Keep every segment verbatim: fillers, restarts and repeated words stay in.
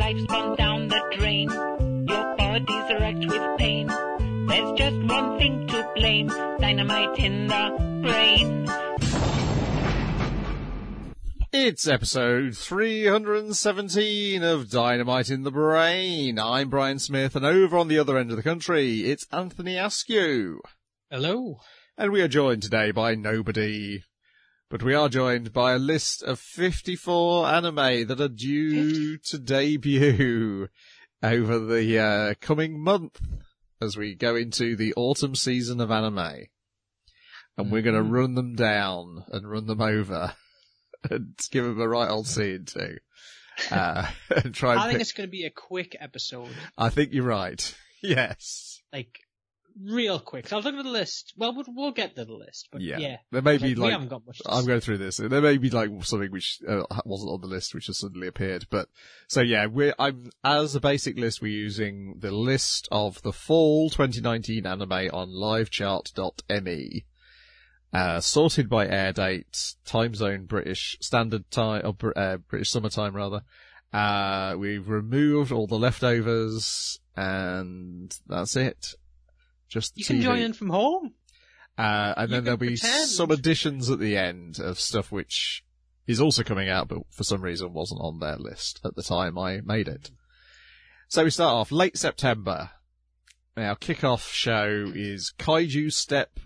life's gone down the drain. Your body's wrecked with pain. There's just one thing to blame. Dynamite in the brain. It's episode three hundred seventeen of Dynamite in the Brain. I'm Brian Smith, and over on the other end of the country, it's Anthony Askew. Hello. And we are joined today by nobody. But we are joined by a list of fifty-four anime that are due to debut over the uh, coming month as we go into the autumn season of anime. And mm-hmm. we're going to run them down and run them over and give them a right old scene too. Uh, and try and I think pick... it's going to be a quick episode. I think you're right. Yes. Like, real quick. So I was looking at the list. Well, we'll, we'll get to the list. But yeah. yeah. There may be like, like, we haven't got much to I'm say. going through this. There may be like something which uh, wasn't on the list which has suddenly appeared. But, so yeah, we're, I'm, as a basic list, we're using the list of the fall twenty nineteen anime on livechart dot me. Uh, sorted by air date, time zone British standard time, or uh, British summertime rather. Uh, we've removed all the leftovers, and that's it. Just the You T V. can join in from home. Uh, and You then there'll be pretend. some additions at the end of stuff which is also coming out, but for some reason wasn't on their list at the time I made it. So we start off late September. Our kick-off show is Kaiju Step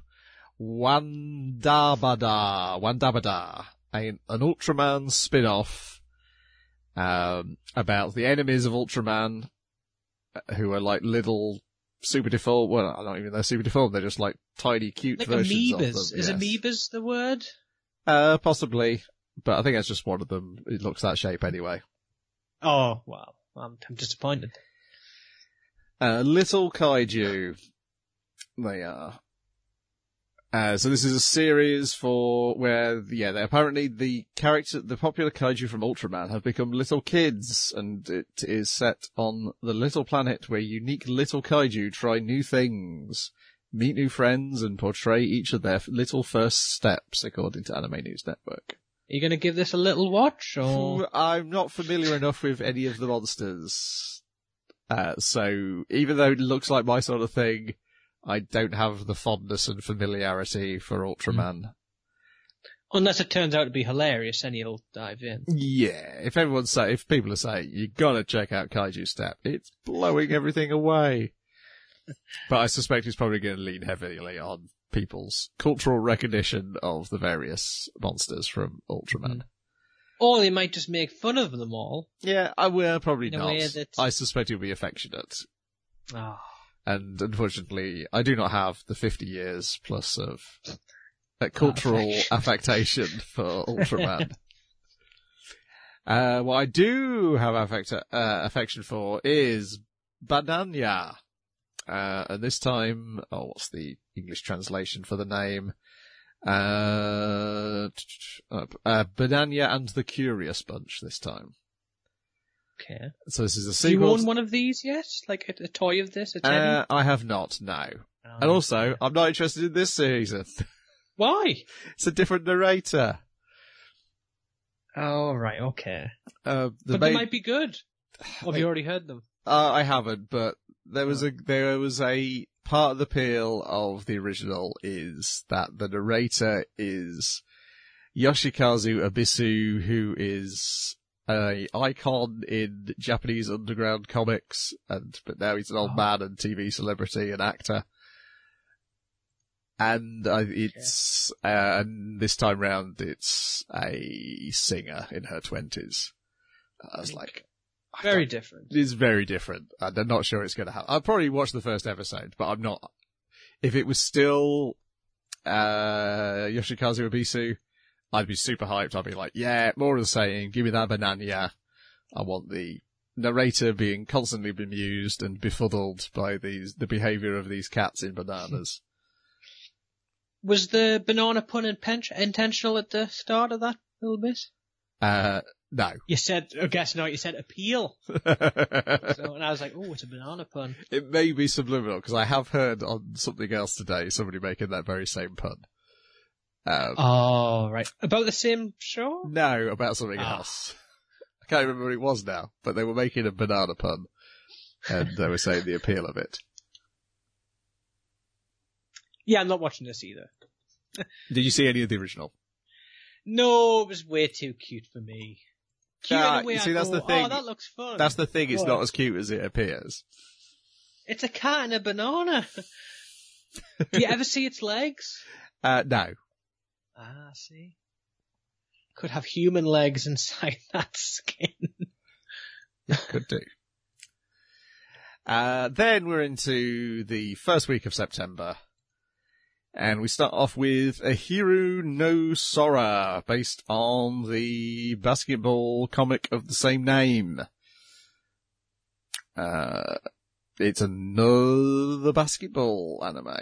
Wandabada, Wandabada, a, an Ultraman spin-off, um, about the enemies of Ultraman, who are like little super deformed, well, I don't even know they're super deformed, they're just like tiny cute Like versions amoebas. of them. Is yes. amoebas the word? Uh, possibly, but I think that's just one of them. It looks that shape anyway. Oh, well, I'm, I'm disappointed. Uh, little kaiju. They are. Uh, so this is a series for where, yeah, they apparently the character, the popular kaiju from Ultraman have become little kids, and it is set on the little planet where unique little kaiju try new things, meet new friends, and portray each of their little first steps, according to Anime News Network. Are you going to give this a little watch, or? I'm not familiar enough with any of the monsters. Uh, so even though it looks like my sort of thing, I don't have the fondness and familiarity for Ultraman. Mm. Unless it turns out to be hilarious, then you'll dive in. Yeah, if everyone's say, if people are saying, you gotta check out Kaiju Step, it's blowing everything away. But I suspect it's probably going to lean heavily on people's cultural recognition of the various monsters from Ultraman. Mm. Or they might just make fun of them all. Yeah, I will, probably in a not. way that... I suspect you'll be affectionate. Oh. And unfortunately, I do not have the fifty years plus of uh, cultural affectation for Ultraman. uh, what I do have affect- uh, affection for is Bananya. Uh, and this time, oh, what's the English translation for the name? Uh, uh, Bananya and the Curious Bunch this time. Okay. So this is a Do sequel. you own one of these yet? Like a, a toy of this? A teddy? Uh, I have not, no. Oh, and also, okay. I'm not interested in this season. Why? It's a different narrator. Oh, right, okay. Uh, the but main... they might be good. Or have you already heard them? Uh, I haven't, but there was a, there was a part of the appeal of the original is that the narrator is Yoshikazu Abisu, who is a icon in Japanese underground comics, and but now he's an old oh. man and T V celebrity and actor. And uh, it's okay. uh, and this time round, it's a singer in her twenties. I was like, very different. It's very different, and I'm not sure it's going to happen. I'll probably watch the first episode, but I'm not. If it was still uh Yoshikazu Abisu, I'd be super hyped. I'd be like, yeah, more of the same. Give me that Bananya. I want the narrator being constantly bemused and befuddled by these the behaviour of these cats in bananas. Was the banana pun intentional at the start of that little bit? Uh, no. You said, I guess not, you said appeal. So, and I was like, oh, it's a banana pun. It may be subliminal, because I have heard on something else today somebody making that very same pun. Um, oh, right. About the same show? No, about something ah. else. I can't remember what it was now, but they were making a banana pun, and they were saying the appeal of it. Yeah, I'm not watching this either. Did you see any of the original? No, it was way too cute for me. Cute Ah, in a way you see, I that's go, the thing. oh, that looks fun. That's the thing, it's What? not as cute as it appears. It's a cat and a banana. Do you ever see its legs? Uh, no. Ah, see. Could have human legs inside that skin. Could do. Uh, then we're into the first week of September. And we start off with Ahiru no Sora, based on the basketball comic of the same name. Uh, it's another basketball anime.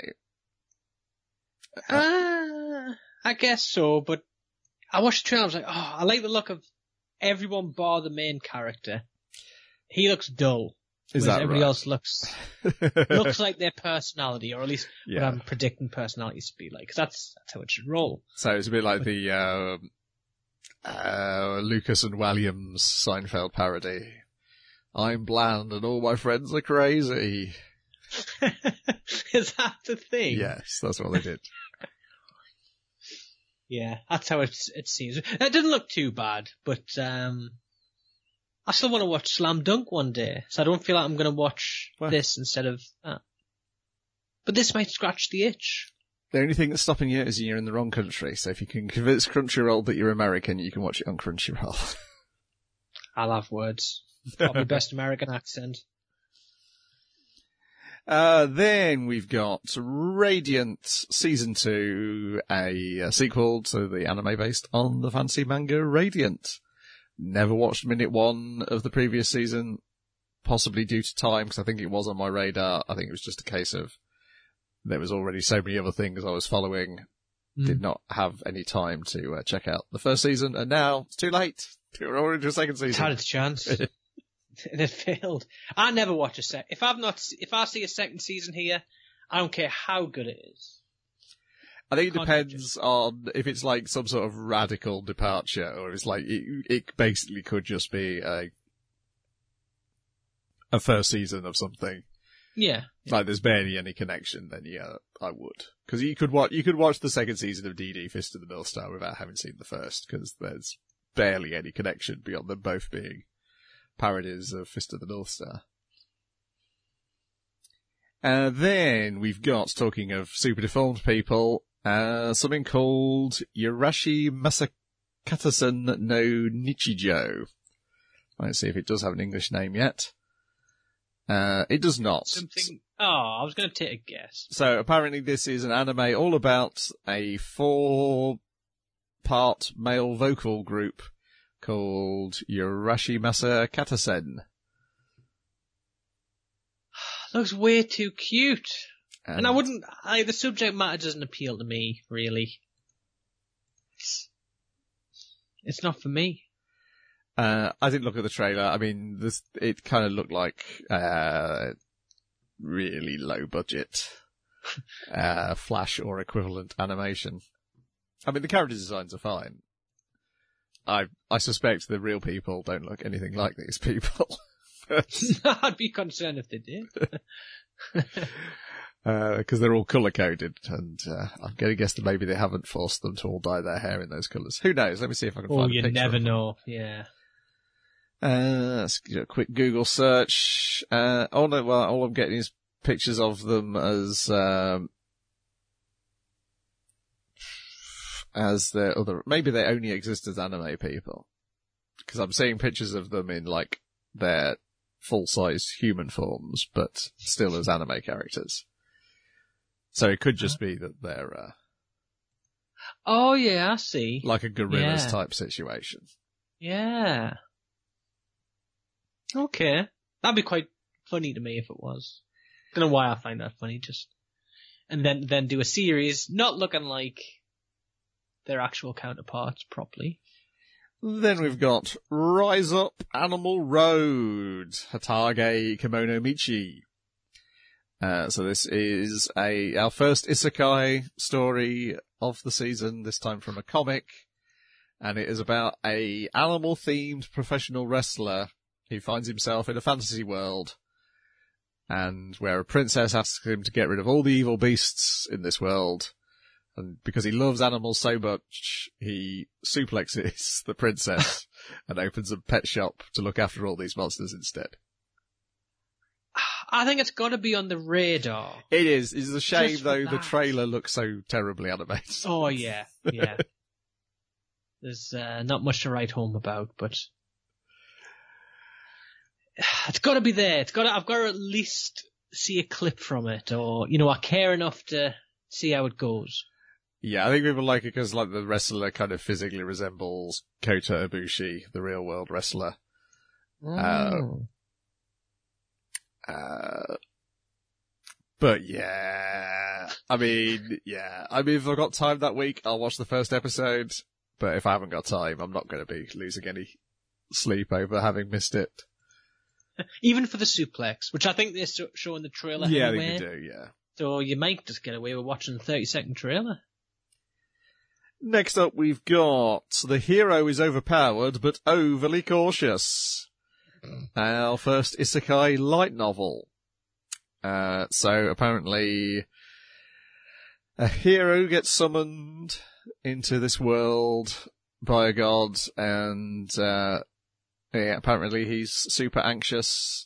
Ah, I guess so, but I watched the trailer, I was like, oh, I like the look of everyone bar the main character. He looks dull. Is whereas that everybody right? else looks looks like their personality, or at least Yeah. what I'm predicting personalities to be like, because that's, that's how it should roll. So it's a bit like the um uh, Lucas and Williams Seinfeld parody. I'm bland and all my friends are crazy. Is that the thing? Yes, that's what they did. Yeah, that's how it, it seems. It didn't look too bad, but um I still want to watch Slam Dunk one day, so I don't feel like I'm going to watch Well- this instead of that. But this might scratch the itch. The only thing that's stopping you is you're in the wrong country, so if you can convince Crunchyroll that you're American, you can watch it on Crunchyroll. I'll have words. Probably best American accent. Uh, then we've got Radiant Season two, a, uh sequel to the anime based on the fantasy manga Radiant. Never watched minute one of the previous season, possibly due to time, because I think it was on my radar. I think it was just a case of there was already so many other things I was following, Mm. did not have any time to uh, check out the first season, and now it's too late. We're already into a second It's season. had its chance. And it failed. I never watch a sec. If I've not, if I see a second season here, I don't care how good it is. I think it Can't depends on if it's like some sort of radical departure, or it's like it, it basically could just be a a first season of something. Yeah. Like there's barely any connection. Then yeah, I would, because you could watch you could watch the second season of D D Fist of the Millstar without having seen the first, because there's barely any connection beyond them both being parodies of Fist of the North Star. Uh, then we've got, talking of super deformed people, uh, something called Yurashi Masakata-san no Nichijo. Let's see if it does have an English name yet. Uh, it does not. Something. Oh, I was going to take a guess. So apparently this is an anime all about a four-part male vocal group called Yurashi Masakata-sen. Looks way too cute. And, And I wouldn't, I, the subject matter doesn't appeal to me, really. It's, it's not for me. Uh, I didn't look at the trailer. I mean, this, it kind of looked like, uh, really low budget, uh, Flash or equivalent animation. I mean, the character designs are fine. I, I suspect the real people don't look anything like these people. I'd be concerned if they did. Uh, cause they're all colour-coded, and, uh, I'm gonna guess that maybe they haven't forced them to all dye their hair in those colours. Who knows? Let me see if I can Oh, find a you picture never of them. know. Yeah. Uh, let's do a quick Google search. Uh, oh no, well, all I'm getting is pictures of them as, um, as their other, maybe they only exist as anime people. Because I'm seeing pictures of them in, like, their full-size human forms, but still as anime characters. So it could just be that they're, uh, Oh yeah, I see. like a gorillas Yeah. type situation. Yeah. Okay. That'd be quite funny to me if it was. Don't know why I find that funny, just, and then, then do a series not looking like their actual counterparts properly. Then we've got Rise Up Animal Road, Hatage Kimono Michi. Uh, so this is a, our first isekai story of the season, this time from a comic. and it is about a animal-themed professional wrestler who finds himself in a fantasy world, and where a princess asks him to get rid of all the evil beasts in this world. And because he loves animals so much, he suplexes the princess and opens a pet shop to look after all these monsters instead. I think it's got to be on the radar. It is. It's a shame, Just for though, the that. trailer looks so terribly animated. Oh, yeah, yeah. There's uh, not much to write home about, but it's got to be there. It's got. To, I've got to at least see a clip from it, or you know, I care enough to see how it goes. Yeah, I think people like it because, like, the wrestler kind of physically resembles Kota Ibushi, the real world wrestler. Oh. Uh, uh, but yeah, I mean, yeah, I mean, if I've got time that week, I'll watch the first episode. But if I haven't got time, I'm not going to be losing any sleep over having missed it. Even for the suplex, which I think they're so- showing the trailer. Yeah, anyway. I think they do. Yeah. So you might just get away with watching the thirty second trailer. Next up, we've got The Hero is Overpowered, but Overly Cautious. Our first isekai light novel. Uh, so apparently a hero gets summoned into this world by a god, and, uh, yeah, apparently he's super anxious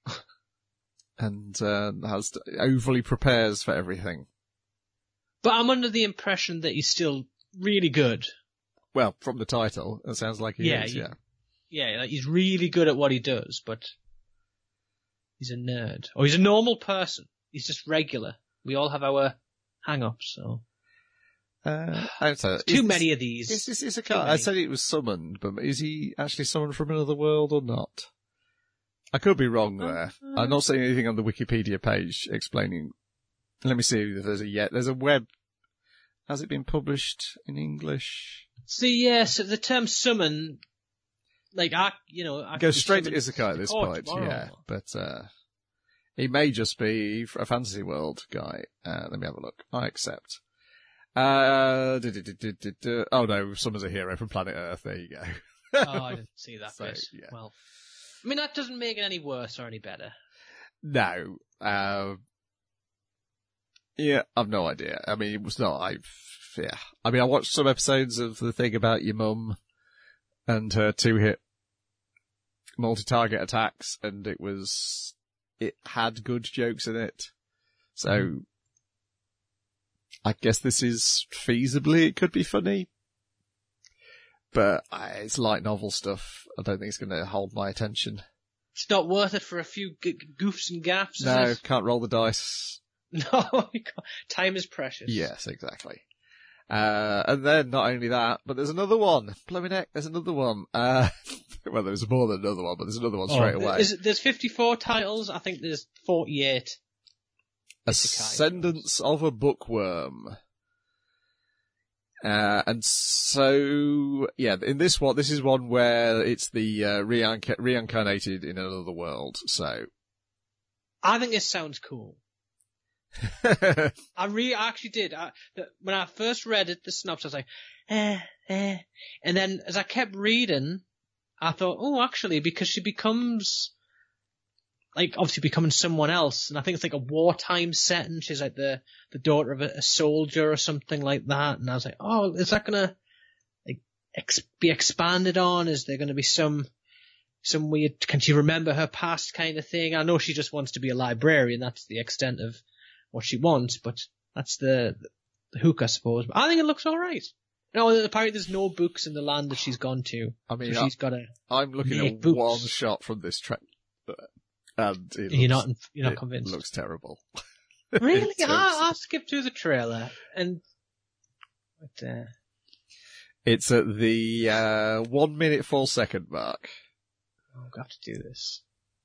and, uh, has to, overly prepares for everything. But I'm under the impression that he's still really good. Well, from the title, it sounds like he Yeah, is, you- yeah. Yeah, like he's really good at what he does, but he's a nerd. Or he's a normal person. He's just regular. We all have our hang-ups, so. Uh, I don't know. Too Is- many of these. Is this is a Too car? I many. said it was summoned, but is he actually summoned from another world or not? I could be wrong there. Uh, I'm not seeing anything on the Wikipedia page explaining. Let me see if there's a yet. There's a web. Has it been published in English? See, yeah, so the term summon, like, I, you know, I It goes could be straight to summoned Isekai at this court point, tomorrow. yeah. But uh he may just be a fantasy world guy. Uh, let me have a look. I accept. Uh, du- du- du- du- du- du- oh no, someone's a hero from planet Earth. There you go. Oh, I didn't see that So, bit. yeah. Well, I mean, that doesn't make it any worse or any better. No. Um, yeah, I've no idea. I mean, it was not, I, yeah. I mean, I watched some episodes of the thing about your mum and her two-hit multi-target attacks, and it was, it had good jokes in it. So, Mm-hmm. I guess this is feasibly, it could be funny. But uh, it's light novel stuff. I don't think it's going to hold my attention. It's not worth it for a few g- goofs and gaffs, No, is it? can't roll the dice. No, you can't. Time is precious. Yes, exactly. Uh, and then not only that, but there's another one. Blooming heck, there's another one. Uh, well, there's more than another one, but there's another one straight Oh, away. is it- there's fifty-four titles. I think there's forty-eight. Ascendance of a Bookworm. Uh, and so, yeah, in this one, this is one where it's the, uh, reinca- reincarnated in another world, so. I think this sounds cool. I really, I actually did. I, the, when I first read it, the synopsis, I was like, eh, eh. And then as I kept reading, I thought, oh, actually, because she becomes, like, obviously becoming someone else. And I think it's like a wartime setting. She's like the, the daughter of a, a soldier or something like that. And I was like, oh, is that gonna, like, ex- be expanded on? Is there gonna be some, some weird, can she remember her past kind of thing? I know she just wants to be a librarian. That's the extent of what she wants, but that's the, the hook, I suppose. But I think it looks alright. No, apparently there's no books in the land that she's gone to. I mean, so she's got to. I'm looking make at books. one shot from this track, and it You're looks, not. You're not it convinced. looks terrible. Really? It looks- I, I skipped through the trailer and. But, uh, It's at the uh, one minute four second mark. oh, I've got to do this.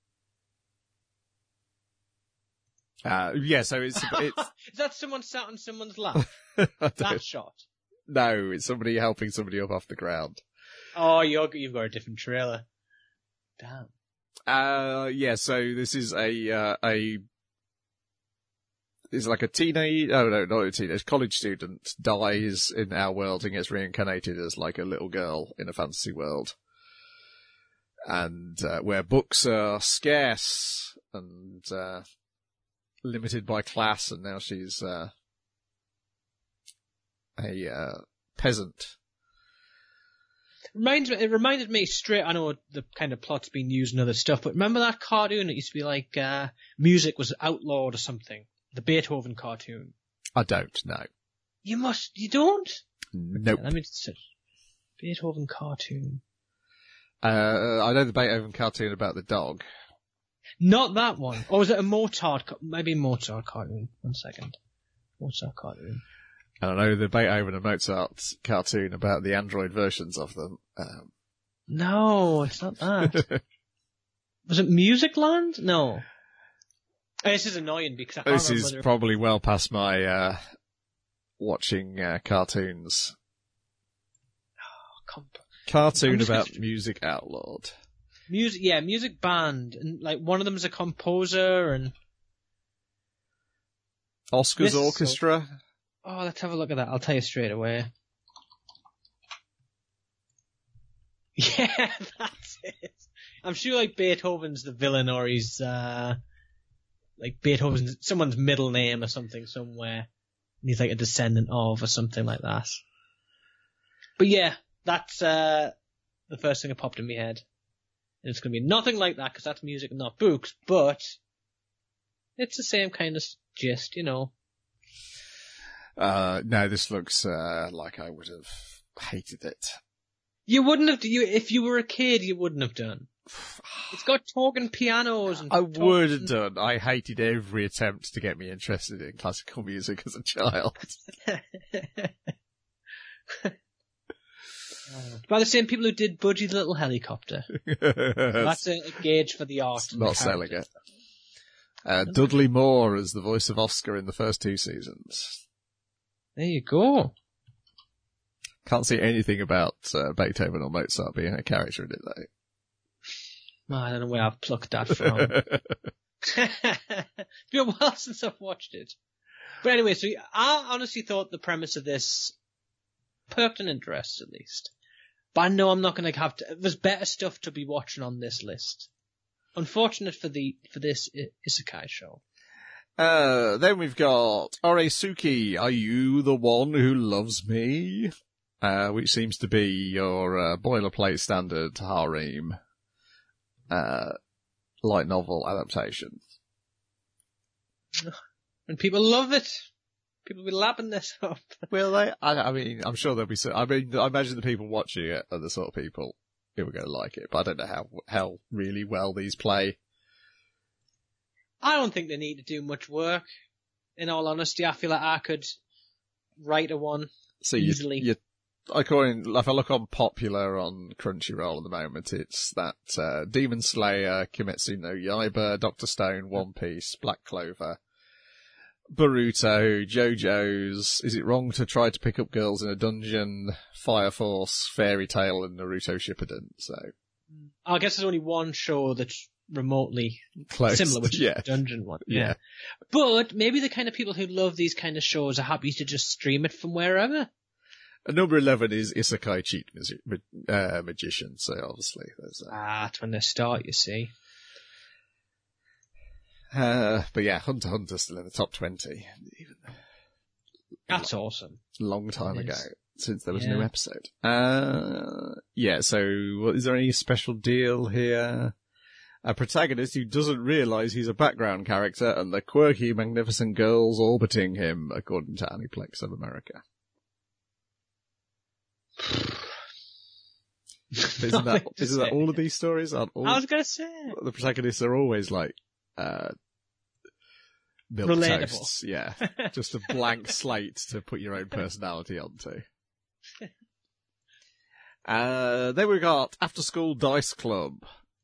Uh, yeah, so it's it's Is that someone sat on someone's lap? I That don't- shot. no, it's somebody helping somebody up off the ground. Oh, you're, you've got a different trailer. Damn. Uh, yeah, so this is a uh, a is like a teenage, oh no, not a teenage, college student dies in our world and gets reincarnated as like a little girl in a fantasy world. And, uh, where books are scarce and, uh, limited by class, and now she's, uh, a, uh, peasant. Reminds me, it reminded me straight, I know the kind of plot's been used in other stuff, but remember that cartoon that used to be like, uh, music was outlawed or something? The Beethoven cartoon. I don't know. You must, you don't? Nope. Okay, let me just search. Beethoven cartoon. Uh, I know the Beethoven cartoon about the dog. Not that one. Or was it a Mozart, maybe Mozart cartoon? One second. Mozart cartoon. And I know the Beethoven and Mozart cartoon about the Android versions of them. Um, no, it's not that. Was it Music Land? No. Oh, this is annoying because I can't this remember is whether... probably well past my uh, watching uh, cartoons. Oh, comp- Cartoon about gonna... music outlawed. Music, yeah, music band, and like one of them is a composer and Oscars this Orchestra. So... Oh, let's have a look at that. I'll tell you straight away. Yeah, that's it. I'm sure like Beethoven's the villain, or he's uh like Beethoven's someone's middle name or something somewhere. And he's like a descendant of or something like that. But yeah, that's uh the first thing that popped in my head. And it's going to be nothing like that because that's music and not books, but it's the same kind of gist, you know. Uh, no, this looks, uh, like I would have hated it. You wouldn't have, you, if you were a kid, you wouldn't have done. It's got talking pianos and I talking... would have done. I hated every attempt to get me interested in classical music as a child. By the same people who did Budgie the Little Helicopter. That's a, a gauge for the art. It's not selling it. Uh, Dudley Moore as the voice of Oscar in the first two seasons. There you go. Can't see anything about uh, Beethoven or Mozart being a character in it, though. Oh, I don't know where I've plucked that from. It's been a while since I've watched it. But anyway, so I honestly thought the premise of this perked an interest, at least. But I know I'm not going to have to... There's better stuff to be watching on this list. Unfortunate for the for this isekai show. Uh, then we've got Oresuki, Are You the One Who Loves Me? Uh, which seems to be your uh, boilerplate standard harem uh, light novel adaptation. And people love it. People will be lapping this up. Will they? I, I mean, I'm sure there'll be so, I mean, I imagine the people watching it are the sort of people who are going to like it, but I don't know how, how really well these play. I don't think they need to do much work. In all honesty, I feel like I could write a one so easily. You, you, according, if I look on popular on Crunchyroll at the moment, it's that uh, Demon Slayer, Kimetsu no Yaiba, Doctor Stone, One Piece, Black Clover, Boruto, JoJo's, Is It Wrong to Try to Pick Up Girls in a Dungeon, Fire Force, Fairy Tail, and Naruto Shippuden. So I guess there's only one show that's remotely close, similar, which yeah. is the Dungeon one. Yeah. yeah. But maybe the kind of people who love these kind of shows are happy to just stream it from wherever. And number eleven is Isekai Cheat Magi- uh, Magician, so obviously there's a... Ah, that's when they start, you see. Uh, but yeah, Hunter x Hunter's still in the top twenty. Even That's awesome. Long time ago, since there was yeah. no episode. Uh, yeah, so is there any special deal here? A protagonist who doesn't realise he's a background character and the quirky, magnificent girls orbiting him, according to Aniplex of America. Isn't that, isn't that all of these stories? Aren't all, I was going to say. The protagonists are always like, uh, milk relatable. Toasts. Yeah. Just a blank slate to put your own personality onto. Uh, then we got After School Dice Club.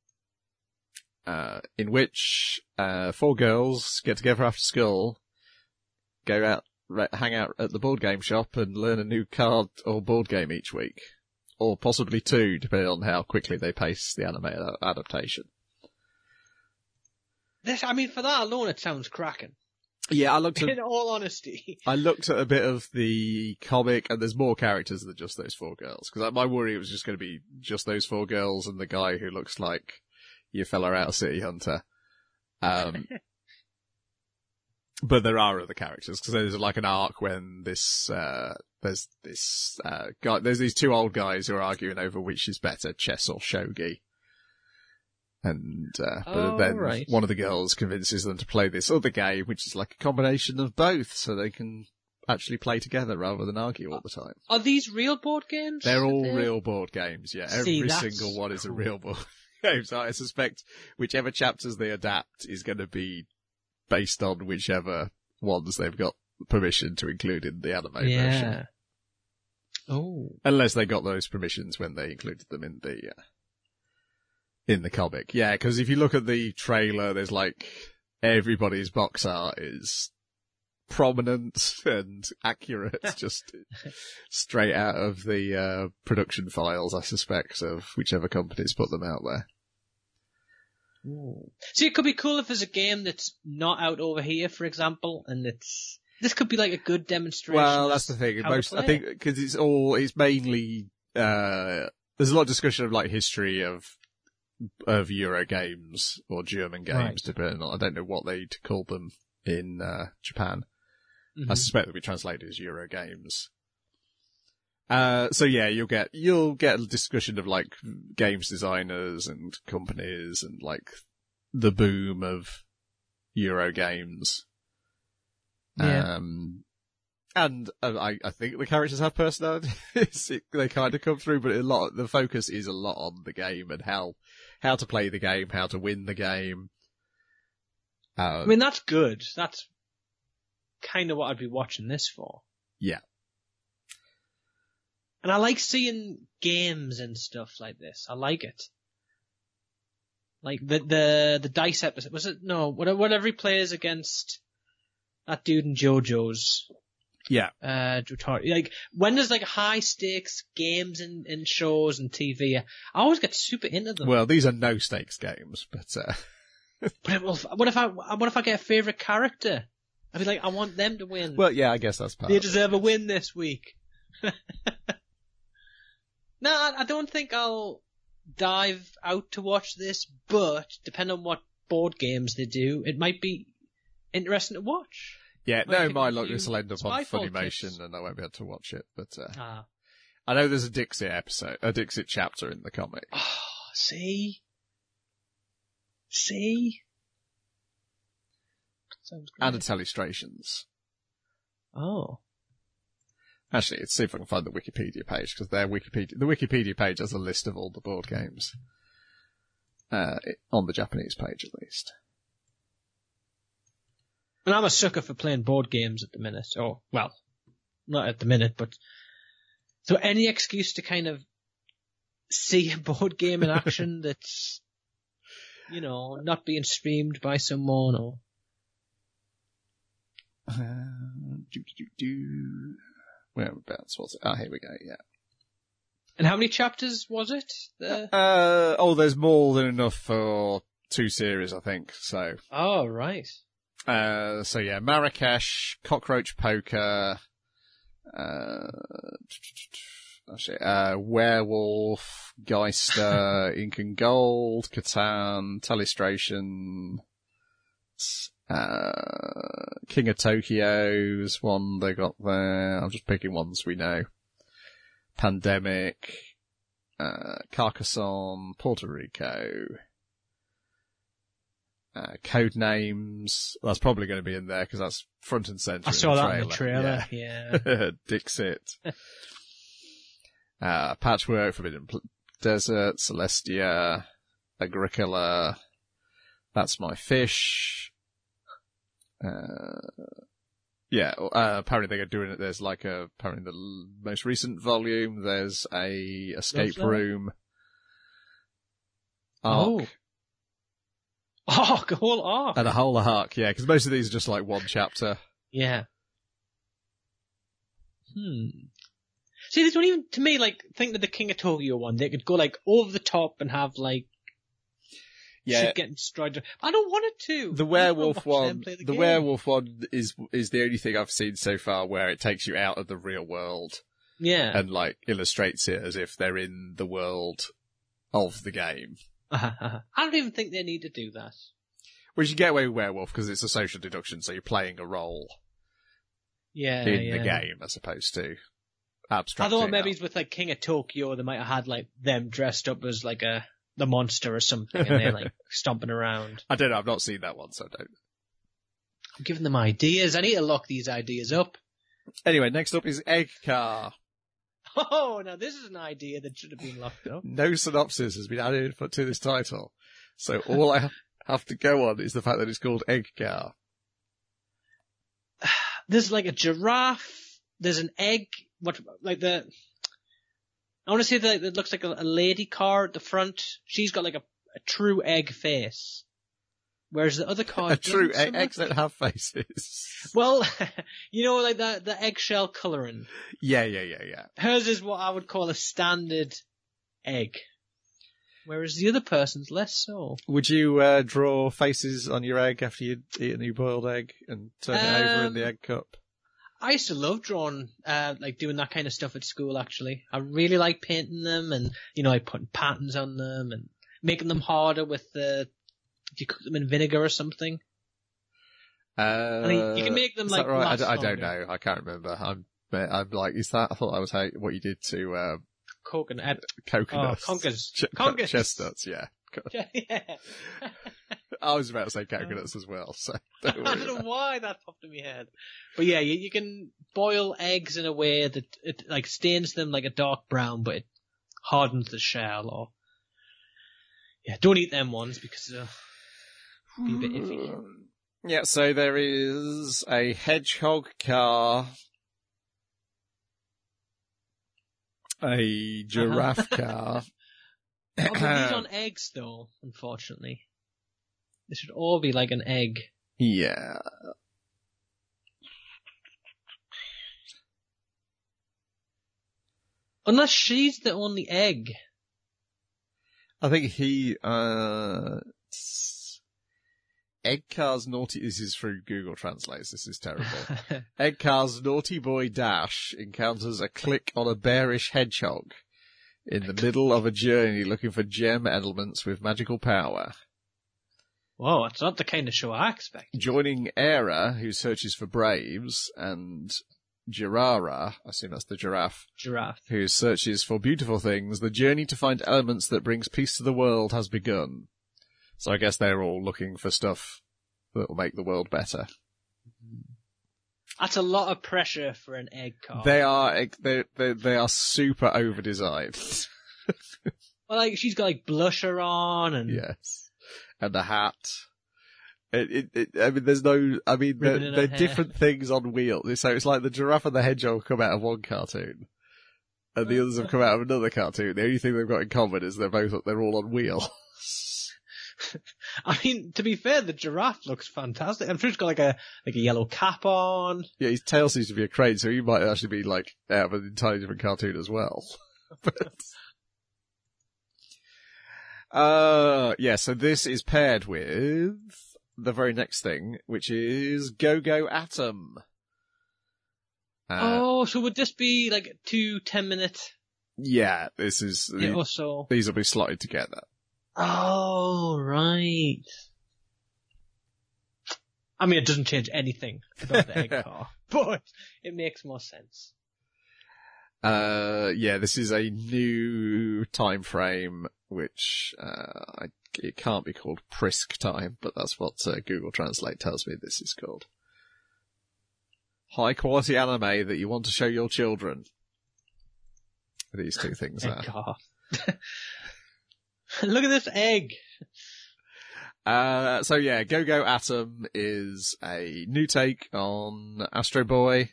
Uh, in which, uh, four girls get together after school, go out, hang out at the board game shop and learn a new card or board game each week. Or possibly two, depending on how quickly they pace the anime adaptation. This, I mean, for that alone, it sounds cracking. Yeah, I looked at, In all honesty. I looked at a bit of the comic, and there's more characters than just those four girls. Because my worry was just going to be just those four girls and the guy who looks like your fella out of City Hunter. Um, but there are other characters, because there's like an arc when this, uh, there's this, uh, guy, there's these two old guys who are arguing over which is better, chess or shogi. And, uh, but Oh, then right. one of the girls convinces them to play this other game, which is like a combination of both, so they can actually play together rather than argue all the time. Are these real board games? They're all They're- real board games, yeah. See, Every that's single one is a cool. real board game. So I suspect whichever chapters they adapt is going to be based on whichever ones they've got permission to include in the anime version. Yeah. Oh. Unless they got those permissions when they included them in the, uh, in the comic. Yeah, because if you look at the trailer, there's like, everybody's box art is prominent and accurate, just straight out of the, uh, production files, I suspect, of whichever companies put them out there. Ooh. See, it could be cool if there's a game that's not out over here, for example, and it's this could be like a good demonstration. Well, of that's the thing. how to Most, I play. think, because it's all, it's mainly, uh, there's a lot of discussion of like history of, of Euro games or German games, Right. depending on, I don't know what they'd call them in, uh, Japan. Mhm. I suspect they'll be translated as Euro games. Uh, so yeah, you'll get, you'll get a discussion of like games designers and companies and like the boom of Euro games. Yeah. Um, and uh, I, I think the characters have personalities. It- they kind of come through, but a lot, the focus is a lot on the game and how, how to play the game, how to win the game. Uh, I mean, that's good. That's kind of what I'd be watching this for. yeah. And I like seeing games and stuff like this. I like it. Like the the the dice episode. Was it no? Whatever, whatever he plays against that dude in JoJo's. Yeah. Uh, Jotaro. Like when there's like high stakes games and in, in shows and T V, I always get super into them. Well, these are no stakes games, but, uh, But what if, what if I what if I get a favorite character? I'd be like, I want them to win. well, yeah, I guess that's part They of it. deserve a win this week. No, I I don't think I'll dive out to watch this, but depending on what board games they do, it might be interesting to watch. Yeah, Might no, give my you luck, this will end up on Spyfall Funimation tips. and I won't be able to watch it, but, uh, Ah. I know there's a Dixit episode, a Dixit chapter in the comic. Oh, see? See? Sounds great. And a Telestrations. Oh. Actually, let's see if I can find the Wikipedia page, because their Wikipedia, the Wikipedia page has a list of all the board games. Uh, it- on the Japanese page at least. And I'm a sucker for playing board games at the minute. Or, well, not at the minute, but so any excuse to kind of see a board game in action that's, you know, not being streamed by someone or... Uh, do, do, do, do. Whereabouts was it? Ah, here we go, yeah. And how many chapters was it? The... Uh, oh, there's more than enough for two series, I think, so. Oh, right. Uh, so yeah, Marrakesh, Cockroach Poker, uh, actually, uh, Werewolf, Geister, Ink and Gold, Catan, Telestration, uh, King of Tokyo's one they got there. I'm just picking ones we know. Pandemic, uh, Carcassonne, Puerto Rico, uh, Code Names. That's probably going to be in there because that's front and center. I saw in the that trailer. in the trailer, yeah. Yeah. Dixit. uh, Patchwork, Forbidden Pl- Desert, Celestia, Agricola, That's My Fish. Uh, yeah, uh, apparently they're doing it, there's like a, apparently the l- most recent volume, there's a escape that? room arc. Oh. Arc, a whole arc. And a whole arc, yeah, because most of these are just like one chapter. Yeah. Hmm. See, they don't even, to me, like, think that the King of Tokyo one, they could go, like, over the top and have, like, Yeah. shit getting destroyed. I don't want it to. The I werewolf just wanna watch one, them play the, the game. werewolf one is is the only thing I've seen so far where it takes you out of the real world Yeah. and like illustrates it as if they're in the world of the game. Uh-huh, uh-huh. I don't even think they need to do that. Which you get away with werewolf because it's a social deduction, so you're playing a role Yeah, in yeah. the game as opposed to abstract. I thought maybe it's with like King of Tokyo, they might have had like them dressed up as like a the monster or something, and they're like stomping around. I don't know. I've not seen that one, so I don't. I'm giving them ideas. I need to lock these ideas up. Anyway, next up is Egg Car. Oh, now this is an idea that should have been locked up. No synopsis has been added to this title, so all I have to go on is the fact that it's called Egg Car. There's like a giraffe. There's an egg. What like the? I want to say that it looks like a, a lady car at the front. She's got like a, a true egg face, whereas the other car A true doesn't so egg, eggs much. don't have faces. Well, you know, like the the eggshell colouring. Yeah, yeah, yeah, yeah. Hers is what I would call a standard egg, whereas the other person's less so. Would you uh, draw faces on your egg after you'd eaten your boiled egg and turn it over in Um, the egg cup? I used to love drawing, uh, like doing that kind of stuff at school, actually. I really like painting them and, you know, like putting patterns on them and making them harder with the, if you cook them in vinegar or something. Uh, I mean, you can make them is like that right? I, last d- I don't longer. know. I can't remember. I'm, I'm like, is that? I thought that was how what you did to uh, Coconut. coconuts, Oh, conkers. Ch- Conkers. chestnuts. Yeah, Yeah. I was about to say coconuts as well. So don't I worry don't know about why that popped in my head. But yeah, you, you can boil eggs in a way that it like stains them like a dark brown, but it hardens the shell. Or yeah, don't eat them ones because they'll be a bit iffy. Yeah, so there is a hedgehog car, a giraffe car. Oh, but these aren't eggs though, unfortunately. They should all be like an egg. Yeah. Unless she's the only egg. I think he, uh, s- Egg Car's naughty, this is through Google Translates, this is terrible. Egg Car's naughty boy Dash encounters a click on a bearish hedgehog in the middle of a journey looking for gem elements with magical power. Whoa, it's not the kind of show I expect. Joining Era, who searches for braves, and Girara, I assume that's the giraffe, Giraffe. who searches for beautiful things, the journey to find elements that brings peace to the world has begun. So I guess they're all looking for stuff that will make the world better. That's a lot of pressure for an egg car. They are, they, they, they are super over-designed. Well, like, she's got like blusher on and... Yes. And the hat. It, it, it, I mean, there's no, I mean, Ribbon they're, in her they're hair. different things on wheels. So it's like the giraffe and the hedgehog come out of one cartoon. And the others have come out of another cartoon. The only thing they've got in common is they're both, they're all on wheels. I mean, to be fair, the giraffe looks fantastic. I'm sure it's got like a, like a yellow cap on. Yeah, his tail seems to be a crane, so he might actually be like out of an entirely different cartoon as well. But, uh, yeah, so this is paired with the very next thing, which is Go-Go Atom. Uh, Oh, so would this be like two ten minute yeah, this is, yeah, or so? these will be slotted together. Oh, right. I mean, it doesn't change anything about the egg car, but it makes more sense. Uh, yeah, this is a new time frame, which, uh, I, it can't be called Prisk time, but that's what uh, Google Translate tells me this is called. High quality anime that you want to show your children. These two things Egg are. car. Look at this egg. Uh, so yeah, Go-Go Atom is a new take on Astro Boy.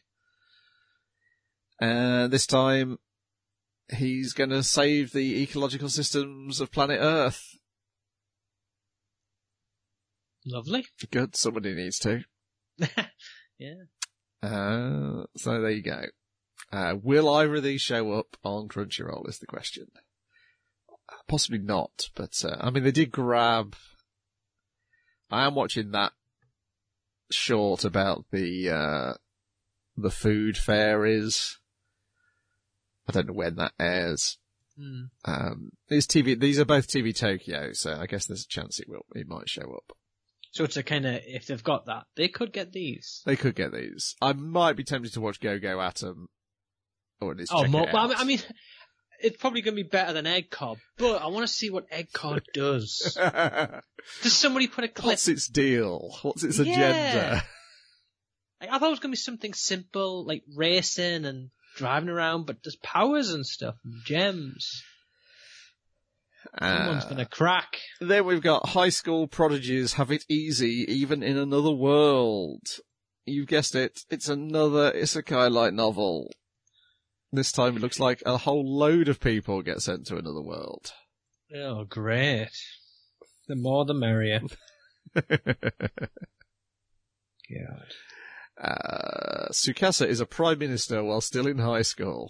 Uh, this time, he's gonna save the ecological systems of planet Earth. Lovely. Good, somebody needs to. Yeah. Uh, so there you go. Uh, will either of these show up on Crunchyroll is the question. Possibly not, but, uh, I mean, they did grab I am watching that short about the, uh, the food fairies. I don't know when that airs. Hmm. Um, it's T V, these are both T V Tokyo, so I guess there's a chance it will, it might show up. So it's a kind of, if they've got that, they could get these. They could get these. I might be tempted to watch Go Go Atom, or at least Oh, check more, it well, out. I mean, it's probably going to be better than Egg Cobb, but I want to see what Egg Cobb does. Does somebody put a clip? What's its deal? What's its Yeah. agenda? Like, I thought it was going to be something simple, like racing and driving around, but there's powers and stuff, and gems. Someone's Uh, going to crack. Then we've got high school prodigies have it easy even in another world. You've guessed it. It's another isekai light novel. This time it looks like a whole load of people get sent to another world. Oh, great. The more the merrier. God. Uh, Tsukasa is a prime minister while still in high school.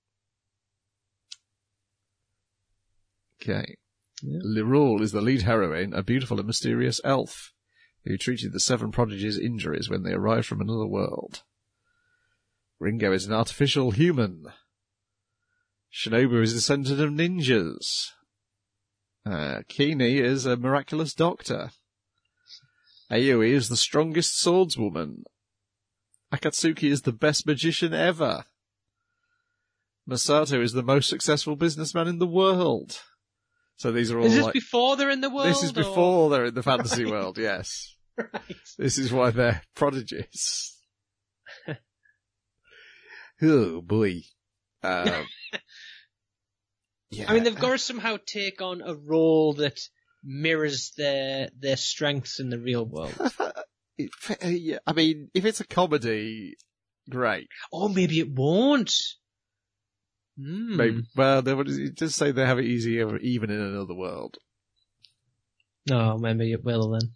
Okay. Yeah. Lirul is the lead heroine, a beautiful and mysterious elf who treated the seven prodigies' injuries when they arrived from another world. Ringo is an artificial human. Shinobu is descendant of ninjas. Uh, Kini is a miraculous doctor. Ayui is the strongest swordswoman. Akatsuki is the best magician ever. Masato is the most successful businessman in the world. So these are all Is this like... before they're in the world? This is or- before they're in the fantasy Right. world, yes. Right. This is why they're prodigies. Oh boy. Um, yeah. I mean, they've got to somehow take on a role that mirrors their their strengths in the real world. It- uh, yeah, I mean, if it's a comedy, great. Or maybe it won't. Hmm. Maybe, well, they would it does say they have it easier even in another world. No, maybe it will then.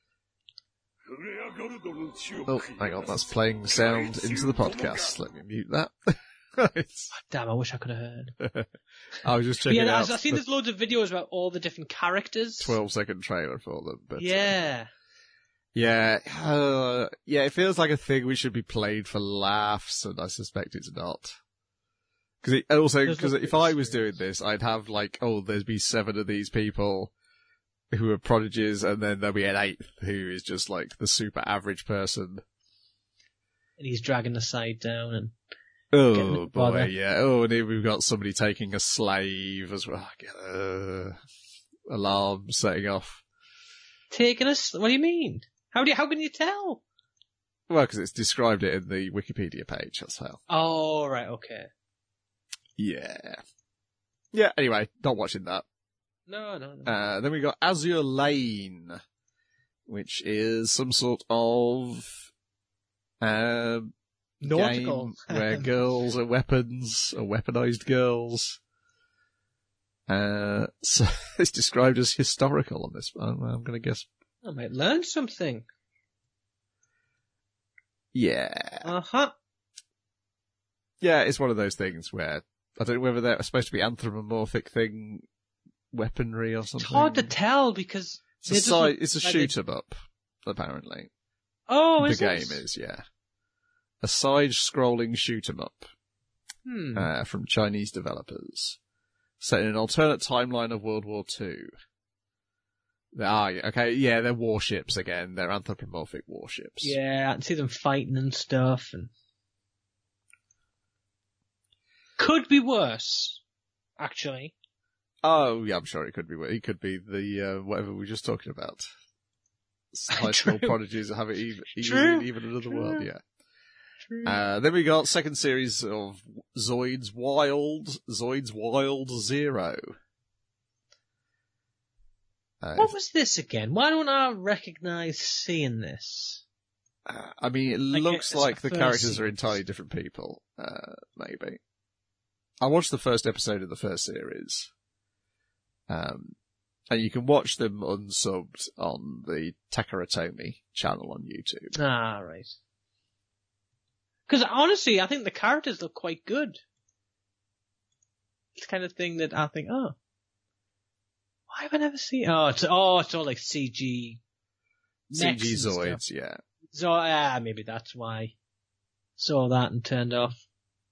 Oh, hang on, that's playing sound into the podcast. Let me mute that. Right. Damn, I wish I could have heard. I was just But checking yeah, out I've I've seen the there's loads of videos about all the different characters. twelve second trailer for them. But, uh, Yeah. Yeah, uh, yeah, it feels like a thing which should be played for laughs, and I suspect it's not. Because it also, Does because look if pretty I was serious. doing this, I'd have like, oh, there'd be seven of these people who are prodigies, and then there'll be an eighth who is just like the super average person. And he's dragging the side down and Oh Getting boy, it bother. yeah. Oh, and here we've got somebody taking a slave as well. Uh, alarm setting off. taking us. What do you mean? How do you, how can you tell? Well, because it's described it in the Wikipedia page, that's how. Oh, right, okay. Yeah. Yeah, anyway, not watching that. No, no, no. Uh, then we got Azure Lane, which is some sort of, uh, Nautical. game where girls are weapons, or weaponized girls. Uh, so it's described as historical on this. I'm, I'm gonna guess. I might learn something. Yeah. Uh-huh. Yeah, it's one of those things where, I don't know whether they're supposed to be anthropomorphic thing, weaponry or something. It's hard to tell because... It's a, it doesn't side, look it's a like shoot 'em up, apparently. Oh, the is game it? is, yeah. A side-scrolling shoot 'em up, Hmm. uh, from Chinese developers. Set in an alternate timeline of World War Two. Ah, yeah, okay, yeah, they're warships again. They're anthropomorphic warships. Yeah, I can see them fighting and stuff and... Could be worse, actually. Oh, yeah, I'm sure it could be. It could be the, uh, whatever we were just talking about. High school True. prodigies have it even, True. even, even another True. world, yeah. True. Uh, then we got second series of Zoids Wild, Zoids Wild Zero. Uh, What was this again? Why don't I recognise seeing this? uh, I mean, it Like, looks it's like a the first characters are series. entirely different people, uh, maybe. I watched the first episode of the first series. Um, and you can watch them unsubbed on the Takaratomi channel on YouTube. Ah, right. Because honestly, I think the characters look quite good. It's the kind of thing that I think, oh, why have I never seen? Oh, it's oh, it's all like C G C G mechs and Zoids, stuff. yeah. So, ah, maybe that's why. Saw that and turned off.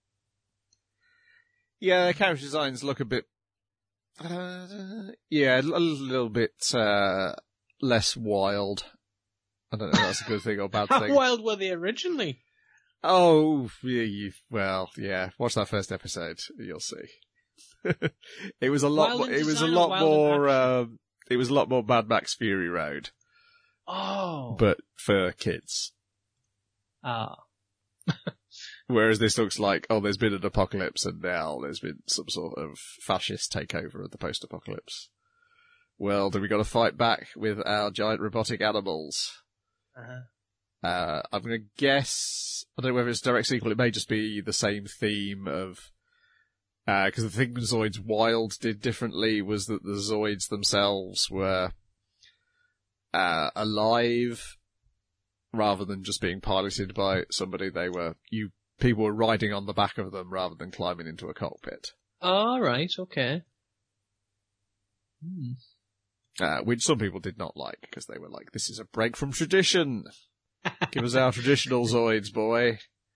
Yeah, character designs look a bit, uh, yeah, a little bit, uh, less wild. I don't know if that's a good thing or bad How thing. wild were they originally? Oh, yeah, you, well, yeah, watch that first episode, you'll see. It was a lot, Wild in it was a design or lot wild in more, action? um, it was a lot more Mad Max Fury Road, Oh. but for kids. Ah. Whereas this looks like, oh, there's been an apocalypse and now there's been some sort of fascist takeover of the post-apocalypse. Well, do we got to fight back with our giant robotic animals? Uh-huh. Uh, I'm going to guess, I don't know whether it's a direct sequel, it may just be the same theme of, uh, cause the thing Zoids Wild did differently was that the Zoids themselves were, uh, alive rather than just being piloted by somebody. They were, you, people were riding on the back of them rather than climbing into a cockpit. All right. Okay. Hmm. Uh, which some people did not like because they were like, this is a break from tradition. Give us our traditional Zoids, boy.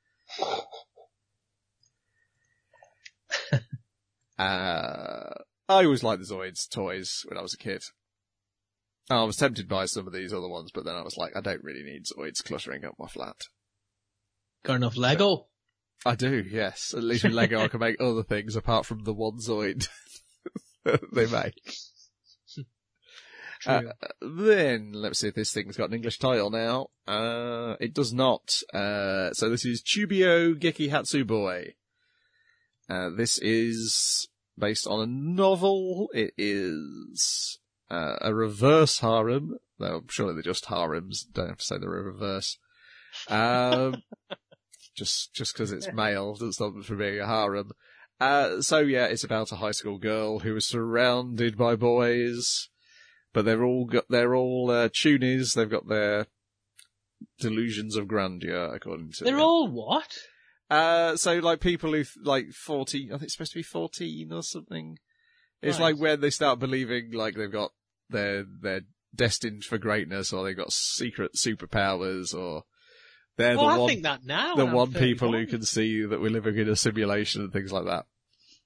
uh, I always liked the Zoids toys when I was a kid. I was tempted by some of these other ones, but then I was like, I don't really need Zoids cluttering up my flat. Got enough Lego? I do, yes. At least with Lego I can make other things apart from the one Zoid they make. Uh, then, let's see if this thing's got an English title now. Uh, it does not. Uh, so this is Chubio Geki Hatsuboi. Uh, this is based on a novel. It is, uh, a reverse harem. Though, surely they're just harems. Don't have to say they're a reverse. Um, just, just cause it's male doesn't stop it from being a harem. Uh, so yeah, it's about a high school girl who is surrounded by boys. But they're all got, they're all, uh, toonies. They've got their delusions of grandeur, according to They're them. all what? Uh, so like people who, like, fourteen, I think it's supposed to be fourteen or something. It's Right. like when they start believing, like, they've got, they're, they're destined for greatness, or they've got secret superpowers, or they're Well, the I one, think that now. the and I'm one people who thirty-one. can see that we're living in a simulation and things like that.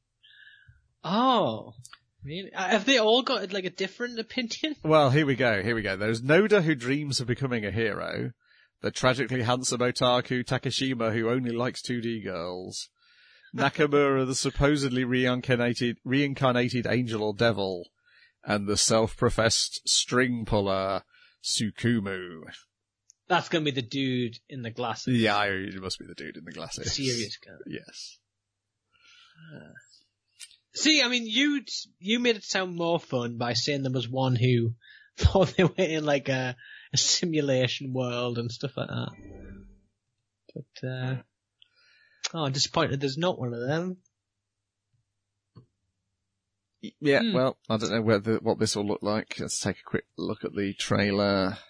Oh. Really? Uh, Have they all got, like, a different opinion? Well, here we go, here we go. There's Noda, who dreams of becoming a hero. The tragically handsome otaku Takashima, who only likes two D girls. Nakamura, the supposedly reincarnated, reincarnated angel or devil. And the self-professed string puller, Tsukumu. That's gonna be the dude in the glasses. Yeah, it must be the dude in the glasses. Serious guy. Yes. Uh, see, I mean, you you made it sound more fun by saying there was one who thought they were in like a, a simulation world and stuff like that. But uh, oh, I'm disappointed there's not one of them. Yeah, Hmm. well, I don't know whether what this will look like. Let's take a quick look at the trailer.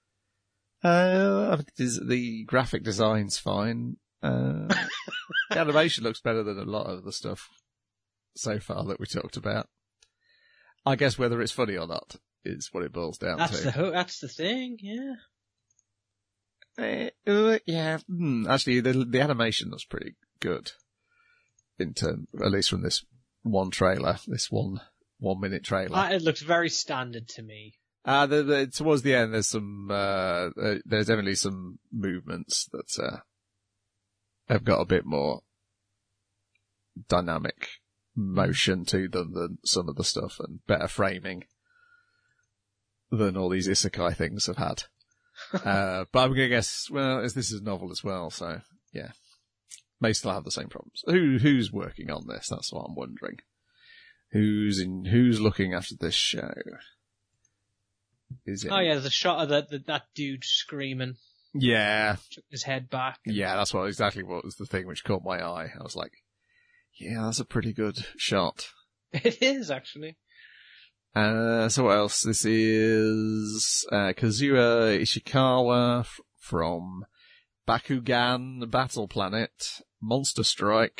Uh, the graphic design's fine. Uh, the animation looks better than a lot of the stuff so far that we talked about. I guess whether it's funny or not is what it boils down That's to. the ho- that's the thing, yeah. Uh, uh, yeah, hmm, actually, the the animation looks pretty good. In term, at least from this one trailer, this one one minute trailer. Uh, it looks very standard to me. Uh, the, the, towards the end, there's some, uh, uh, there's definitely some movements that, uh, have got a bit more dynamic motion to them than some of the stuff, and better framing than all these isekai things have had. uh, but I'm gonna guess, well, as this is a novel as well, so, yeah. May still have the same problems. Who, who's working on this? That's what I'm wondering. Who's in, who's looking after this show? Is it? Oh yeah, there's a shot of that that, that dude screaming, Yeah, took his head back. and- yeah, that's what exactly what was the thing which caught my eye. I was like, yeah, that's a pretty good shot. It is actually. Uh, so what else? This is, uh, Kazuya Ishikawa f- from Bakugan Battle Planet, Monster Strike,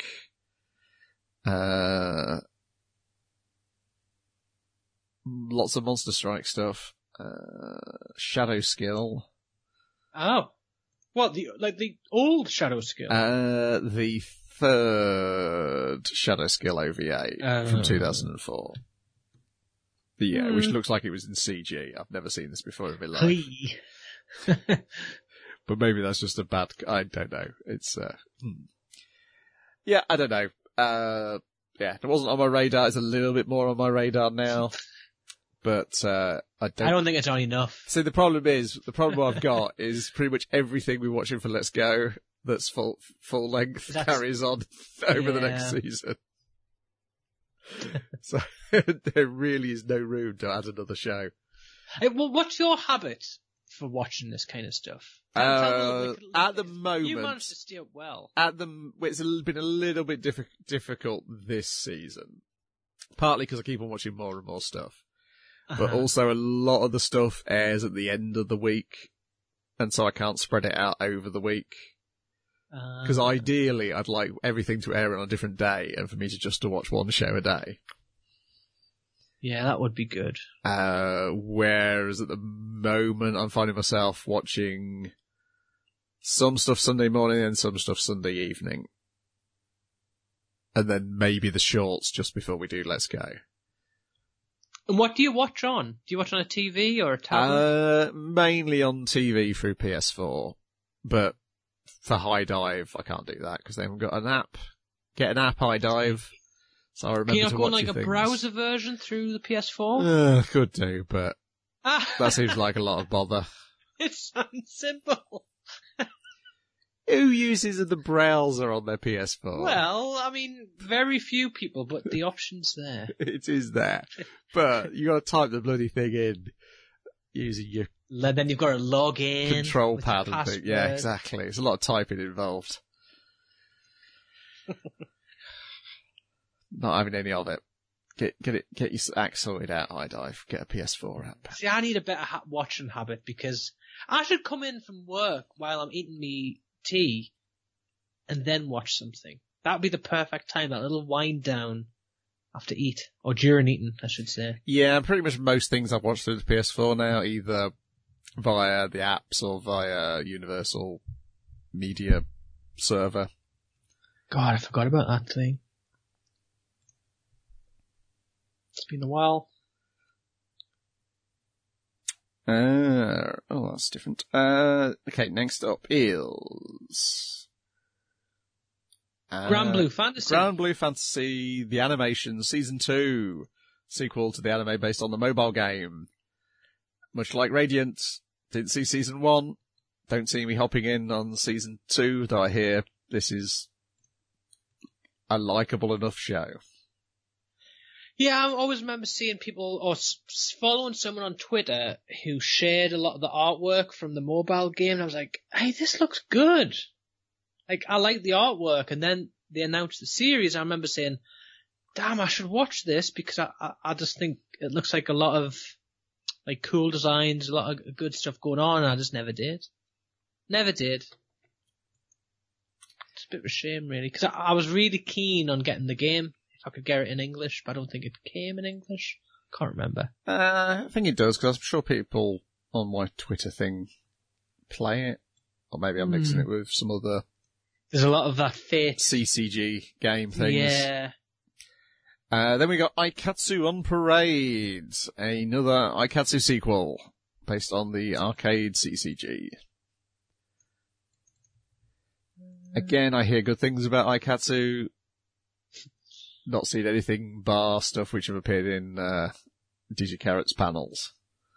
uh, lots of Monster Strike stuff. uh, Shadow Skill. Oh. What, the like the old Shadow Skill? Uh, the third Shadow Skill O V A Uh. from two thousand four. Yeah, Hmm. which looks like it was in C G. I've never seen this before in my life. Hey. But maybe that's just a bad... I don't know. It's... Uh, hmm. Yeah, I don't know. Uh, yeah, it wasn't on my radar. It's a little bit more on my radar now. But uh, I don't... I don't think it's on enough. See, the problem is, the problem I've got is pretty much everything we're watching for Let's Go that's full full length That's- carries on over the next Yeah. season. So there really is no room to add another show. Hey, well, what's your habit for watching this kind of stuff? Tell- tell me Uh, what we could- at the You moment, managed to steer well. at the it's a little- been a little bit diffi- difficult this season, partly because I keep on watching more and more stuff, but Uh-huh. also a lot of the stuff airs at the end of the week, and so I can't spread it out over the week. Because Uh, ideally, I'd like everything to air on a different day, and for me to just to watch one show a day. yeah, that would be good. Uh, whereas at the moment, I'm finding myself watching some stuff Sunday morning and some stuff Sunday evening. And then maybe the shorts just before we do Let's Go. And what do you watch on? Do you watch on a T V or a tablet? Uh, mainly on T V through P S four. But for High Dive, I can't do that because they haven't got an app. Get an app, High Dive. So I remember Can you not to go watch on like your a things. browser version through the P S four? Uh, could do, but Ah, that seems like a lot of bother. it sounds simple. Who uses the browser on their P S four? Well, I mean, very few people, but the option's there. It is there. But you gotta type the bloody thing in using your Le- Then you've got to log in. control with your pad and thing. Yeah, password. exactly. There's a lot of typing involved. Not having any of it. Get get it get your act sorted out, High Dive. Get a P S four app. See, I need a better ha- watching habit because I should come in from work while I'm eating me tea and then watch something. That would be the perfect time, that little wind down after eat. Or during eating, I should say. Yeah, pretty much most things I've watched through the P S four now, either via the apps or via Universal Media Server. God, I forgot about that thing. It's been a while. Uh, oh, that's different. Uh, okay, next up is... Uh, Grand Blue Fantasy. Grand Blue Fantasy, the animation, season two, sequel to the anime based on the mobile game. Much like Radiant, didn't see season one, don't see me hopping in on season two, though I hear this is a likeable enough show. Yeah, I always remember seeing people, or s- s- following someone on Twitter who shared a lot of the artwork from the mobile game, and I was like, hey, this looks good. Like, I like the artwork, and then they announced the series, I remember saying, damn, I should watch this, because I, I, I just think it looks like a lot of, like, cool designs, a lot of good stuff going on, and I just never did. Never did. It's a bit of a shame, really, because I, I was really keen on getting the game. If I could get it in English, but I don't think it came in English. Can't remember. Uh, I think it does, because I'm sure people on my Twitter thing play it. Or maybe I'm mixing Hmm. it with some other There's a lot of that fate. C C G game things. Yeah. Uh, then we got Aikatsu on Parade, another Aikatsu sequel based on the arcade C C G. Again, I hear good things about Aikatsu. Not seen anything bar stuff which have appeared in uh, DigiCarrot's panels.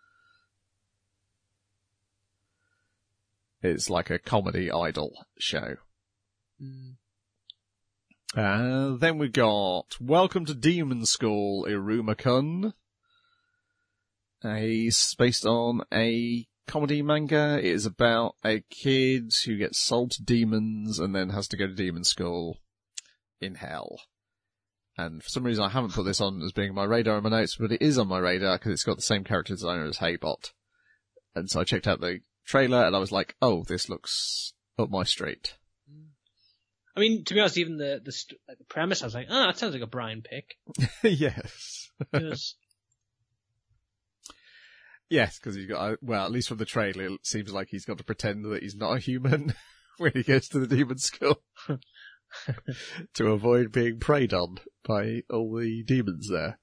It's like a comedy idol show. Mm. Uh, then we got Welcome to Demon School, Iruma-kun. Uh, It's based on a comedy manga. It is about a kid who gets sold to demons and then has to go to demon school in hell. And for some reason I haven't put this on as being my radar in my notes, but it is on my radar because it's got the same character designer as Haybot. And so I checked out the trailer and I was like, oh, this looks up my street. I mean, to be honest, even the the, st- like the premise, I was like, oh, that sounds like a Brian pick. Yes. Because Yes, because he's got, a, well, at least from the trailer, it seems like he's got to pretend that he's not a human when he goes to the demon school to avoid being preyed on by all the demons there.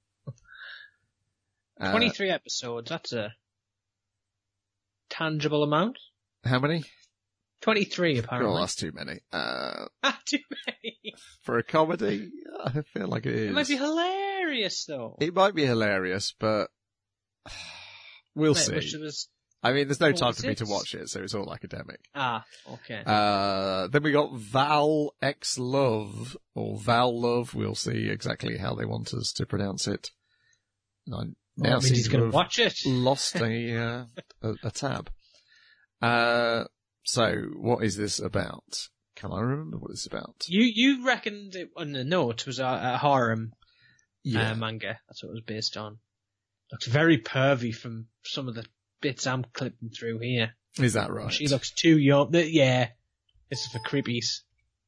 Uh, twenty-three episodes, that's a tangible amount. How many? twenty-three, apparently. Oh, that's too many. Uh, Ah, too many. for a comedy, I feel like it is. It might be hilarious, though. It might be hilarious, but we'll Mate, see. wish there was... I mean, there's no time for me to forty-six. watch it, so it's all academic. Ah, okay. Uh, then we got Val X Love, or Val Love. We'll see exactly how they want us to pronounce it. And I now Well, that means seem he's to going to have watch it. lost a, uh, a, a tab. Uh, so what is this about? Can I remember what it's about? You you reckoned it on the note was a, a harem Yeah. uh, manga. That's what it was based on. Looks very pervy from some of the bits I'm clipping through here. Is that right? She looks too young. Th- Yeah, this is for creepies.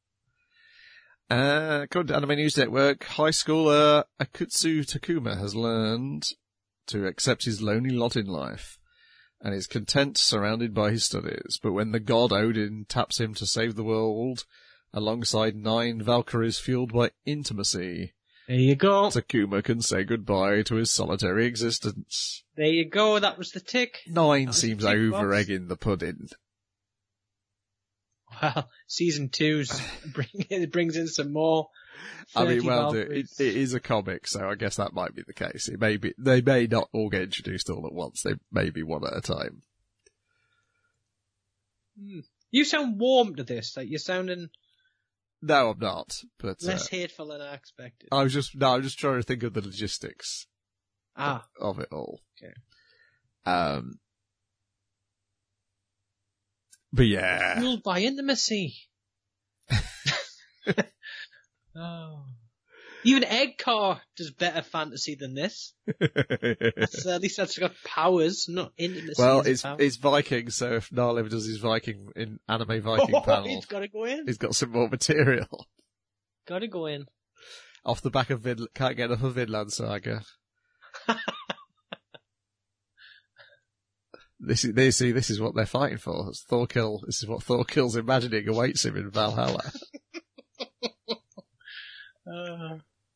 Uh, according to Anime News Network, high schooler Akutsu Takuma has learned to accept his lonely lot in life and is content surrounded by his studies. But when the god Odin taps him to save the world alongside nine Valkyries fueled by intimacy, There you go. Takuma can say goodbye to his solitary existence. There you go. That was the tick. Nine was seems a tick box. over-egging the pudding. Well, season two's bring it brings in some more. I mean, thirty well, it, Valkyries. it is a comic, so I guess that might be the case. It may be, they may not all get introduced all at once. They may be one at a time. Hmm. You sound warm to this. Like you're sounding No, I'm not. But less uh, hateful than I expected. I was just no, I'm just trying to think of the logistics ah, of it all. Okay. Um, but yeah, fueled by intimacy. Oh. Even Eggcar does better fantasy than this. That's, uh, at least that's got powers, not intimacy. well, as a it's power. it's Viking, so if Narlev does his Viking in anime Viking Oh, panel, he's gotta go in. he's got some more material. Gotta go in. Off the back of Vid, can't get enough of Vinland Saga. This is, they see, this is what they're fighting for. It's Thorkill. This is what Thorkill's imagining awaits him in Valhalla. Uh,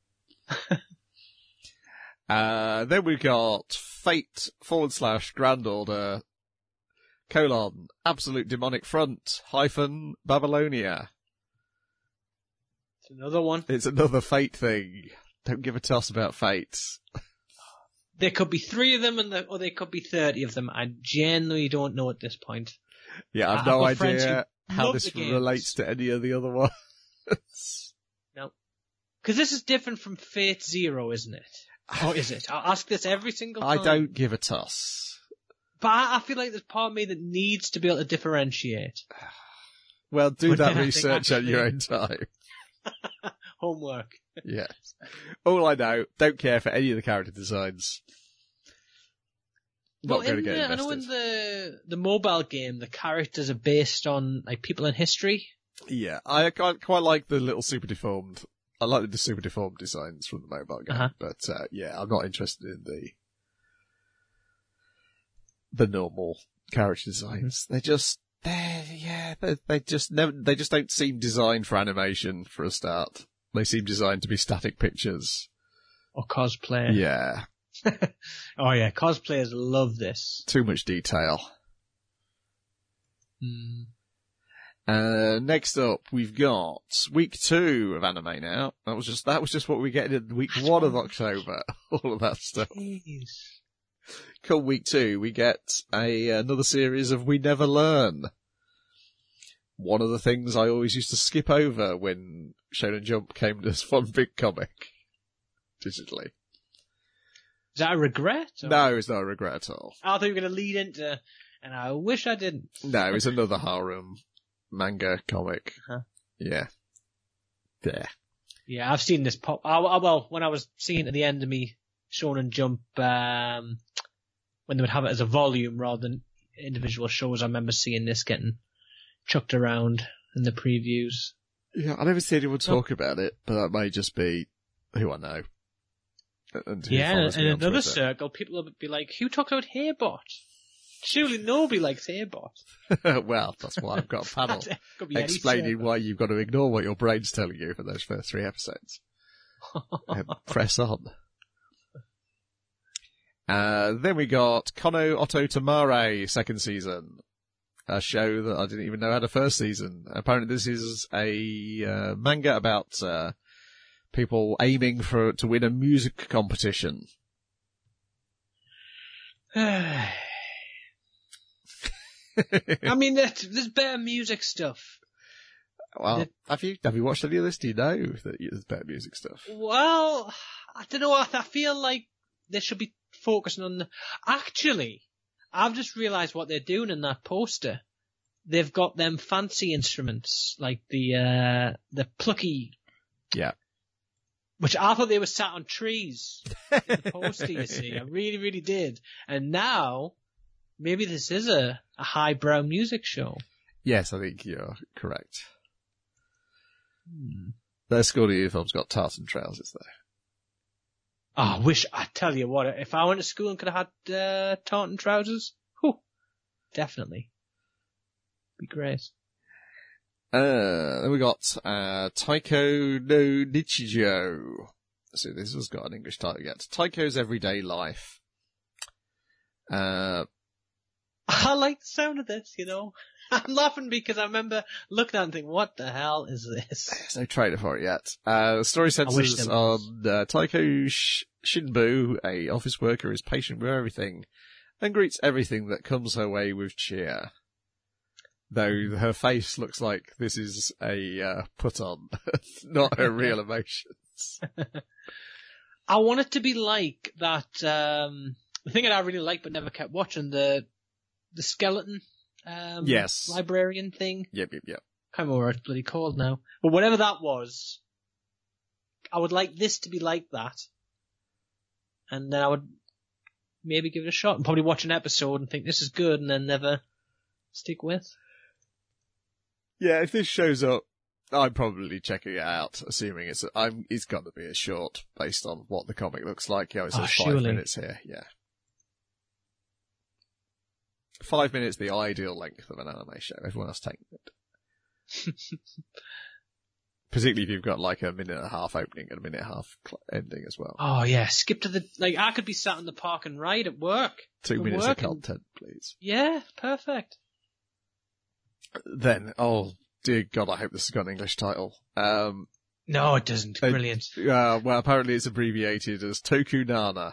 Uh, then we've got Fate forward slash Grand Order colon Absolute Demonic Front hyphen Babylonia. it's another one. It's another Fate thing. Don't give a toss about Fate. There could be three of them, and the, or there could be thirty of them. I genuinely don't know at this point. Yeah, I've I've no got friends idea who how love this the games. relates to any of the other ones. No, because this is different from Fate Zero, isn't it? Or is it? I'll ask this every single I time. don't give a toss. But I I feel like there's part of me that needs to be able to differentiate. Well, do But that then I think research on your actually- own time. Homework. Yes. All I know, don't care for any of the character designs. Not Well, going to in get the, I know invested. in the the mobile game, the characters are based on like people in history. Yeah, I quite, quite like the little super deformed. I like the super deformed designs from the mobile game, Uh-huh. but uh, yeah, I'm not interested in the the normal character designs. Mm-hmm. They're just they yeah they they just never they just don't seem designed for animation for a start. They seem designed to be static pictures. Or cosplay. Yeah, Oh yeah, cosplayers love this. too much detail. Mm. Uh, next up, we've got week two of anime now. That was just, that was just what we get in week one of October. All of that stuff. Jeez. Come week two, we get a, another series of We Never Learn. One of the things I always used to skip over when Shonen Jump came to this one big comic. Digitally. Is that a regret? Or... No, it's not a regret at all. I thought you were going to lead into, and I wish I didn't. No, it's another harem manga comic. Huh. Yeah. There. Yeah, I've seen this pop. I, I, well, when I was seeing at the end of me Shonen Jump, um, when they would have it as a volume rather than individual shows, I remember seeing this getting chucked around in the previews. Yeah, I never see anyone talk about it, but that may just be who I know. And who Yeah, and follows me in on another Twitter. circle, people will be like, who talks about Hairbot? Surely nobody likes Hairbot. Well, that's why I've got a panel Could be any explaining circle. why you've got to ignore what your brain's telling you for those first three episodes. And press on. Uh, then we got Kono Oto Tamare second season. A show that I didn't even know had a first season. Apparently this is a uh, manga about uh, people aiming for to win a music competition. I mean, there's, there's better music stuff. Well, The- have you have you watched any of this? Do you know that there's better music stuff? Well, I don't know. I, I feel like they should be focusing on the... Actually, I've just realised what they're doing in that poster. They've got them fancy instruments, like the uh the plucky, Yeah. which I thought they were sat on trees. The poster, you see, I really, really did. And now, maybe this is a, a highbrow music show. Yes, I think you're correct. Hmm. Their school uniform's got tartan trousers though. Oh, I wish, I tell you what, if I went to school and could have had uh, tartan trousers, whew, definitely. Be great. Uh, then we got, uh, Taiko no Nichijou. So this has got an English title yet. Taiko's Everyday Life. Uh, I like the sound of this, you know. I'm laughing because I remember looking at it and thinking, what the hell is this? there's no trailer for it yet. Uh, the story wish centers there was. on, uh, Taiko Sh- Shinbu, a office worker, is patient with everything and greets everything that comes her way with cheer. Though her face looks like this is a, uh, put on, not her real emotions. I want it to be like that, um, the thing that I really like but never kept watching, the, the skeleton, um, Yes. librarian thing. Yep, yep, yep. Can't remember what it's bloody called now. But whatever that was, I would like this to be like that. And then I would maybe give it a shot and probably watch an episode and think this is good and then never stick with. Yeah, if this shows up, I'm probably checking it out, assuming it's, I'm, it's got to be a short based on what the comic looks like. Yeah, it says Oh, five surely. minutes here, yeah. Five minutes, the ideal length of an anime show. Everyone else taking it. Particularly if you've got like a minute and a half opening and a minute and a half cl- ending as well. Oh yeah, skip to the, like I could be sat in the park and ride at work. Two for minutes work of and- content, please. Yeah, perfect. Then, oh dear God, I hope this has got an English title. Um, No, it doesn't. Uh, Brilliant. Uh, well, apparently it's abbreviated as Tokunana.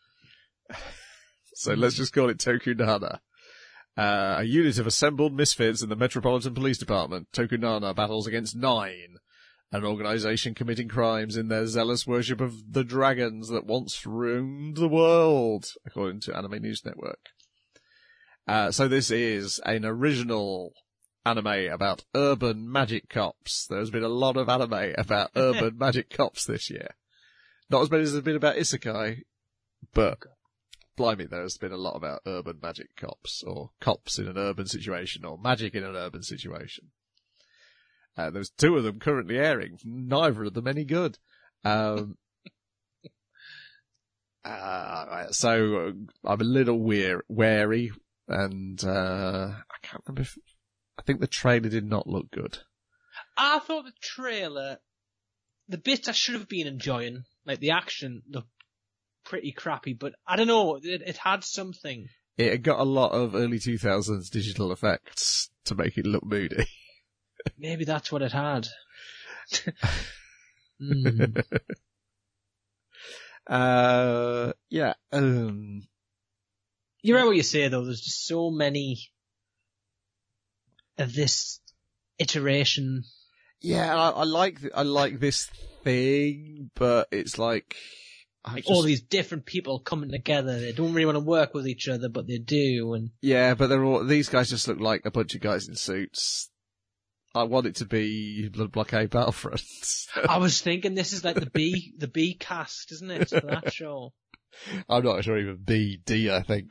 So let's just call it Tokunana. Uh, a unit of assembled misfits in the Metropolitan Police Department, Tokunana battles against Nine, an organization committing crimes in their zealous worship of the dragons that once roamed the world, according to Anime News Network. Uh, so this is an original anime about urban magic cops. There's been a lot of anime about urban magic cops this year. Not as many as there's been about isekai, but blimey, there's been a lot about urban magic cops, or cops in an urban situation, or magic in an urban situation. Uh, there's two of them currently airing, neither of them any good. Um, uh, so uh, I'm a little weir- wary, and uh, I can't remember if, I think the trailer did not look good. I thought the trailer, the bits I should have been enjoying, like the action, looked pretty crappy, but I don't know, it, it had something. It had got a lot of early two thousands digital effects to make it look moody. Maybe that's what it had. mm. Uh, yeah, um, You're right what you say though, there's just so many of this iteration. yeah, I, I like, th- I like this thing, but it's like, I Like just, all these different people coming together, they don't really want to work with each other, but they do, and yeah, but they're all, these guys just look like a bunch of guys in suits. I want it to be Blood Blockade Battlefront. I was thinking this is like the B, the B cast, isn't it, for that show? I'm not sure even B, D, I think.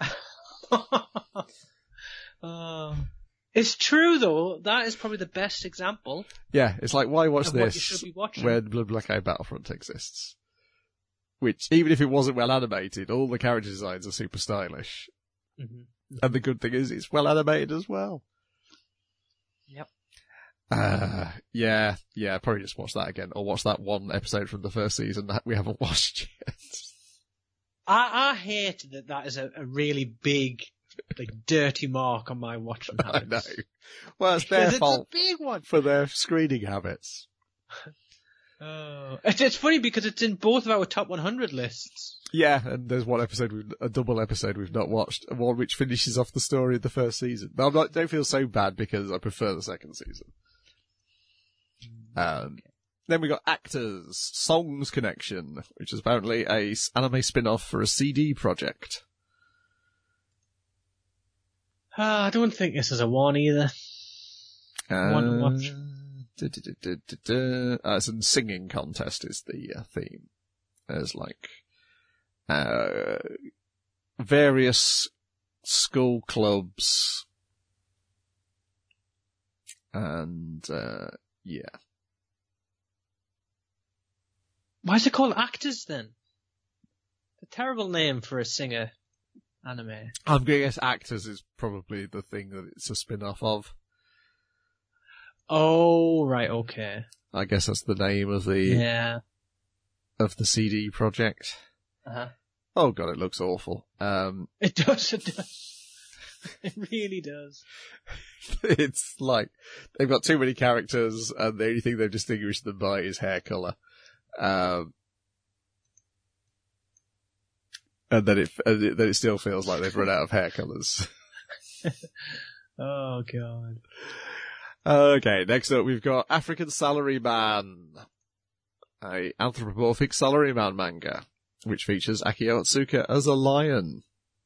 uh, it's true though, that is probably the best example Yeah, it's like, why watch of what you this should be watching. when Blood Blockade Battlefront exists? which, even if it wasn't well animated, all the character designs are super stylish. Mm-hmm. And the good thing is, it's well animated as well. Yep. Uh, yeah, yeah, probably just watch that again, or watch that one episode from the first season that we haven't watched yet. I, I hate that that is a, a really big, like, dirty mark on my watching habits. I know. Well, it's their Because fault it's a big one. for their screening habits. Oh. It's, it's funny because it's in both of our top one hundred lists. Yeah, and there's one episode, we've, a double episode we've not watched, one which finishes off the story of the first season. But I'm not, don't feel so bad because I prefer the second season. Um, then we got Actors, Songs Connection, which is apparently a s- anime spin-off for a C D project. Uh, I don't think this is a one either. One to watch. Da, da, da, da, da, da. Uh, it's a singing contest is the uh, theme. There's like uh, various school clubs and uh, yeah. Why is it called Actors then? A terrible name for a singer anime. I'm going to guess Actors is probably the thing that it's a spin-off of. Oh, right, okay. I guess that's the name of the Yeah. of the C D project. Uh-huh. Oh god, it looks awful. Um, It does, it does. It really does. it's like they've got too many characters, and the only thing they've distinguished them by is hair colour. Um, and then it, and it then it still feels like they've run out of hair colours. Oh god. Okay, next up we've got African Salaryman, a anthropomorphic salaryman manga, which features Akio Atsuka as a lion.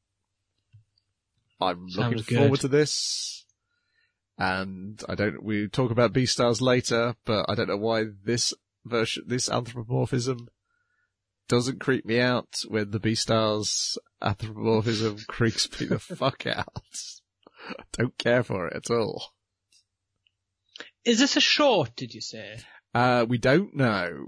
I'm Sounds looking good. forward to this, and I don't. We talk about Beastars later, but I don't know why this version, this anthropomorphism, doesn't creep me out when the Beastars anthropomorphism creeps me the fuck out. I don't care for it at all. Is this a short, did you say? Uh, we don't know.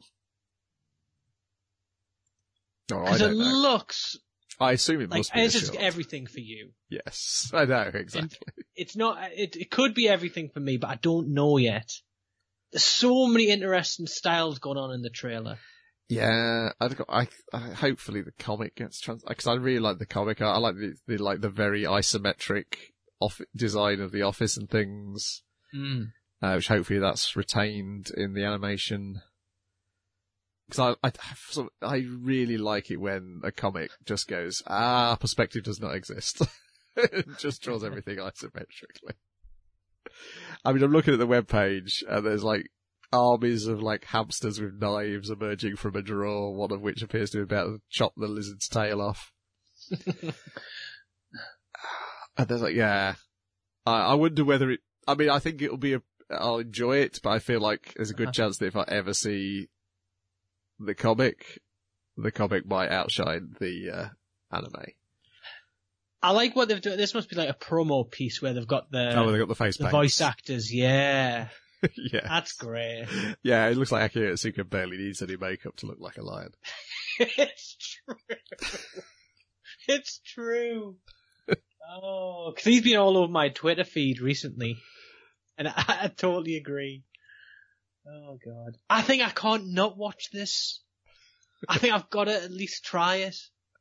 No, I Because it don't know. looks I assume it like must be a it's just short. everything for you. Yes, I know, exactly. It's not, it, it could be everything for me, but I don't know yet. There's so many interesting styles going on in the trailer. Yeah, I've got, I, I, hopefully the comic gets trans, because I really like the comic. I, I like the, the, like the very isometric off, design of the office and things. Mm. Uh, which hopefully that's retained in the animation. Because I, I, sort of- I really like it when a comic just goes, ah, perspective does not exist. It just draws everything isometrically. I mean, I'm looking at the webpage and there's like armies of like hamsters with knives emerging from a drawer, one of which appears to be about to chop the lizard's tail off. And there's like, yeah. I, I wonder whether it, I mean, I think it'll be a, I'll enjoy it, but I feel like there's a good Uh-huh. chance that if I ever see the comic, the comic might outshine the uh, anime. I like what they've done. This must be like a promo piece where they've got the, oh, they got the face the paint. voice actors. Yeah. Yeah. That's great. Yeah, it looks like Akira Atsuka barely needs any makeup to look like a lion. It's true. It's true. Oh, because he's been all over my Twitter feed recently. And I, I totally agree. Oh god. I think I can't not watch this. I think I've got to at least try it.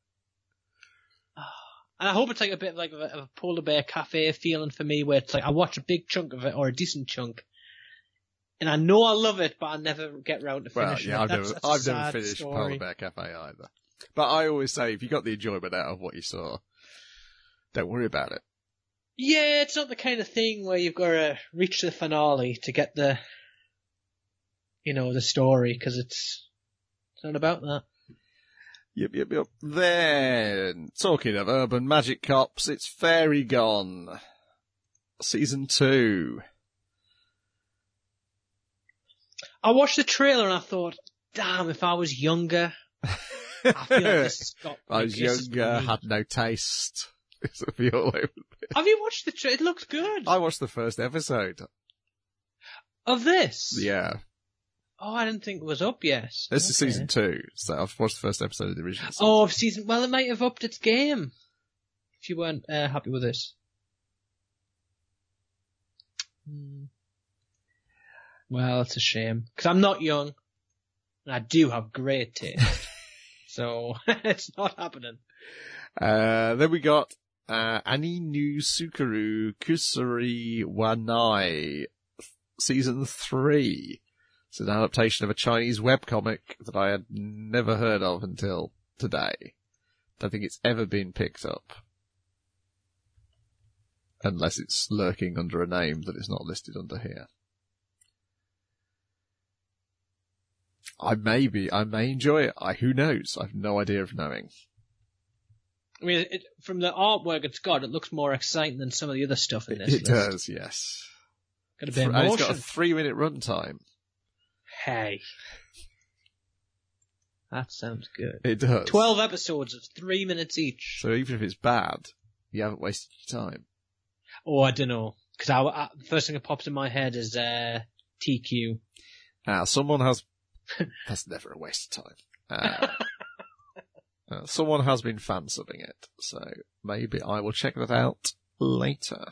And I hope it's like a bit like of a, of a Polar Bear Cafe feeling for me, where it's like I watch a big chunk of it or a decent chunk, and I know I love it, but I never get round to Well, finishing yeah, it. I've That's, never, that's a I've never sad finished story. Polar Bear Cafe either. But I always say, if you got the enjoyment out of what you saw, don't worry about it. Yeah, it's not the kind of thing where you've got to reach the finale to get the, you know, the story, because it's, it's not about that. Yep, yep, yep. Then, talking of urban magic cops, it's Fairy Gone. Season two. I watched the trailer and I thought, damn, if I was younger, I feel like this has got. I was like, this is younger, me. had no taste. This would be all over. Have you watched the trailer? It looks good. I watched the first episode. Of this? Yeah. Oh, I didn't think it was up yet. This okay. is season two, so I've watched the first episode of the original season. Oh, season. Well, it might have upped its game. If you weren't uh, happy with this. Hmm. Well, it's a shame because I'm not young, and I do have great taste. So it's not happening. Uh, then we got uh, Ani no Sukaru Kusuri wa Nai, season three. It's an adaptation of a Chinese webcomic that I had never heard of until today. Don't think it's ever been picked up. Unless it's lurking under a name that is not listed under here. I may be, I may enjoy it. I, who knows? I've no idea of knowing. I mean, it, from the artwork it's got, it looks more exciting than some of the other stuff in this It list. does, yes. Got a bit of And it's motion. got a three minute runtime. Hey. That sounds good. It does. Twelve episodes of three minutes each. So even if it's bad, you haven't wasted your time. Oh, I don't know. Because I, I, first thing that pops in my head is uh, T Q. Ah, someone has... That's never a waste of time. Uh, uh, someone has been fan-subbing it, so maybe I will check that out later.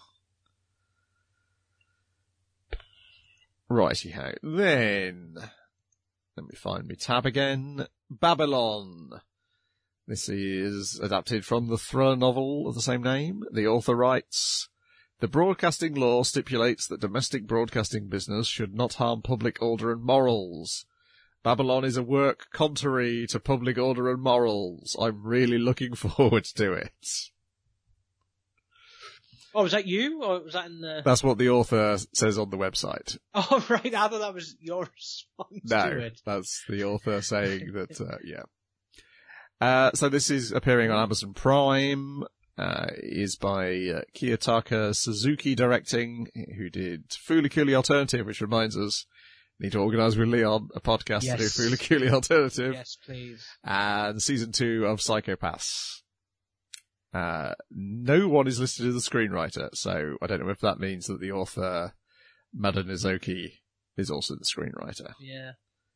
Righty-ho. Then, let me find my tab again. Babylon. This is adapted from the thriller novel of the same name. The author writes, "The broadcasting law stipulates that domestic broadcasting business should not harm public order and morals. Babylon is a work contrary to public order and morals. I'm really looking forward to it." Oh, was that you? Or was that in the... That's what the author says on the website. Oh, right. I thought that was your response No, to it. that's the author saying that, uh, yeah. Uh, so this is appearing on Amazon Prime, uh, is by uh, Kiyotaka Suzuki directing, who did Fooly Cooly Alternative, which reminds us, need to organise with Leon a podcast Yes. to do Fooly Cooly Alternative. Yes, please. And season two of Psycho-Pass. Uh, no one is listed as a screenwriter, so I don't know if that means that the author, Mada Nizoki, is also the screenwriter. Yeah.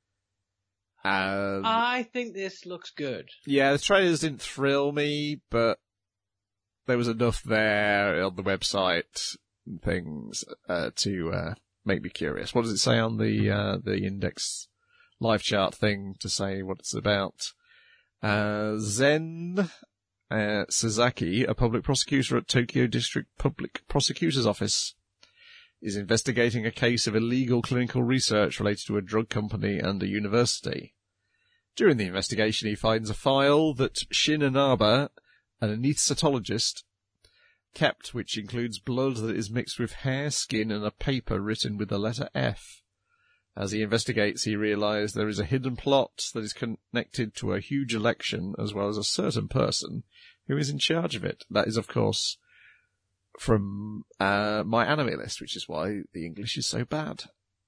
Um, I think this looks good. yeah, the trailers didn't thrill me, but there was enough there on the website and things, uh, to, uh, make me curious. What does it say on the, uh, the index live chart thing to say what it's about? Uh, Zen, uh, Sasaki, a public prosecutor at Tokyo District Public Prosecutor's Office, is investigating a case of illegal clinical research related to a drug company and a university. During the investigation, he finds a file that Shin Inaba, an anaesthetologist, kept, which includes blood that is mixed with hair, skin, and a paper written with the letter F. As he investigates, he realizes there is a hidden plot that is connected to a huge election, as well as a certain person who is in charge of it. That is, of course, from uh, my anime list, which is why the English is so bad.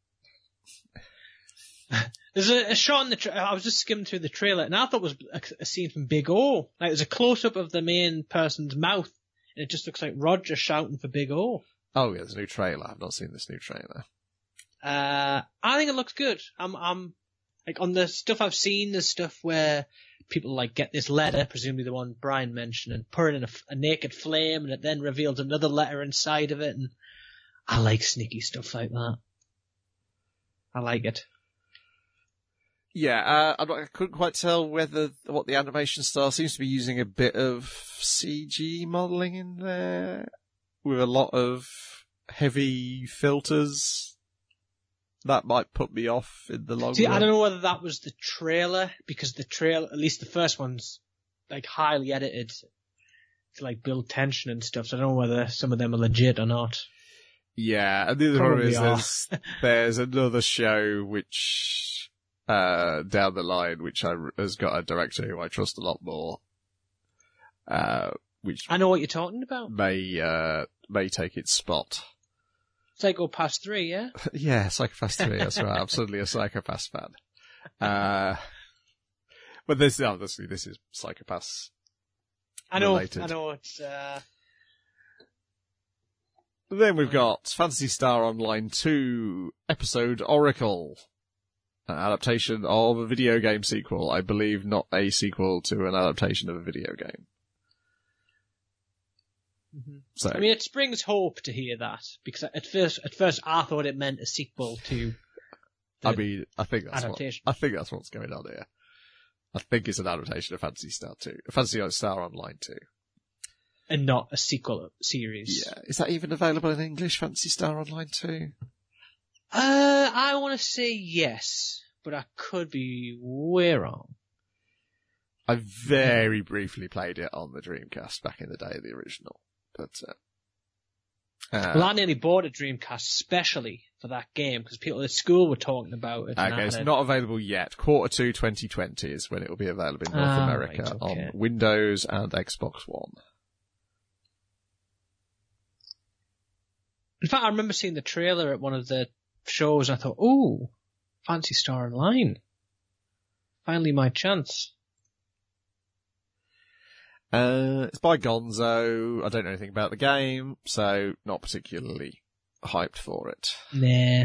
There's a, a shot in the tra- I was just skimming through the trailer, and I thought it was a, a scene from Big O. Like, there's a close-up of the main person's mouth, and it just looks like Roger shouting for Big O. Oh, yeah, there's a new trailer. I've not seen this new trailer. Uh, I think it looks good. I'm, I'm, like, on the stuff I've seen, there's stuff where people, like, get this letter, presumably the one Brian mentioned, and put it in a, a naked flame, and it then reveals another letter inside of it, and I like sneaky stuff like that. I like it. Yeah, uh, I'm not, I couldn't quite tell whether what the animation style seems to be using a bit of C G modelling in there, with a lot of heavy filters. That might put me off in the long See, run. I don't know whether that was the trailer, because the trailer, at least the first one's, like, highly edited to, like, build tension and stuff, so I don't know whether some of them are legit or not. Yeah, and the other problem Probably is are. there's, there's another show which, uh, down the line, which I, has got a director who I trust a lot more, uh, which I know what you're talking about. may, uh, may take its spot. Psycho-Pass three, yeah? Yeah, Psycho-Pass three, that's right. I'm suddenly a Psycho-Pass fan. Uh, but this, obviously, this is Psycho-Pass I know, related. I know, it's, uh... Then we've got Phantasy Star Online two, episode Oracle. An adaptation of a video game sequel. I believe not a sequel to an adaptation of a video game. Mm-hmm. So, I mean, it springs hope to hear that, because at first, at first I thought it meant a sequel to I mean, I think that's adaptation. what, I think that's what's going on here. I think it's an adaptation of Phantasy Star two. Phantasy Star Online two. And not a sequel series. Yeah. Is that even available in English, Phantasy Star Online two? Uh, I want to say yes, but I could be way wrong. I very briefly played it on the Dreamcast back in the day, the original. But, uh, uh, well, I nearly bought a Dreamcast specially for that game, because people at school were talking about it. Okay, it's not available yet. Quarter two twenty twenty is when it will be available in North ah, America right, okay. on Windows and Xbox One. In fact, I remember seeing the trailer at one of the shows, and I thought, ooh, Phantasy Star Online. Finally my chance. Uh, it's by Gonzo. I don't know anything about the game, so not particularly hyped for it. Nah.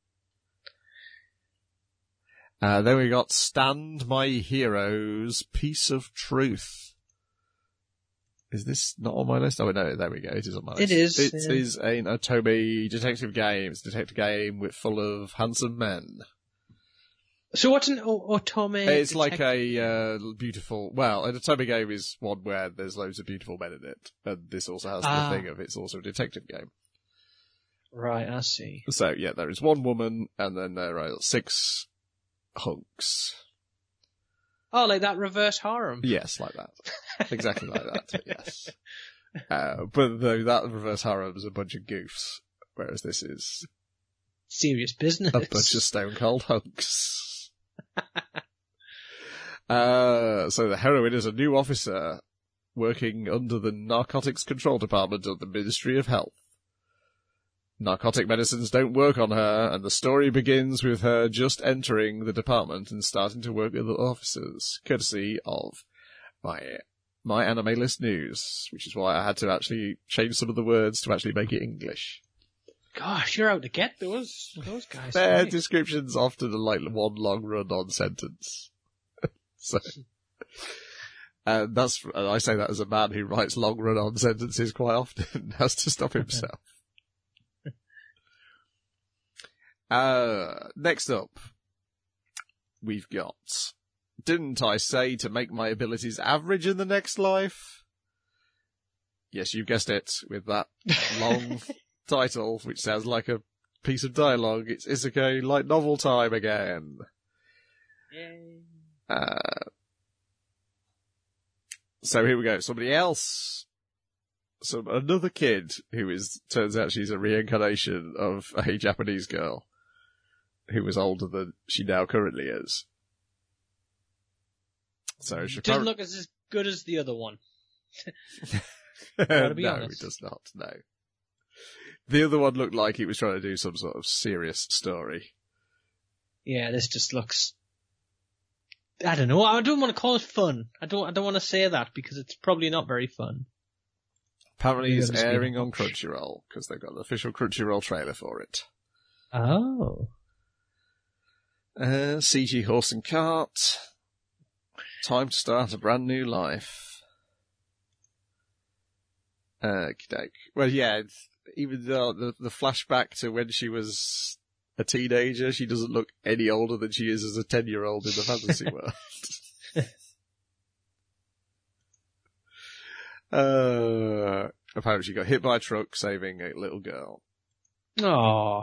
Uh, then we got Stand My Heroes, Piece of Truth. Is this not on my list? Oh, no, there we go. It is on my list. It is. It yeah. is a Tomy detective game. It's a detective game with full of handsome men. So what's an o- Otome? It's detect- like a uh, beautiful... Well, an Otome game is one where there's loads of beautiful men in it. And this also has Ah. the thing of it's also a detective game. Right, I see. So, yeah, there is one woman, and then there are six hunks. Oh, like that reverse harem? Yes, like that. Exactly like that, yes. Uh, but though that reverse harem is a bunch of goofs, whereas this is Serious business. a bunch of stone cold hunks. uh, so the heroine is a new officer working under the Narcotics Control Department of the Ministry of Health. Narcotic medicines don't work on her, and the story begins with her just entering the department and starting to work with the officers, courtesy of my my anime list news, which is why I had to actually change some of the words to actually make it English. Gosh, you're out to get those those guys. Their right? descriptions often are like one long run-on sentence. So, and that's and I say that as a man who writes long run-on sentences quite often and has to stop himself. Uh, next up, we've got, didn't I say to make my abilities average in the next life? Yes, you guessed it, with that long title, which sounds like a piece of dialogue. It's Isekai Light Novel time again. Yay. Uh, so here we go. Somebody else. Some, another kid who is, turns out she's a reincarnation of a Japanese girl who was older than she now currently is. So she Doesn't look as good as the other one. no, Gotta be it honest. does not, no. The other one looked like it was trying to do some sort of serious story. Yeah, this just looks. I don't know. I don't want to call it fun. I don't. I don't want to say that because it's probably not very fun. Apparently Maybe it's I'm just being airing on harsh. Crunchyroll, because they've got an official Crunchyroll trailer for it. Oh. Uh, C G Horse and Cart. Time to start a brand new life. Uh, well, yeah, it's, even though the, the flashback to when she was a teenager, she doesn't look any older than she is as a ten-year-old in the fantasy world. uh, apparently she got hit by a truck saving a little girl. Oh.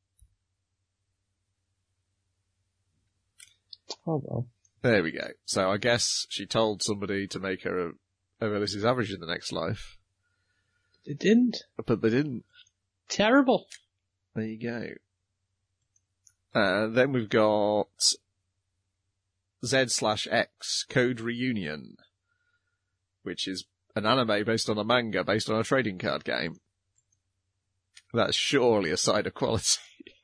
Oh well. There we go. So I guess she told somebody to make her abilities average in the next life, It didn't. but they didn't. Terrible. There you go. Uh, then we've got Z slash X Code Reunion, which is an anime based on a manga based on a trading card game. That's surely a sign of quality.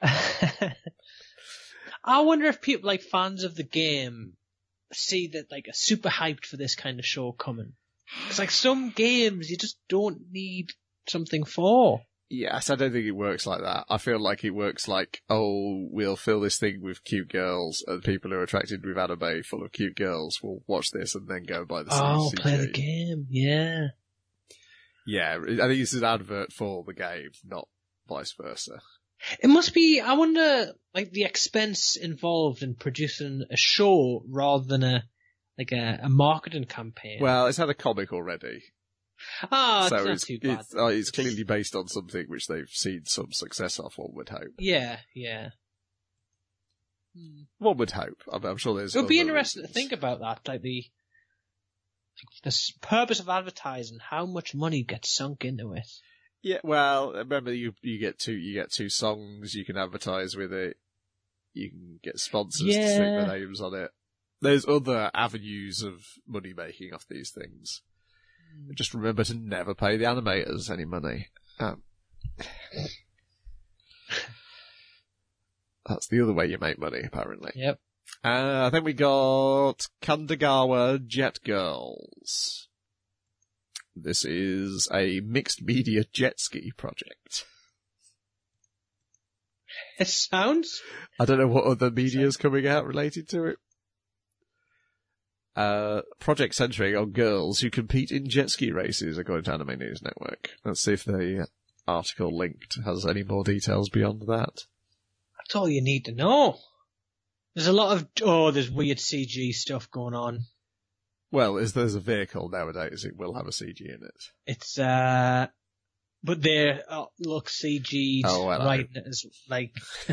I wonder if people like fans of the game see that like are super hyped for this kind of show coming. It's like some games you just don't need something for. Yes, I don't think it works like that. I feel like it works like, oh, we'll fill this thing with cute girls, and people who are attracted with anime full of cute girls will watch this and then go buy the Oh, C G. play the game, yeah. Yeah, I think it's an advert for the game, not vice versa. It must be, I wonder, like, the expense involved in producing a show rather than a, like a, a marketing campaign. Well, it's had a comic already. Ah, so it's not it's, too bad. It's, uh, it's clearly based on something which they've seen some success of, one would hope. Yeah, yeah. One would hope. I'm, I'm sure there's... It would be other interesting reasons. to think about that, like the, like the s- purpose of advertising, how much money gets sunk into it. Yeah, well, remember you you get two you get two songs, you can advertise with it, you can get sponsors Yeah. to stick their names on it. There's other avenues of money making off these things. Just remember to never pay the animators any money. Um, that's the other way you make money, apparently. Yep. Uh, then we got Kandagawa Jet Girls. This is a mixed media jet ski project. It sounds... I don't know what other media is coming out related to it. Uh, project centering on girls who compete in jet ski races, according to Anime News Network. Let's see if the article linked has any more details beyond that. That's all you need to know. There's a lot of, oh, there's weird C G stuff going on. Well, as there's a vehicle nowadays, it will have a C G in it. It's, uh, but they uh, look C G'd Oh, well, right as, like,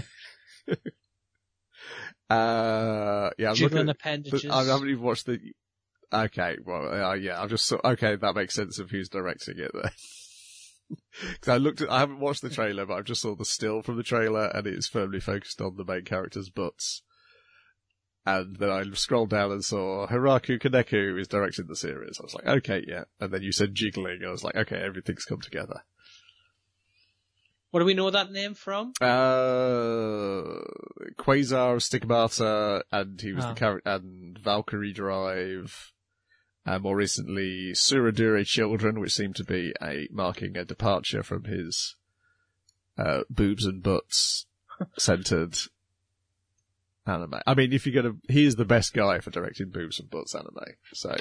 Uh, yeah, I'm jiggling looking at, appendages. I haven't even watched the, okay, well, uh, yeah, I've just, saw, okay, that makes sense of who's directing it there. Cause I looked at, I haven't watched the trailer, but I just saw the still from the trailer and it's firmly focused on the main character's butts. And then I scrolled down and saw Hiraku Kaneko is directing the series. I was like, okay, yeah. And then you said jiggling. I was like, okay, everything's come together. What do we know that name from? Uh, Quasar Stigmata, and he was Oh. the character, and Valkyrie Drive, and more recently Suradure Children, which seemed to be a marking a departure from his uh, boobs and butts centered anime. I mean, if you're gonna, he is the best guy for directing boobs and butts anime. So,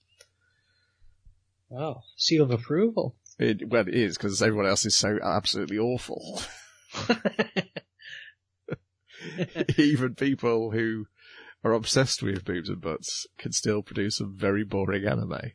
Wow. Seal of approval. it, well, it is because everyone else is so absolutely awful. Even people who are obsessed with boobs and butts can still produce some very boring anime.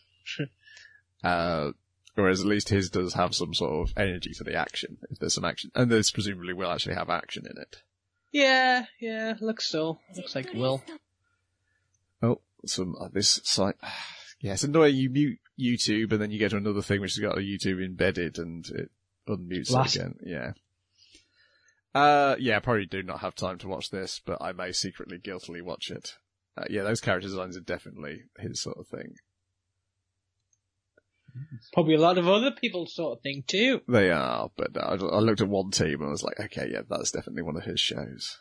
uh, whereas at least his does have some sort of energy to the action, if there's some action. And this presumably will actually have action in it. Yeah, yeah, looks so. Looks like Will. Oh, some, uh, this site. Yeah, it's annoying. You mute YouTube and then you go to another thing which has got a YouTube embedded and it unmutes Blast. it again. Yeah. Uh, yeah, I probably do not have time to watch this, but I may secretly guiltily watch it. Uh, yeah, those character designs are definitely his sort of thing. Probably a lot of other people's sort of thing too. They are, but I, I looked at one team and I was like, okay, yeah, that's definitely one of his shows.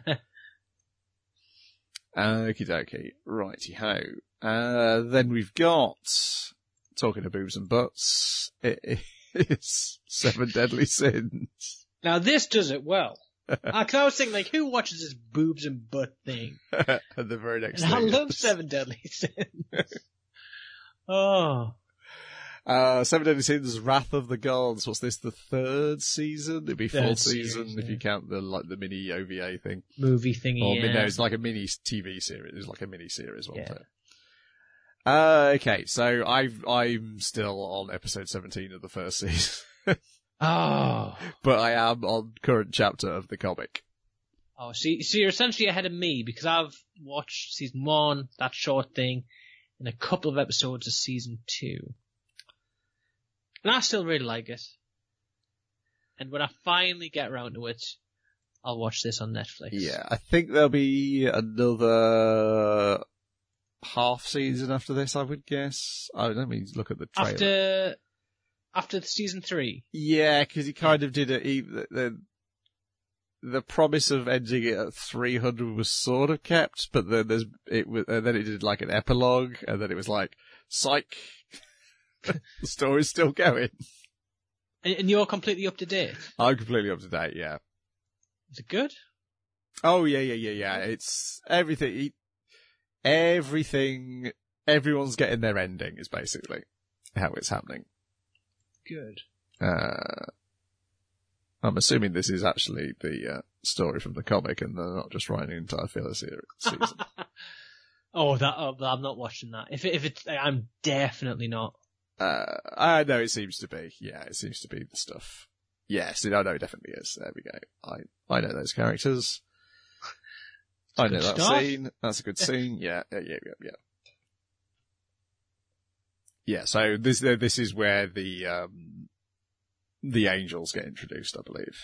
Okie dokie. Righty ho. Uh, then we've got, talking of boobs and butts, it is Seven Deadly Sins. Now this does it well. uh, 'cause I was thinking, like, who watches this boobs and butt thing? And the very next And I thing love is- Seven Deadly Sins. Oh. Uh, Seven Deadly Sins, Wrath of the Gods. What's this, the third season? It'd be Third fourth series, season if yeah. you count the, like, the mini O V A thing. Movie thingy, Or, yeah. no, it's like a mini T V series. It was like a mini series, wasn't Yeah. it? Uh, okay, so I've, I'm still on episode seventeen of the first season. Oh. But I am on current chapter of the comic. Oh, see, so you're essentially ahead of me because I've watched season one, that short thing, and a couple of episodes of season two. And I still really like it. And when I finally get around to it, I'll watch this on Netflix. Yeah, I think there'll be another half season after this, I would guess. I let me look at the trailer. After, after season three. Yeah, because he kind of did it. He, the, the the promise of ending it at three hundred was sort of kept, but then there's it was, and then it did like an epilogue, and then it was like, psych, the story's still going. And, and you're completely up to date? I'm completely up to date, yeah. Is it good? Oh, yeah, yeah, yeah, yeah. It's everything. Everything. Everyone's getting their ending is basically how it's happening. Good. Uh, I'm assuming this is actually the uh, story from the comic and they're not just writing an entire filler series, season. oh, that, oh, I'm not watching that. If, it, if it's, I'm definitely not. Uh, I know it seems to be. Yeah, it seems to be the stuff. Yes, I know it definitely is. There we go. I, I know those characters. I know that stuff. scene. That's a good scene. Yeah, yeah, yeah, yeah, yeah. Yeah, so this, this is where the, um, the angels get introduced, I believe.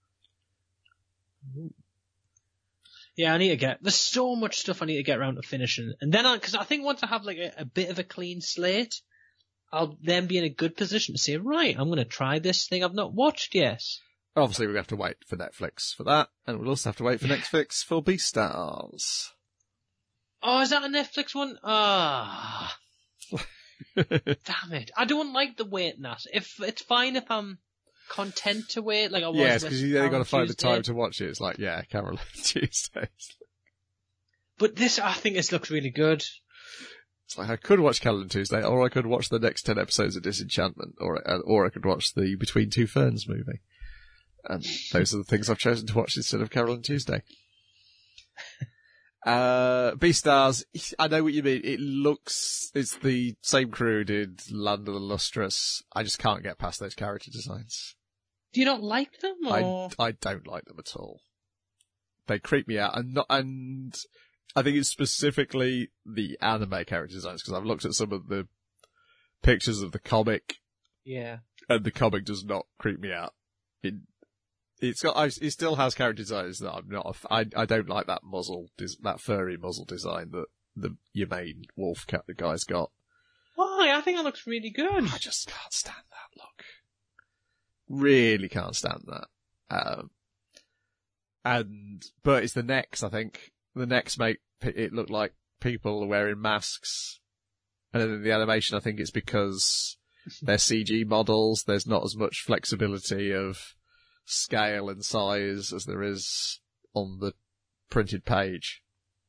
Yeah, I need to get, there's so much stuff I need to get around to finishing. And then I, cause I think once I have like a, a bit of a clean slate, I'll then be in a good position to say, right, I'm going to try this thing I've not watched yet. Obviously, we have to wait for Netflix for that, and we'll also have to wait for Netflix for Beastars. Oh, is that a Netflix one? Ah. Damn it. I don't like the waiting that. If, it's fine if I'm content to wait, like I was. Yes, because you only got to find Tuesday. the time to watch it. It's like, yeah, Carol Tuesdays. But this, I think this looks really good. It's like I could watch Calendar Tuesday, or I could watch the next ten episodes of Disenchantment, or or I could watch the Between Two Ferns movie. And those are the things I've chosen to watch instead of Carol and Tuesday. uh, Beastars, I know what you mean. It looks, it's the same crew who did Land of the Lustrous. I just can't get past those character designs. Do you not like them? Or? I, I don't like them at all. They creep me out, and not, and I think it's specifically the anime character designs, because I've looked at some of the pictures of the comic. Yeah. And the comic does not creep me out. It, it's got, I, it still has character designs that I'm not, a, I, I don't like that muzzle, that furry muzzle design that the, your main wolf cat, the guy's got. Why? I think that looks really good. I just can't stand that look. Really can't stand that. Um, and, but it's the necks, I think. The necks make it look like people are wearing masks. And then in the animation, I think it's because they're C G models. There's not as much flexibility of scale and size as there is on the printed page.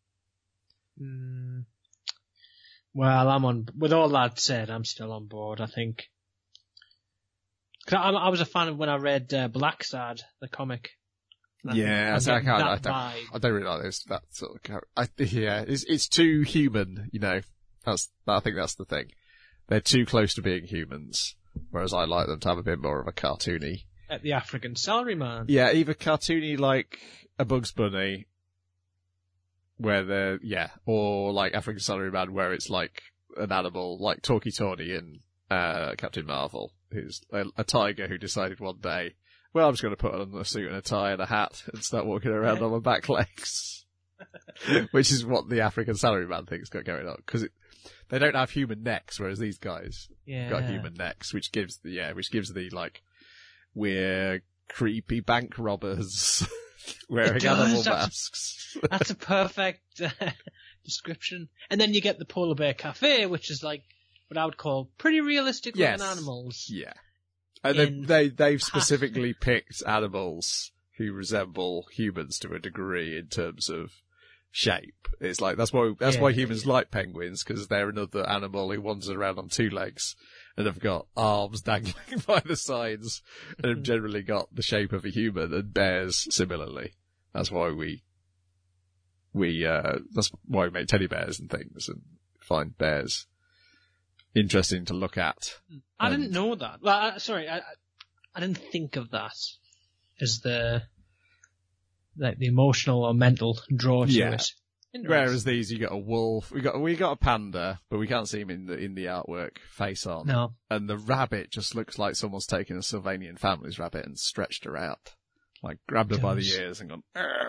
Mm. Well, I'm on, with all that said, I'm still on board, I think. Cause I, I was a fan of when I read uh, Blacksad, the comic. Yeah, I, I, can't, I, don't, I don't really like this, that sort of character. I, yeah, it's, it's too human, you know. That's, I think that's the thing. They're too close to being humans, whereas I like them to have a bit more of a cartoony. At the African Salaryman. Yeah, either cartoony like a Bugs Bunny, where they're, yeah, or like African Salaryman where it's like an animal, like Talkie Tawny in, uh, Captain Marvel, who's a, a tiger who decided one day, well, I'm just going to put on a suit and a tie and a hat and start walking around on my back legs. Which is what the African Salaryman thing's got going on. Because they don't have human necks, whereas these guys yeah. got human necks, which gives the, yeah, which gives the, like, we're creepy bank robbers wearing animal that's, masks. That's a perfect uh, description. And then you get the Polar Bear Cafe, which is like what I would call pretty realistic looking yes. animals. Yeah. And they, they, they've specifically picked animals who resemble humans to a degree in terms of shape. It's like, that's why, that's yeah, why humans yeah. like penguins, because they're another animal who wanders around on two legs and have got arms dangling by the sides and have generally got the shape of a human, and bears similarly. That's why we, we, uh, that's why we make teddy bears and things and find bears interesting to look at. I and, didn't know that. Well, I, sorry, I, I didn't think of that as the, like the emotional or mental draw to yeah. it. Whereas these, you got a wolf, we got we got a panda, but we can't see him in the in the artwork face on. No. And the rabbit just looks like someone's taken a Sylvanian Families rabbit and stretched her out, like grabbed her by the ears and gone.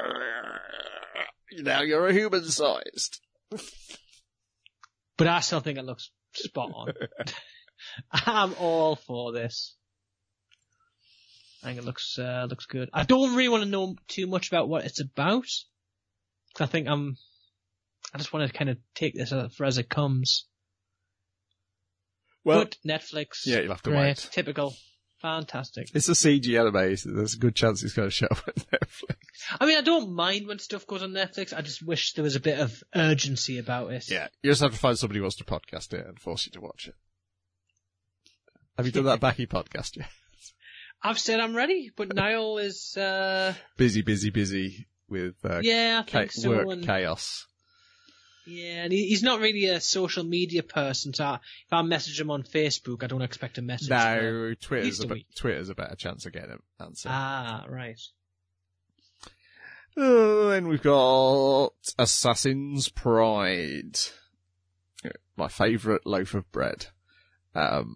Now you're a human sized. But I still think it looks spot on. I'm all for this. I think it looks uh, looks good. I don't really want to know too much about what it's about, because I think I'm. I just want to kind of take this for as it comes. Well, but Netflix, yeah, you'll have to great, wait. typical. Fantastic. It's a C G anime, so there's a good chance it's going to show up on Netflix. I mean, I don't mind when stuff goes on Netflix. I just wish there was a bit of urgency about it. Yeah, you just have to find somebody who wants to podcast it and force you to watch it. Have you done that Backy podcast yet? I've said I'm ready, but Niall is, uh... busy, busy, busy with, uh, yeah, I think cha- so, work and... chaos. Yeah, and he, he's not really a social media person, so I, if I message him on Facebook, I don't expect a message. No, Twitter's least a, a be- week. Twitter's a better chance of getting an answer. Ah, right. Uh, then we've got Assassin's Pride. My favourite loaf of bread. Um,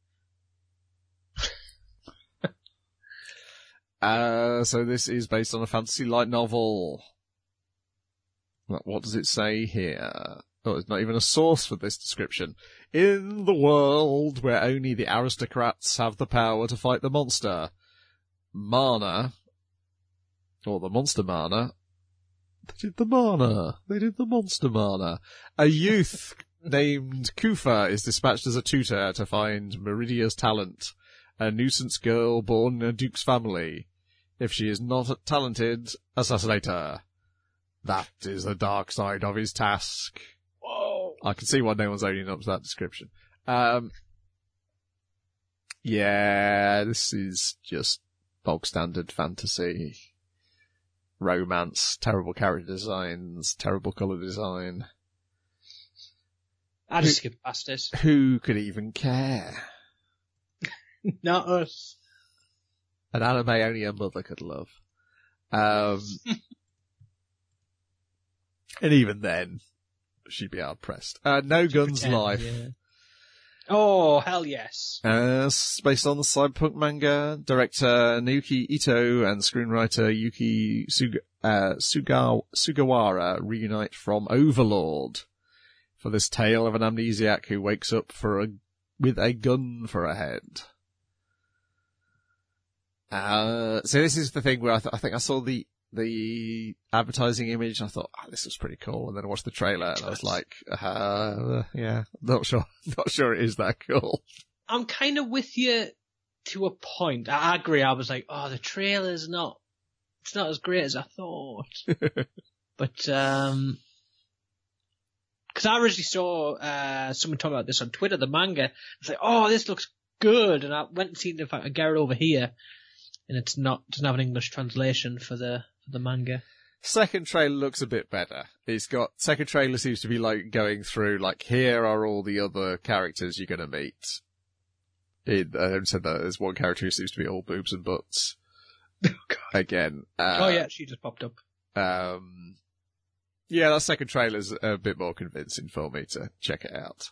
uh, so this is based on a fantasy light novel. What does it say here? Oh, there's not even a source for this description. In the world where only the aristocrats have the power to fight the monster, Mana, or the monster Mana, they did the Mana, they did the monster Mana. A youth named Kufa is dispatched as a tutor to find Meridia's talent, a nuisance girl born in a duke's family. If she is not talented, assassinate her. That is the dark side of his task. Whoa. I can see why no one's owning up to that description. Um, yeah, this is just bog standard fantasy. Romance, terrible character designs, terrible colour design. I just skip past it. Who could even care? Not us. An anime only a mother could love. Um, and even then, she'd be hard pressed. Uh, No Guns Pretend, Life. yeah. Oh, hell yes. Uh, it's based on the cyberpunk manga. Director Naoki Ito and screenwriter Yuki Suga, uh, Suga, Sugawara reunite from Overlord for this tale of an amnesiac who wakes up for a, with a gun for a head. Uh, so this is the thing where I, th- I think I saw the, the advertising image and I thought, oh, this was pretty cool. And then I watched the trailer and I was like, uh, yeah, not sure, not sure it is that cool. I'm kind of with you to a point. I agree. I was like, oh, the trailer's not, it's not as great as I thought. But, um, cause I originally saw, uh, someone talk about this on Twitter, the manga. I was like, oh, this looks good. And I went and seen if I could get it over here. And it's not, doesn't have an English translation for the, for the manga. Second trailer looks a bit better. It's got, second trailer seems to be like going through, like, here are all the other characters you're gonna meet. It, I haven't said that, there's one character who seems to be all boobs and butts. Oh god. Again. Uh, oh yeah, she just popped up. Um, yeah, that second trailer's a bit more convincing for me to check it out.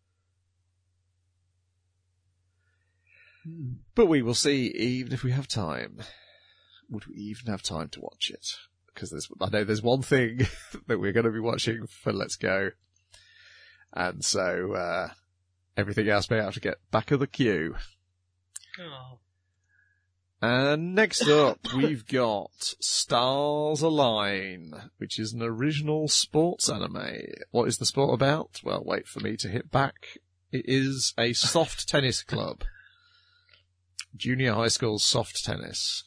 Hmm. But we will see, even if we have time. Would we even have time to watch it? Because there's, I know there's one thing that we're going to be watching for Let's Go. And so, uh, everything else may have to get back of the queue. Oh. And next up, we've got Stars Align, which is an original sports anime. What is the sport about? Well, wait for me to hit back. It is a soft tennis club. Junior high school soft tennis.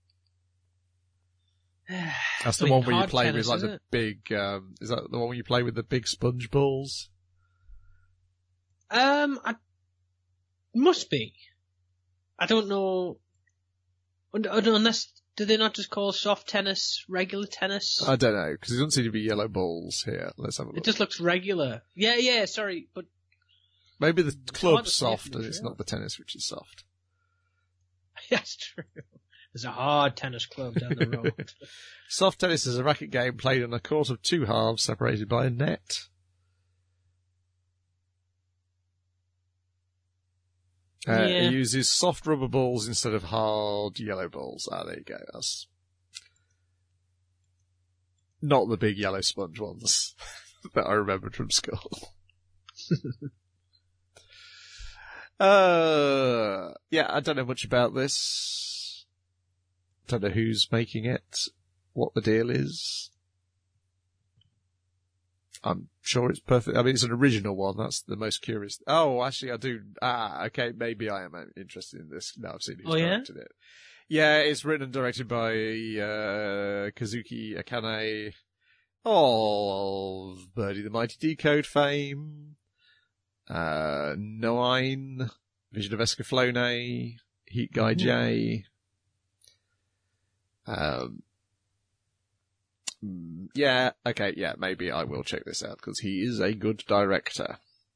That's the I mean, one where you hard play tennis, with like is the it? big, um, is that the one where you play with the big sponge balls? Um, I, must be. I don't know. Un- un- Unless, do they not just call soft tennis regular tennis? I don't know, because there doesn't seem to be yellow balls here. Let's have a It look. just looks regular. Yeah, yeah, sorry, but Maybe the hard to club's say soft from and it's the not the tennis which is soft. that's true. There's a hard tennis club down the road. Soft tennis is a racket game played on a court of two halves separated by a net. Uh, Yeah. It uses soft rubber balls instead of hard yellow balls. Ah, there you go. That's not the big yellow sponge ones that I remembered from school. uh, yeah, I don't know much about this. Don't know who's making it, what the deal is. I'm sure it's perfect. I mean, it's an original one. That's the most curious. Oh, actually, I do. Ah, okay. Maybe I am interested in this. Now I've seen who's Oh, yeah? directed it. Yeah, it's written and directed by uh, Kazuki Akane of Birdie the Mighty Decode fame, uh, Nine, Vision of Escaflowne, Heat Guy J. Um, yeah, okay, yeah, maybe I will check this out because he is a good director.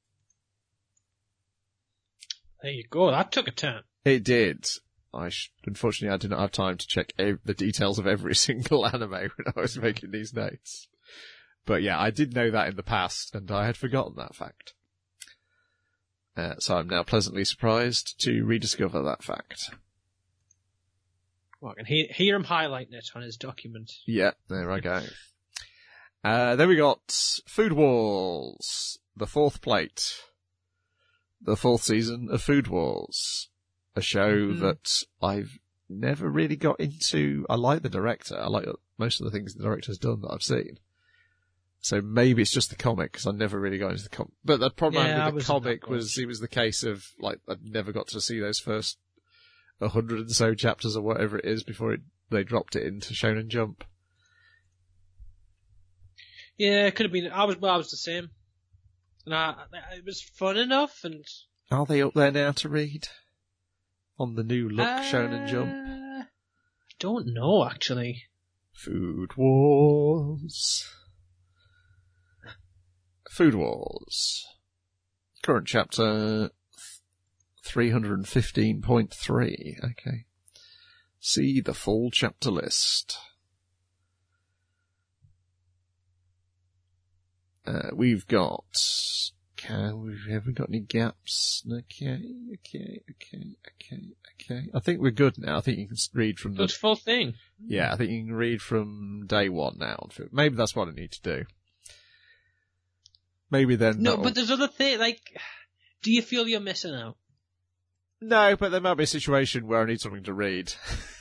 There you go. That took a turn. It did. I sh- unfortunately I did not have time to check ev- the details of every single anime when I was making these notes. But yeah, I did know that in the past, and I had forgotten that fact. Uh, so I'm now pleasantly surprised to rediscover that fact. Well, I can hear, hear him highlighting it on his document. Yeah, there I go. Uh, then we got Food Wars, the fourth plate. The fourth season of Food Wars. A show mm-hmm. that I've never really got into. I like the director. I like most of the things the director's done that I've seen. So maybe it's just the comic, because I never really got into the comic. But the problem yeah, with the comic was it was the case of, like, I never got to see those first a hundred and so chapters or whatever it is before it, they dropped it into Shonen Jump. Yeah, it could have been. I was, well, I was the same. And I, it was fun enough, and... Are they up there now to read? On the new look uh, Shonen Jump? I don't know, actually. Food Wars. Food Wars. Current chapter three hundred fifteen point three. Okay. See the full chapter list. Uh, we've got... Can we, have we got any gaps? Okay, okay, okay, okay, okay. I think we're good now. I think you can read from the... Good full thing. Yeah, I think you can read from day one now. Maybe that's what I need to do. Maybe then... No, that'll... but there's other things, like... Do you feel you're missing out? No, but there might be a situation where I need something to read.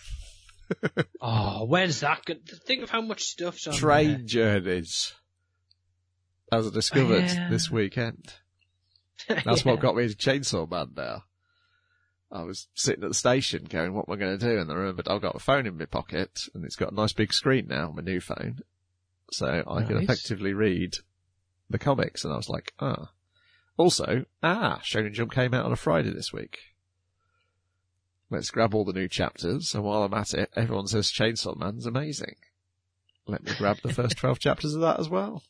Oh, when's that good? Think of how much stuff's on Train there. journeys. As I discovered yeah. this weekend. That's yeah. what got me to Chainsaw Man now. I was sitting at the station going, what am I going to do? And I remembered I've got a phone in my pocket, and it's got a nice big screen now on my new phone. So I nice. can effectively read the comics, and I was like, ah. Also, ah, Shonen Jump came out on a Friday this week. Let's grab all the new chapters, and while I'm at it, everyone says Chainsaw Man's amazing. Let me grab the first twelve chapters of that as well.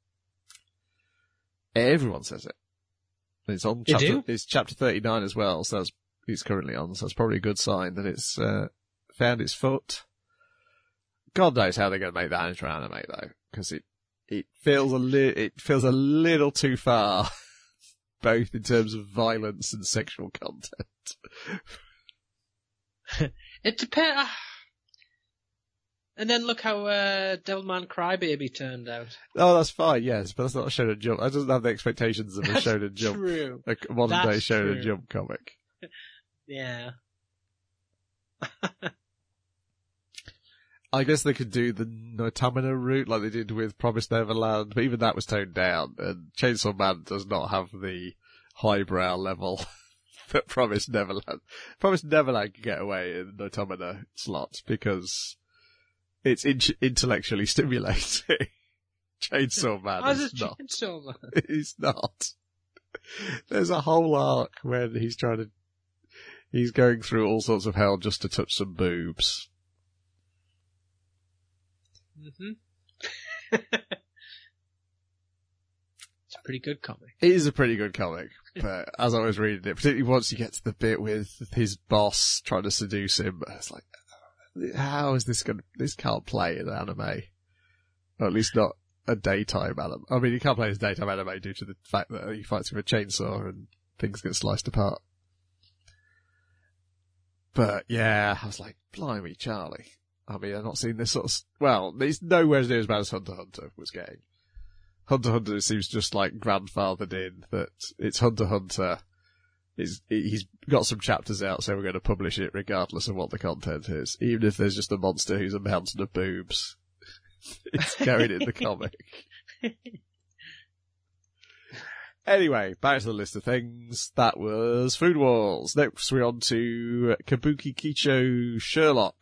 Everyone says it. It's on They chapter, do? it's chapter thirty-nine as well, so that's, it's currently on, so it's probably a good sign that it's, uh, found its foot. God knows how they're going to make that into an anime though, because it, it feels a li- it feels a little too far, both in terms of violence and sexual content. It depends. And then look how uh, Devilman Crybaby turned out. Oh, that's fine, yes, but that's not a Shonen Jump. It doesn't have the expectations of a That's Shonen Jump, true. a modern day That's Shonen true. Jump comic. Yeah. I guess they could do the Noitamina route like they did with Promised Neverland, but even that was toned down, and Chainsaw Man does not have the highbrow level that Promised Neverland. Promised Neverland can get away in Noitamina slots because it's in- intellectually stimulating. Chainsaw Man How's is it not. Chainsaw Man? He's not. There's a whole arc where he's trying to, he's going through all sorts of hell just to touch some boobs. Mm-hmm. It's a pretty good comic. It is a pretty good comic, but as I was reading it, particularly once you get to the bit with his boss trying to seduce him, it's like, how is this going to, this can't play in anime. Or at least not a daytime anime. I mean, he can't play as daytime anime due to the fact that he fights with a chainsaw and things get sliced apart. But yeah, I was like, blimey, Charlie. I mean, I've not seen this sort of, well, it's nowhere as near as bad as Hunter x Hunter was getting. Hunter x Hunter seems just like grandfathered in that it's Hunter x Hunter. He's, he's got some chapters out, so we're going to publish it regardless of what the content is. Even if there's just a monster who's a mountain of boobs. It's going in the comic. Anyway, back to the list of things. That was Food Wars. Next, we're on to Kabuki Kicho Sherlock,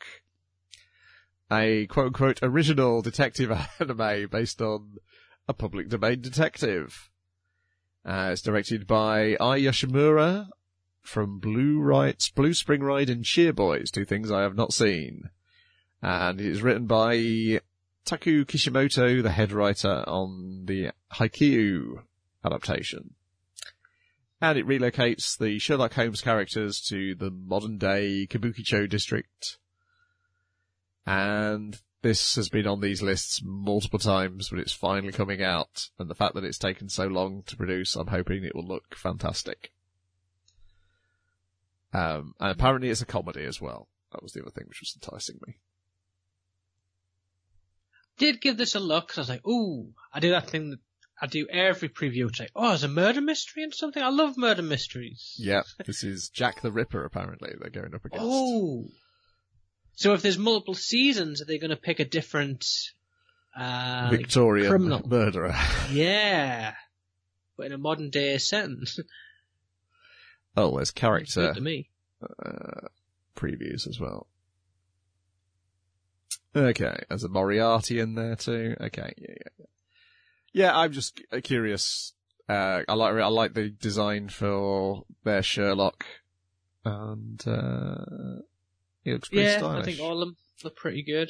a quote-unquote original detective anime based on a public domain detective. Uh, it's directed by Ai Yoshimura from Blue Rights, Blue Spring Ride and Cheer Boys, two things I have not seen. And it is written by Taku Kishimoto, the head writer on the Haikyuu adaptation. And it relocates the Sherlock Holmes characters to the modern-day Kabukicho district. And this has been on these lists multiple times, but it's finally coming out. And the fact that it's taken so long to produce, I'm hoping it will look fantastic. Um, and apparently it's a comedy as well. That was the other thing which was enticing me. Did give this a look, 'cause I was like, ooh, I do that thing that I do every preview. It's like, oh, there's a murder mystery and something. I love murder mysteries. Yeah, this is Jack the Ripper, apparently, they're going up against. Oh. So if there's multiple seasons, are they going to pick a different uh, Victorian criminal murderer? Yeah. But in a modern day setting. Oh, there's character Good to me. Uh, previews as well. Okay, there's a Moriarty in there too. Okay, yeah, yeah, yeah. Yeah, I'm just curious. Uh, I like I like the design for their Sherlock, and uh, it looks pretty yeah, stylish. I think all of them look pretty good.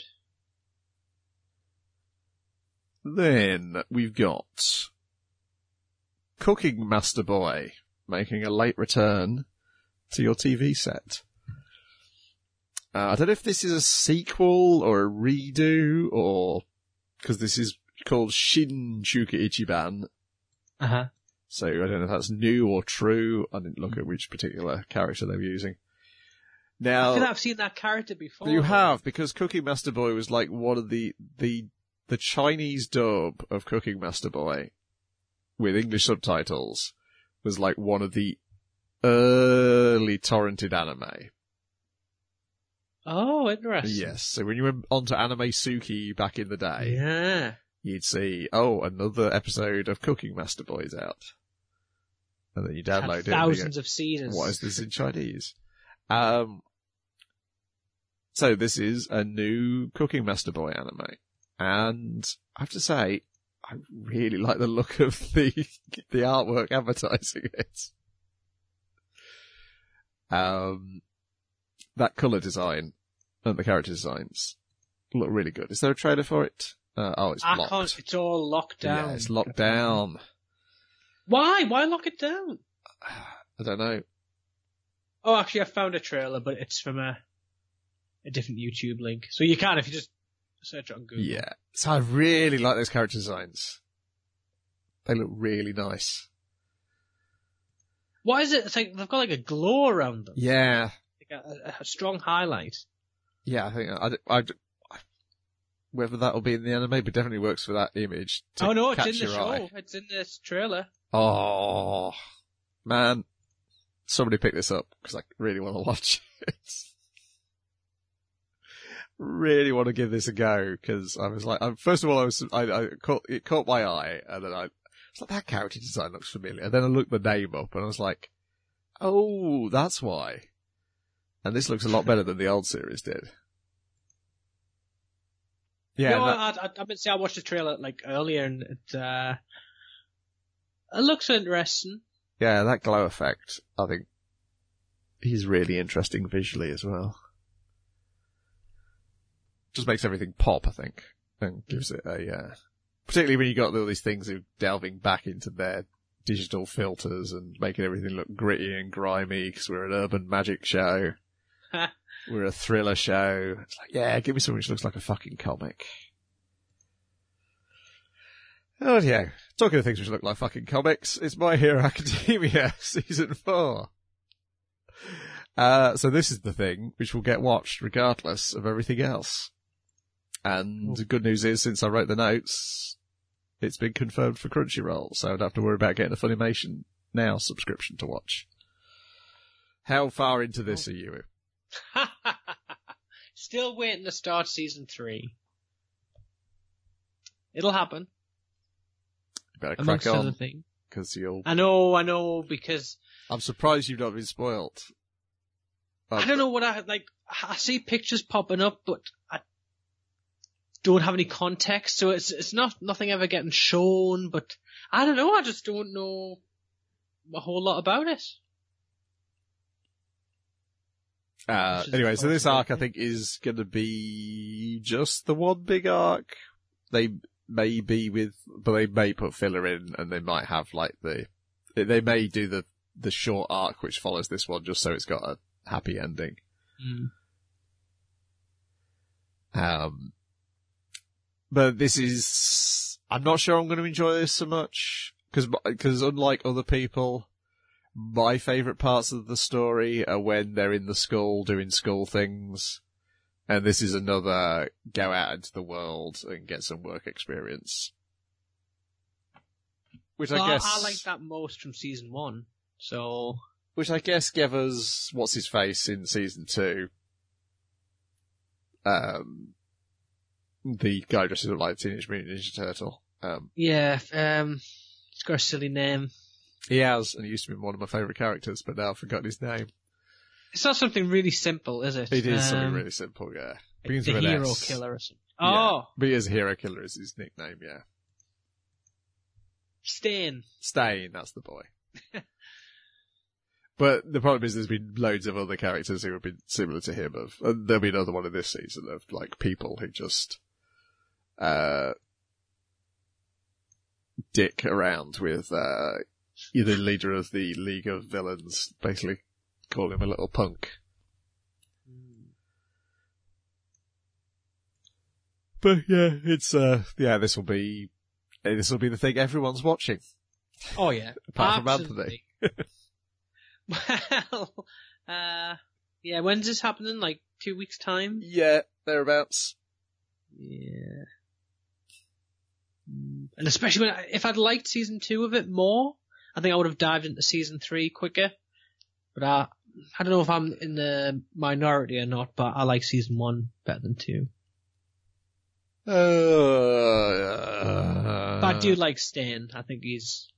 Then we've got Cooking Master Boy making a late return to your T V set. Uh, I don't know if this is a sequel or a redo, or because this is called Shin Shuka Ichiban. Uh huh. So I don't know if that's new or true. I didn't look at which particular character they were using. Now, I feel like I've seen that character before. You have, because Cooking Master Boy was like one of the the the Chinese dub of Cooking Master Boy with English subtitles was like one of the early torrented anime. Oh, interesting. Yes, so when you went onto Anime Suki back in the day, Yeah. you'd see, oh, another episode of Cooking Master Boy's out. And then you download it. Thousands and you go, of seasons. What is this in Chinese? Um, so this is a new Cooking Master Boy anime. And I have to say, I really like the look of the, the artwork advertising it. Um, that colour design and the character designs look really good. Is there a trailer for it? Uh, oh, it's I locked. can't, it's all locked down. Yeah, it's locked down. Why? Why lock it down? I don't know. Oh, actually, I found a trailer, but it's from a a different YouTube link. So you can if you just search it on Google. Yeah. So I really like those character designs. They look really nice. Why is it? It's like they've got like a glow around them. Yeah. Like a, a strong highlight. Yeah, I think I, I, I, whether that'll be in the anime, but definitely works for that image. To Oh no, it's catch in the your show. eye. It's in this trailer. Oh, man. Somebody pick this up, because I really want to watch it. Really want to give this a go, because I was like, I, first of all, I was, I, I caught, it caught my eye, and then I, it's like, that character design looks familiar. And then I looked the name up, and I was like, oh, that's why. And this looks a lot better than the old series did. Yeah. No, that, I, I, I mean, see, I watched the trailer like earlier, and it, uh, it looks interesting. yeah, that glow effect, I think, is really interesting visually as well. Just makes everything pop, I think, and gives it a, uh, particularly when you got all these things of delving back into their digital filters and making everything look gritty and grimy, because we're an urban magic show. We're a thriller show. It's like, yeah, give me something which looks like a fucking comic. Oh yeah, talking of things which look like fucking comics, it's My Hero Academia season four. Uh, so this is the thing which will get watched regardless of everything else. And the good news is, since I wrote the notes, it's been confirmed for Crunchyroll, so I don't have to worry about getting a Funimation Now subscription to watch. How far into this are you? Still waiting to start season three. It'll happen. You better crack Amongst on, other things. because you'll... I know, I know, because... I'm surprised you've not been spoilt. I don't know what I, like, I see pictures popping up, but I don't have any context, so it's it's not nothing ever getting shown, but I don't know, I just don't know a whole lot about it. Uh, anyway, so this arc, I think, is going to be just the one big arc. They may be with, but they may put filler in, and they might have, like, the, they may do the, the short arc which follows this one, just so it's got a happy ending. Mm. Um, but this is, I'm not sure I'm going to enjoy this so much, because, because unlike other people, my favourite parts of the story are when they're in the school doing school things, and this is another go out into the world and get some work experience. Which well, I guess... I, I like that most from season one, so... Which I guess gave us what's-his-face in season two. Um, the guy dressed up like a Teenage Mutant Ninja Turtle. Um, yeah, um, it's got a silly name. He has, and he used to be one of my favourite characters, but now I've forgotten his name. It's not something really simple, is it? It is um, something really simple, yeah. Like the with an hero S. killer or something. Yeah. Oh! But he is a hero killer is his nickname, yeah. Stain. Stain, that's the boy. But the problem is there's been loads of other characters who have been similar to him. Of and there'll be another one in this season of, like, people who just, uh, dick around with, uh, the leader of the League of Villains, basically call him a little punk. But yeah, it's, uh, yeah, this will be, this will be the thing everyone's watching. Oh yeah. Apart Absolutely. from Anthony. Well, uh, yeah, when's this happening? Like two weeks' time? Yeah, thereabouts. Yeah. And especially when, I, if I'd liked season two of it more, I think I would have dived into season three quicker. But I, I don't know if I'm in the minority or not, but I like season one better than two. Uh, uh, But I do like Stain. I think he's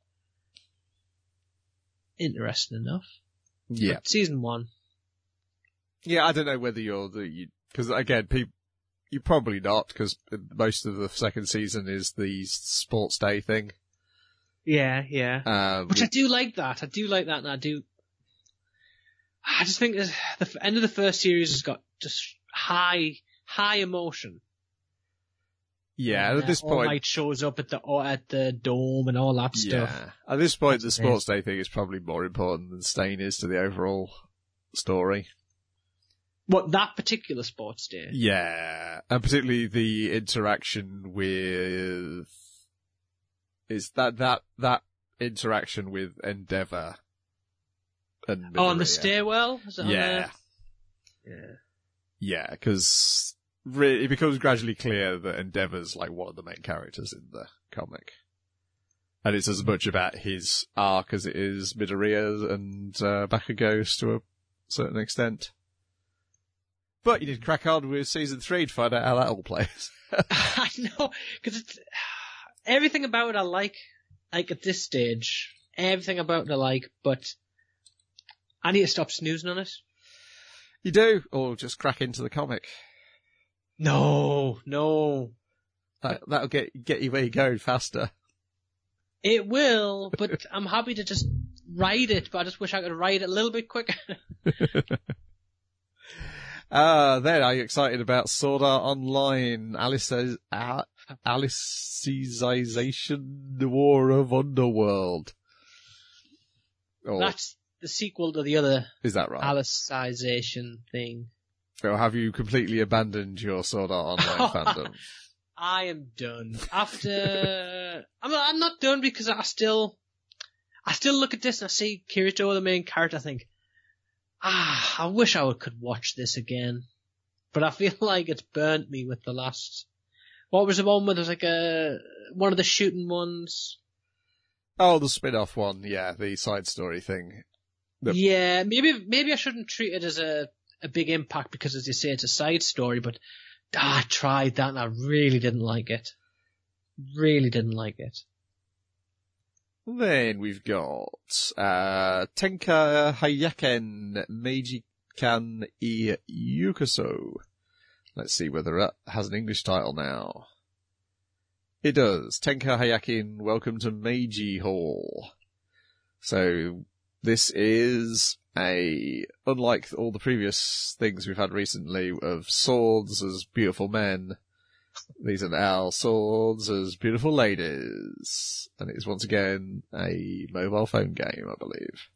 interesting enough. Yeah. But season one. Yeah, I don't know whether you're the, you, cause again, people, you're probably not, cause most of the second season is the sports day thing. Yeah, yeah. Um, Which I do like that. I do like that, and I do. I just think the end of the first series has got just high, high emotion. yeah, and, at this uh, All point. Might shows up at the at the dome and all that stuff. Yeah. At this point, That's the sports day thing is probably more important than Stain is to the overall story. What, that particular sports day? Yeah. And particularly the interaction with, is that, that, that interaction with Endeavour and Oh, on the Midoriya. stairwell? Is it on Yeah. the... Yeah. Yeah, because re- it becomes gradually clear that Endeavour's like one of the main characters in the comic. And it's as much about his arc as it is Midoriya's and uh, Bakugo's to a certain extent. But you did crack on with season three to find out how that all plays. I know, because it's everything about it I like. Like at this stage, everything about it I like, but I need to stop snoozing on it. You do, or just crack into the comic. No, no, That, that'll get get you where you're going faster. it will. But I'm happy to just ride it. But I just wish I could ride it a little bit quicker. Uh, then are you excited about Sword Art Online, Alice, uh, Alicization, the War of Underworld? Or, That's the sequel to the other is that right? Alicization thing. Or have you completely abandoned your Sword Art Online fandom? I am done. After I'm not, I'm not done because I still I still look at this and I see Kirito, the main character, I think, ah, I wish I would, could watch this again. But I feel like it's burnt me with the last. What was the one where there's like a one of the shooting ones? Oh, the spin-off one, yeah, the side story thing. The- Yeah, maybe maybe I shouldn't treat it as a a big impact because, as you say, it's a side story. But ah, I tried that and I really didn't like it. Really didn't like it. Then we've got uh, Tenka Hayaken Meiji-kan I Yukuso. Let's see whether that has an English title now. It does. Tenka Hayakin, Welcome to Meiji Hall. So this is a, unlike all the previous things we've had recently of swords as beautiful men, these are now swords as beautiful ladies. And it is once again a mobile phone game, I believe.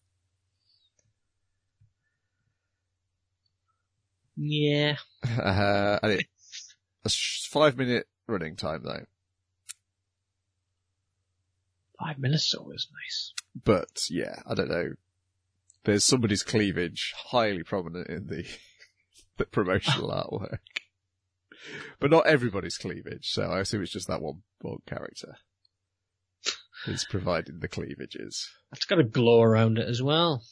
Yeah. Uh, and it, a five minute running time though. Five minutes is always nice. But yeah, I don't know. There's somebody's cleavage highly prominent in the, the promotional artwork. But not everybody's cleavage, so I assume it's just that one, one character who's providing the cleavages. It's got a glow around it as well.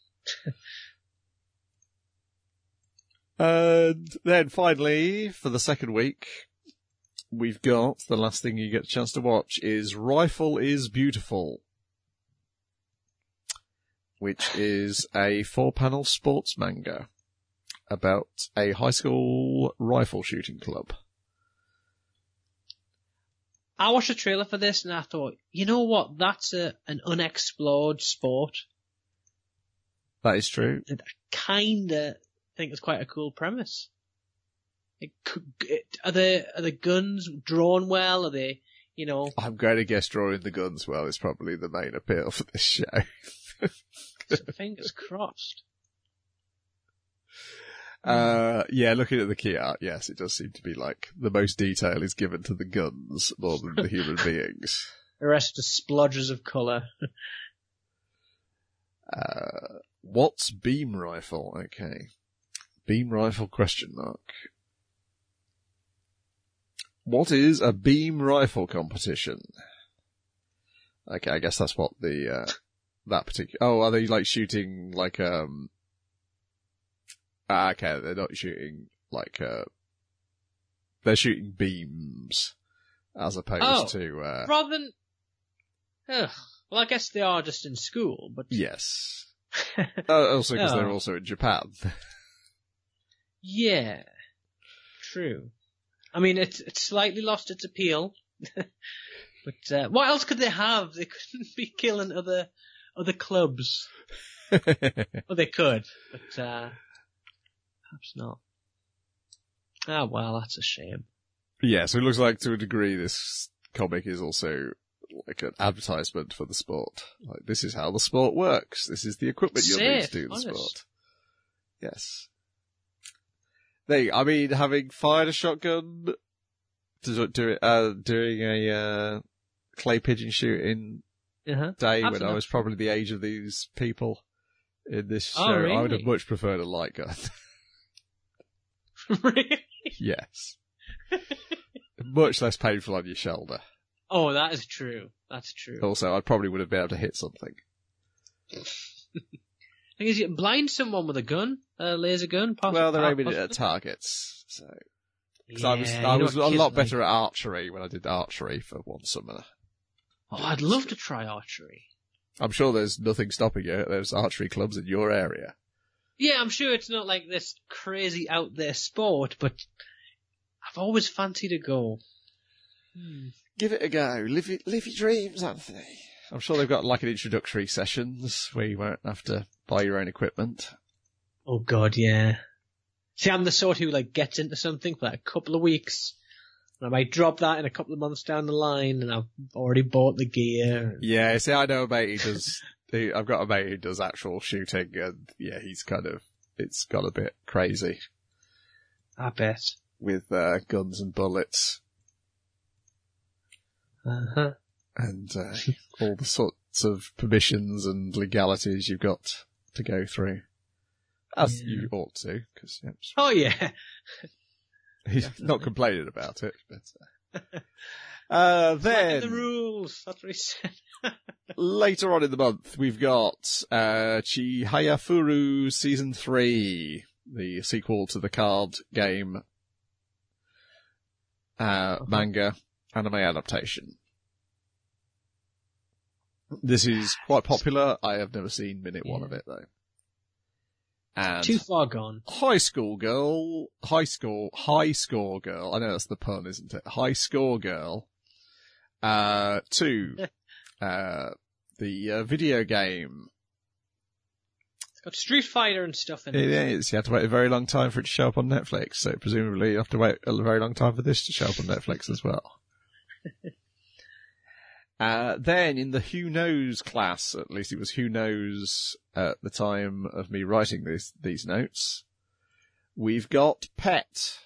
And then finally, for the second week, we've got, the last thing you get a chance to watch is Rifle is Beautiful, which is a four-panel sports manga about a high school rifle shooting club. I watched a trailer for this and I thought, you know what, that's a, an unexplored sport. That is true. And I kinda think it's quite a cool premise. It could, it, are the, are the guns drawn well? Are they, you know? I'm going to guess drawing the guns well is probably the main appeal for this show. So fingers crossed. Uh, yeah, looking at the key art, yes, it does seem to be like the most detail is given to the guns more than the human beings. The rest are splodges of colour. uh, what's beam rifle? Okay. Beam rifle question mark. What is a beam rifle competition? Okay, I guess that's what the, uh, that particular, oh, are they like shooting like, um, ah, okay, they're not shooting like, uh, they're shooting beams as opposed oh, to, uh, rather than, ugh, well, I guess they are just in school, but. Yes. uh, also because oh. they're also in Japan. Yeah. True. I mean, it's, it's slightly lost its appeal. But, uh, what else could they have? They couldn't be killing other, other clubs. Well, they could, but, uh, perhaps not. Ah, well, that's a shame. Yeah, so it looks like to a degree this comic is also like an advertisement for the sport. Like, this is how the sport works. This is the equipment you'll need to do the honest. sport. Yes. They, I mean, having fired a shotgun to do it, uh, doing a, uh, clay pigeon shooting uh-huh. day Absolutely. when I was probably the age of these people in this show, oh, really? I would have much preferred a light gun. Really? Yes. Much less painful on your shoulder. Oh, that is true. That's true. Also, I probably would have been able to hit something. Thing is, you can blind someone with a gun, a laser gun. Possibly, well, they're aiming possibly. it at targets, so. Because yeah, I was, I was a lot like. better at archery when I did archery for one summer. Oh, I'd love to try archery. I'm sure there's nothing stopping you. There's archery clubs in your area. Yeah, I'm sure it's not like this crazy out there sport, but I've always fancied a go. Hmm. Give it a go. Live it, live your dreams, Anthony. I'm sure they've got like an introductory sessions where you won't have to buy your own equipment. Oh God, yeah. See, I'm the sort who like gets into something for like a couple of weeks, and I might drop that in a couple of months down the line, and I've already bought the gear. Yeah, see, I know a mate who does. he, I've got a mate who does actual shooting, and yeah, he's kind of. It's got a bit crazy. I bet. With uh, guns and bullets. Uh huh. And uh, all the sorts of permissions and legalities you've got to go through. As yeah. you ought to, because yeah, oh yeah, he's Definitely. Not complaining about it. But uh, uh, then the rules. That's what he said. Later on in the month, we've got uh, Chihayafuru Season Three, the sequel to the card game uh, okay. manga anime adaptation. This is quite popular. I have never seen minute yeah. one of it, though. And too far gone. High School Girl, High School, High Score Girl. I know that's the pun, isn't it? High Score Girl. Uh, two. uh, the uh, video game. It's got Street Fighter and stuff in it. It is. You had to wait a very long time for it to show up on Netflix, so presumably you have to wait a very long time for this to show up on Netflix as well. Uh, then in the Who Knows class, at least it was Who Knows at the time of me writing this, these notes, we've got Pet.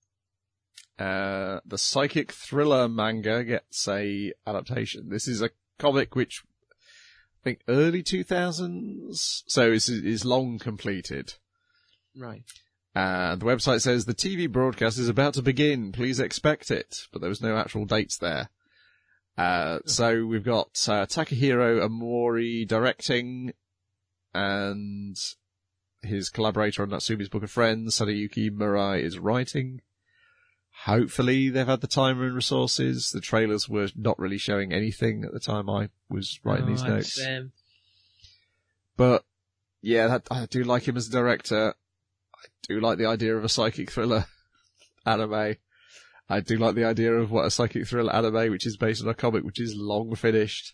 Uh, the psychic thriller manga gets a adaptation. This is a comic which I think early two thousands, so it's, is long completed. Right. Uh, the website says the T V broadcast is about to begin. Please expect it, but there was no actual dates there. Uh, so we've got uh, Takahiro Amori directing, and his collaborator on Natsume's Book of Friends, Sadayuki Murai, is writing. Hopefully they've had the time and resources. The trailers were not really showing anything at the time I was writing oh, these notes. Um... But, yeah, that, I do like him as a director. I do like the idea of a psychic thriller anime. I do like the idea of what a psychic thriller anime, which is based on a comic which is long finished.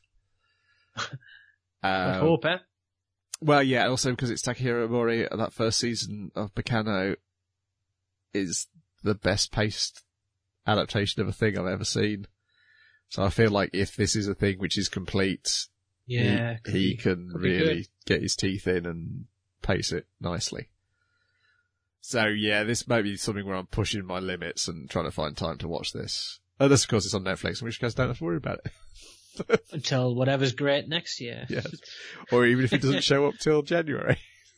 I hope, eh? Well, yeah, also because it's Takahiro Mori, that first season of Bacano is the best paced adaptation of a thing I've ever seen. So I feel like if this is a thing which is complete, yeah, he, he be, can really get his teeth in and pace it nicely. So yeah, this may be something where I'm pushing my limits and trying to find time to watch this. Unless, of course, it's on Netflix, in which case I don't have to worry about it. Until whatever's great next year. Yes. Or even if it doesn't show up till January.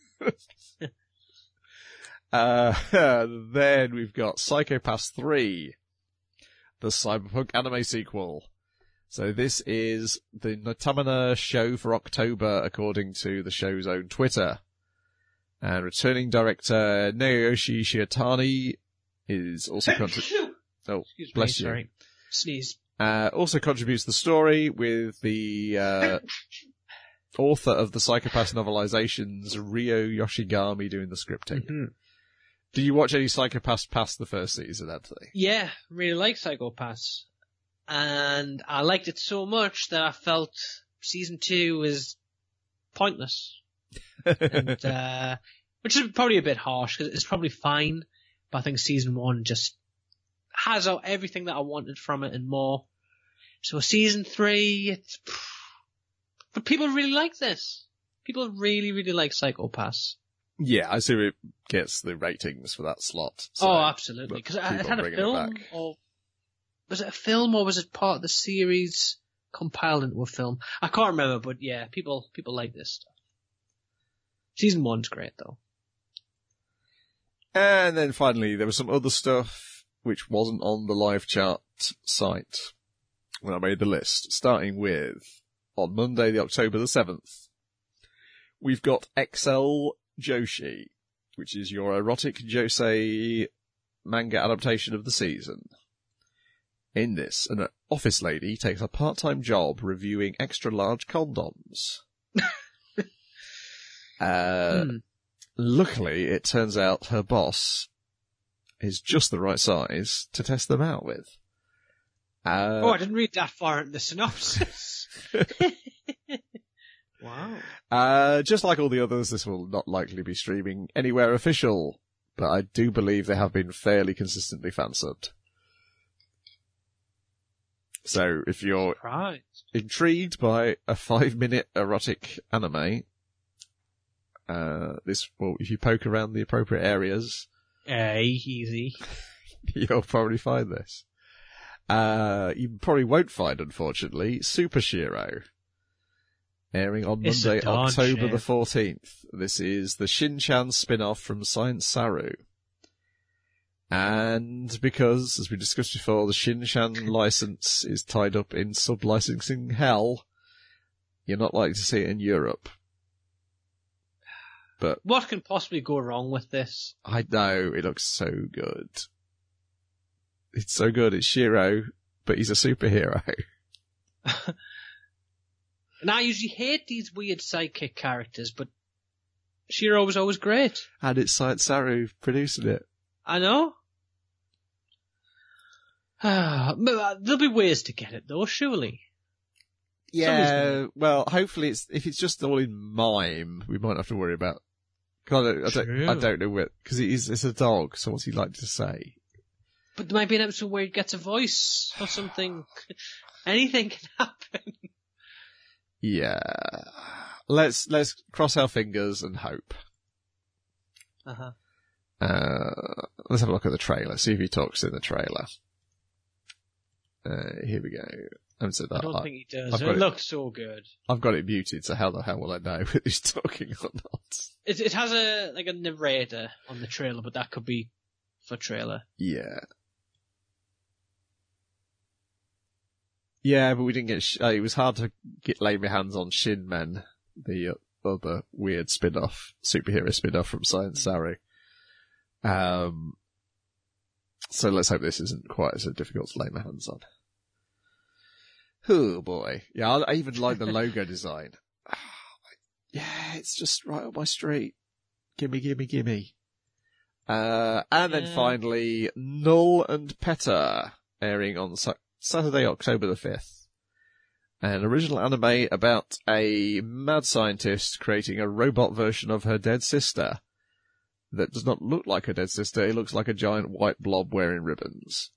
uh, then we've got Psycho-Pass three, the cyberpunk anime sequel. So this is the Notamana show for October, according to the show's own Twitter. And returning director Naoyoshi Shiotani is also contri- oh, Excuse bless me, you. sorry. Sneeze. Uh, also contributes to the story with the uh, author of the Psycho-Pass novelizations, Ryo Yoshigami, doing the scripting. Mm-hmm. Do you watch any Psycho-Pass past the first season, Anthony? Yeah, really like Psycho-Pass. And I liked it so much that I felt season two was pointless. and, uh, which is probably a bit harsh, because it's probably fine, but I think season one just has out everything that I wanted from it and more. So season three, it's, but people really like this. People really, really like Psycho-Pass. Yeah, I assume it gets the ratings for that slot. So oh, absolutely. Because it had a film, or was it a film, or was it part of the series compiled into a film? I can't remember, but yeah, people people like this stuff. Season one's great, though. And then finally, there was some other stuff which wasn't on the live chart site when I made the list, starting with, on Monday, the October the seventh, we've got X L Joshi, which is your erotic josei manga adaptation of the season. In this, an office lady takes a part-time job reviewing extra-large condoms. uh, hmm. Luckily, it turns out her boss is just the right size to test them out with. Uh, oh, I didn't read that far in the synopsis. Wow. Uh, just like all the others, this will not likely be streaming anywhere official, but I do believe they have been fairly consistently fan-subbed. So if you're right. intrigued by a five-minute erotic anime, uh, this will, if you poke around the appropriate areas, uh, easy, you'll probably find this. Uh, you probably won't find, unfortunately, Super Shiro. Airing on It's Monday, a darn October shame. the fourteenth. This is the Shin-chan spin-off from Science Saru. And because, as we discussed before, the Shin-chan license is tied up in sub-licensing hell, you're not likely to see it in Europe. But What can possibly go wrong with this? I know, it looks so good. It's so good, it's Shiro, but he's a superhero. And I usually hate these weird sidekick characters, but Shiro was always great. And it's Science Saru producing it. I know. But there'll be ways to get it, though, surely. Yeah, well, hopefully it's, if it's just all in mime, we might have to worry about, cause I don't, I don't, I don't know what, cause it is, it's a dog, so what's he like to say? But there might be an episode where he gets a voice or something. Anything can happen. Yeah. Let's, let's cross our fingers and hope. Uh-huh. Uh, let's have a look at the trailer, see if he talks in the trailer. Uh, here we go. I, said that. I don't I, think he does. I've It, got it- looks so good. I've got it muted, so how the hell will I know if he's talking or not? It, it has a like a narrator on the trailer, but that could be for trailer. Yeah. Yeah, but we didn't get, sh- uh, it was hard to get, lay my hands on Shin Men, the uh, other weird spin-off, superhero spin-off from Science Saru. Um, so let's hope this isn't quite so difficult to lay my hands on. Oh boy. Yeah, I, I even like the logo design. Yeah, it's just right up my street. Gimme, gimme, gimme. Uh, and then Yeah. finally, Null and Petter, airing on Sa- Saturday, October the fifth. An original anime about a mad scientist creating a robot version of her dead sister that does not look like her dead sister. It looks like a giant white blob wearing ribbons.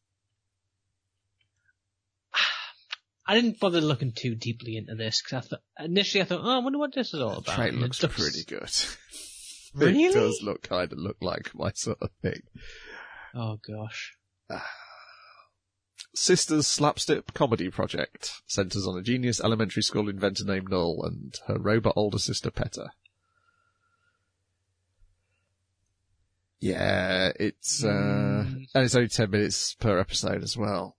I didn't bother looking too deeply into this because I thought initially I thought, oh, I wonder what this is all The about. trailer And it looks looks- pretty good. Really? It does look kind of look like my sort of thing. Oh gosh. Sister's slapstick comedy project centers on a genius elementary school inventor named Null and her robot older sister Petter. Yeah, it's, uh, Mm. and it's only ten minutes per episode as well.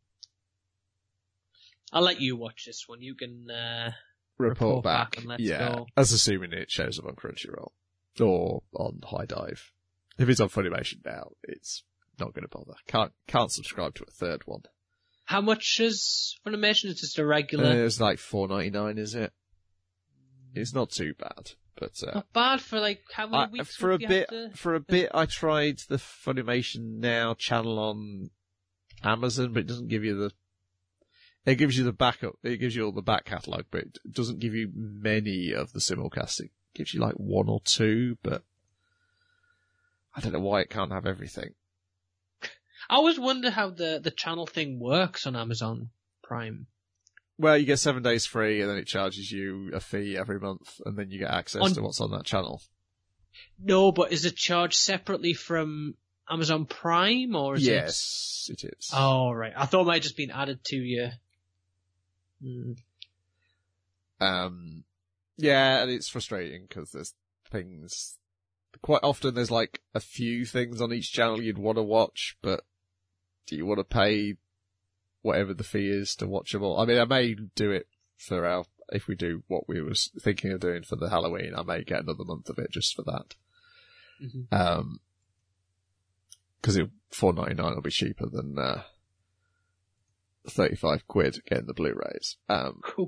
I'll let you watch this one. You can uh Report, Report back. back and let's yeah. go. As assuming it shows up on Crunchyroll. Or on High Dive. If it's on Funimation now, it's not going to bother. Can't, can't subscribe to a third one. How much is Funimation? Is just a Uh, regular? it's like four ninety-nine, is it? It's not too bad, but, uh, Not bad for like how many I, weeks for a would you bit, have to... for a bit, I tried the Funimation Now channel on Amazon, but it doesn't give you the. It gives you the backup. It gives you all the back catalogue, but it doesn't give you many of the simulcast. It gives you like one or two, but I don't know why it can't have everything. I always wonder how the, the channel thing works on Amazon Prime. Well, you get seven days free, and then it charges you a fee every month, and then you get access On- to what's on that channel. No, but is it charged separately from Amazon Prime or is it? Yes, it is. Oh, right. I thought it might have just been added to you. Mm. Um, yeah, and it's frustrating because there's things. Quite often, there's like a few things on each channel you'd want to watch, but do you want to pay whatever the fee is to watch them all? I mean, I may do it for our if we do what we was thinking of doing for the Halloween. I may get another month of it just for that. Mm-hmm. Um, because four ninety nine will be cheaper than uh, thirty five quid getting the Blu-rays. Um, Cool.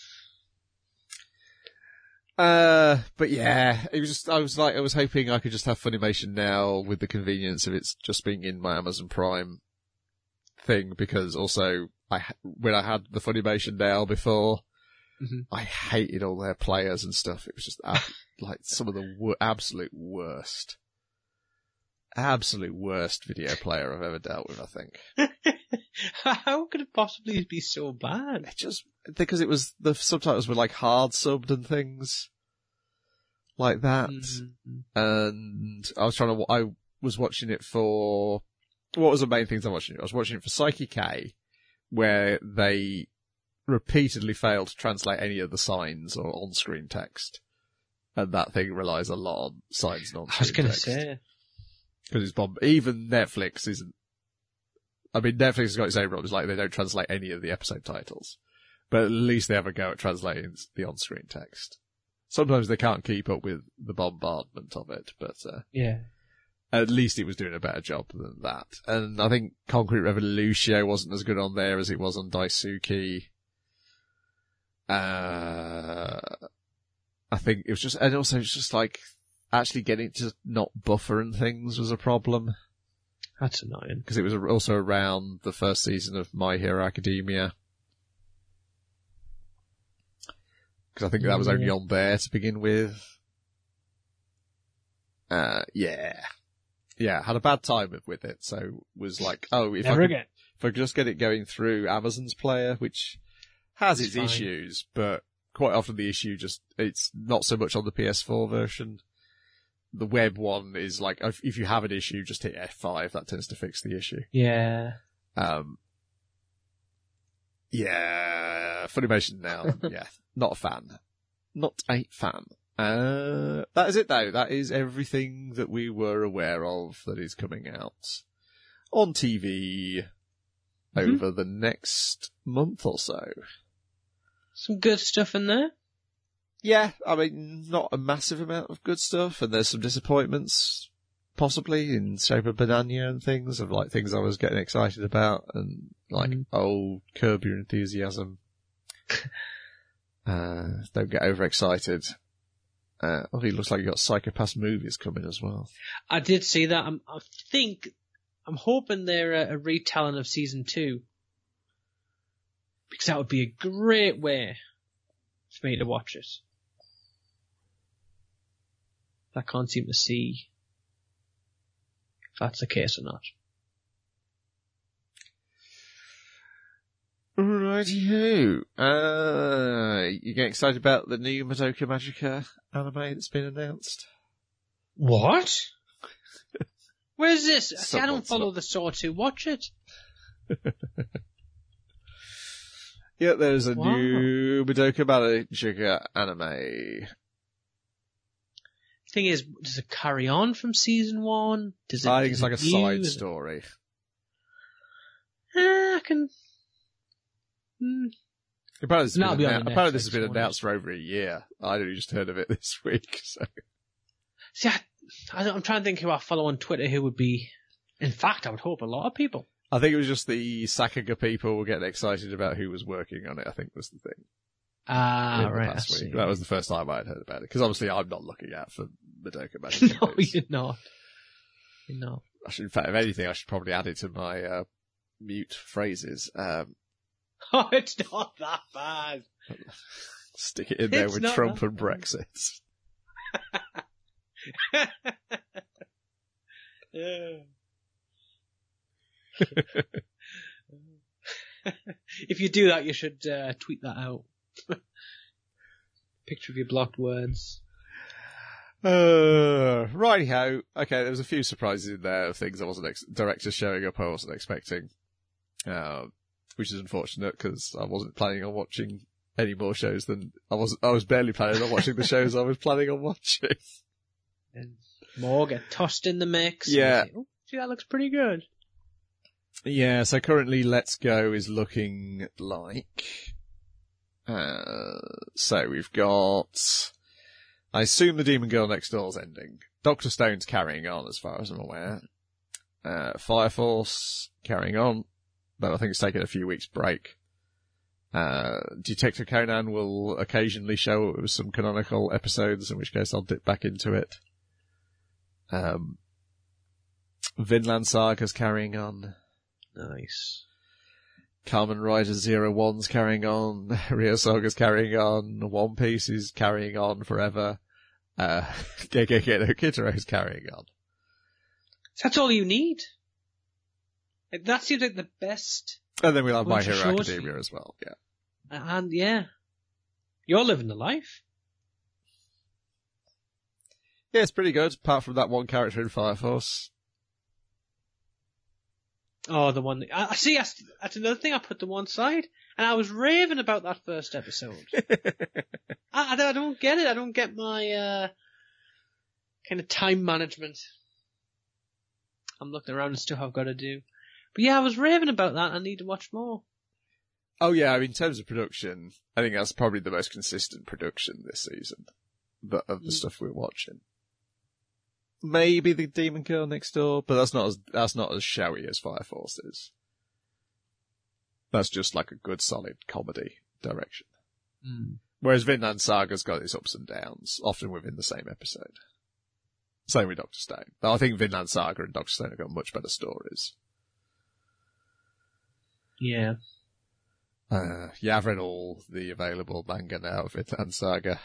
Uh, but yeah, it was just, I was like, I was hoping I could just have Funimation Now with the convenience of it's just being in my Amazon Prime thing, because also I, when I had the Funimation Now before, Mhm. I hated all their players and stuff. It was just ab- like some of the wor- absolute worst, absolute worst video player I've ever dealt with, I think. How could it possibly be so bad? It just, because it was, the subtitles were like hard subbed and things like that. Mhm. And I was trying to, I was watching it for, what was the main things I'm watching it? I was watching it for Psyche K, where they repeatedly failed to translate any of the signs or on-screen text. And that thing relies a lot on signs and I on-screen was going to text. say. Because it's bomb. Even Netflix isn't, I mean, Netflix has got its own problems, like they don't translate any of the episode titles. But at least they have a go at translating the on-screen text. Sometimes they can't keep up with the bombardment of it, but uh, Yeah. at least it was doing a better job than that. And I think Concrete Revolution wasn't as good on there as it was on Daisuke. Uh, I think it was just, and also it's just like actually getting to not buffer and things was a problem. That's annoying. Because it was also around the first season of My Hero Academia. Because I think that was only on there to begin with. Uh, yeah. Yeah, had a bad time with it, so was like, oh, if Never I, could, again. if I could just get it going through Amazon's player, which has It's its fine. issues, but quite often the issue just, it's not so much on the P S four version. The web one is like, if, if you have an issue, just hit F five, that tends to fix the issue. Yeah. Um, yeah, Funimation now, yeah, not a fan. Not a fan. Uh, that is it though. That is everything that we were aware of that is coming out on T V Mm-hmm. over the next month or so. Some good stuff in there. Yeah, I mean, not a massive amount of good stuff, and there's some disappointments, possibly, in shape of Banania and things, of like things I was getting excited about, and like, Mm. oh, curb your enthusiasm. uh, don't get overexcited. Uh, oh, he looks like you got Psychopath movies coming as well. I did see that. I'm, I think, I'm hoping they're a, a retelling of season two. Because that would be a great way for me to watch it. I can't seem to see if that's the case or not. Righty-ho. Uh, you getting excited about the new Madoka Magica anime that's been announced? What? Where's this? See, I don't Somewhat, follow the Saw two. Watch it. Yeah, there's a Wow. new Madoka Magica anime. Thing is, does it carry on from season one? Does it? I think is it's like it a new? side Is it- story. Eh, I can. Mm. Apparently this, has That'll been, be on annou- the apparently this has Netflix been one. announced for over a year. I only just heard of it this week, so. See, I, I don't- I'm trying to think who I follow on Twitter who would be. In fact, I would hope a lot of people. I think it was just the Sakaga people were getting excited about who was working on it, I think was the thing. Ah, in the right. I past see. week. That was the first time I'd heard about it. Because obviously I'm not looking out for Madoka Magica. No, news. you're not. You're not. I should, in fact, if anything, I should probably add it to my uh, mute phrases. Um, Oh, it's not that bad. stick it in there It's with not Trump that and bad. Brexit. Yeah. If you do that, you should uh, tweet that out. Picture of your blocked words. Uh, righty-ho. Okay, there was a few surprises in there of things I wasn't, ex- directors showing up I wasn't expecting. Uh, which is unfortunate because I wasn't planning on watching any more shows than, I was I was barely planning on watching the shows I was planning on watching. And more get tossed in the mix. Yeah. And you say, oh, gee, that looks pretty good. Yeah, so currently Let's Go is looking like, uh, so we've got, I assume the Demon Girl Next Door's ending. Doctor Stone's carrying on as far as I'm aware. Uh, Fire Force carrying on, but I think it's taken a few weeks break. Uh, Detective Conan will occasionally show up with some canonical episodes, in which case I'll dip back into it. Um, Vinland Saga's carrying on. Nice. Kamen Rider Zero One's carrying on. Rio Saga's carrying on. One Piece is carrying on forever. Uh, Gegege no Kitaro's carrying on. That's all you need. Like, that seems like the best. And then we'll have My Bunch of Hero shows. Academia as well, yeah. And yeah, you're living the life. Yeah, it's pretty good, apart from that one character in Fire Force. Oh, the one. That, I I see. That's, that's another thing I put to one side, and I was raving about that first episode. I, I, don't, I don't get it. I don't get my uh, kind of time management. I'm looking around and stuff I've got to do. But yeah, I was raving about that. I need to watch more. Oh yeah, I mean, in terms of production, I think that's probably the most consistent production this season, but of the Mm. stuff we're watching. Maybe the Demon Girl Next Door, but that's not as, that's not as showy as Fire Force is. That's just like a good solid comedy direction. Mm. Whereas Vinland Saga's got its ups and downs, often within the same episode. Same with Doctor Stone. But I think Vinland Saga and Doctor Stone have got much better stories. Yeah. Uh, yeah, I've read all the available manga now of Vinland Saga.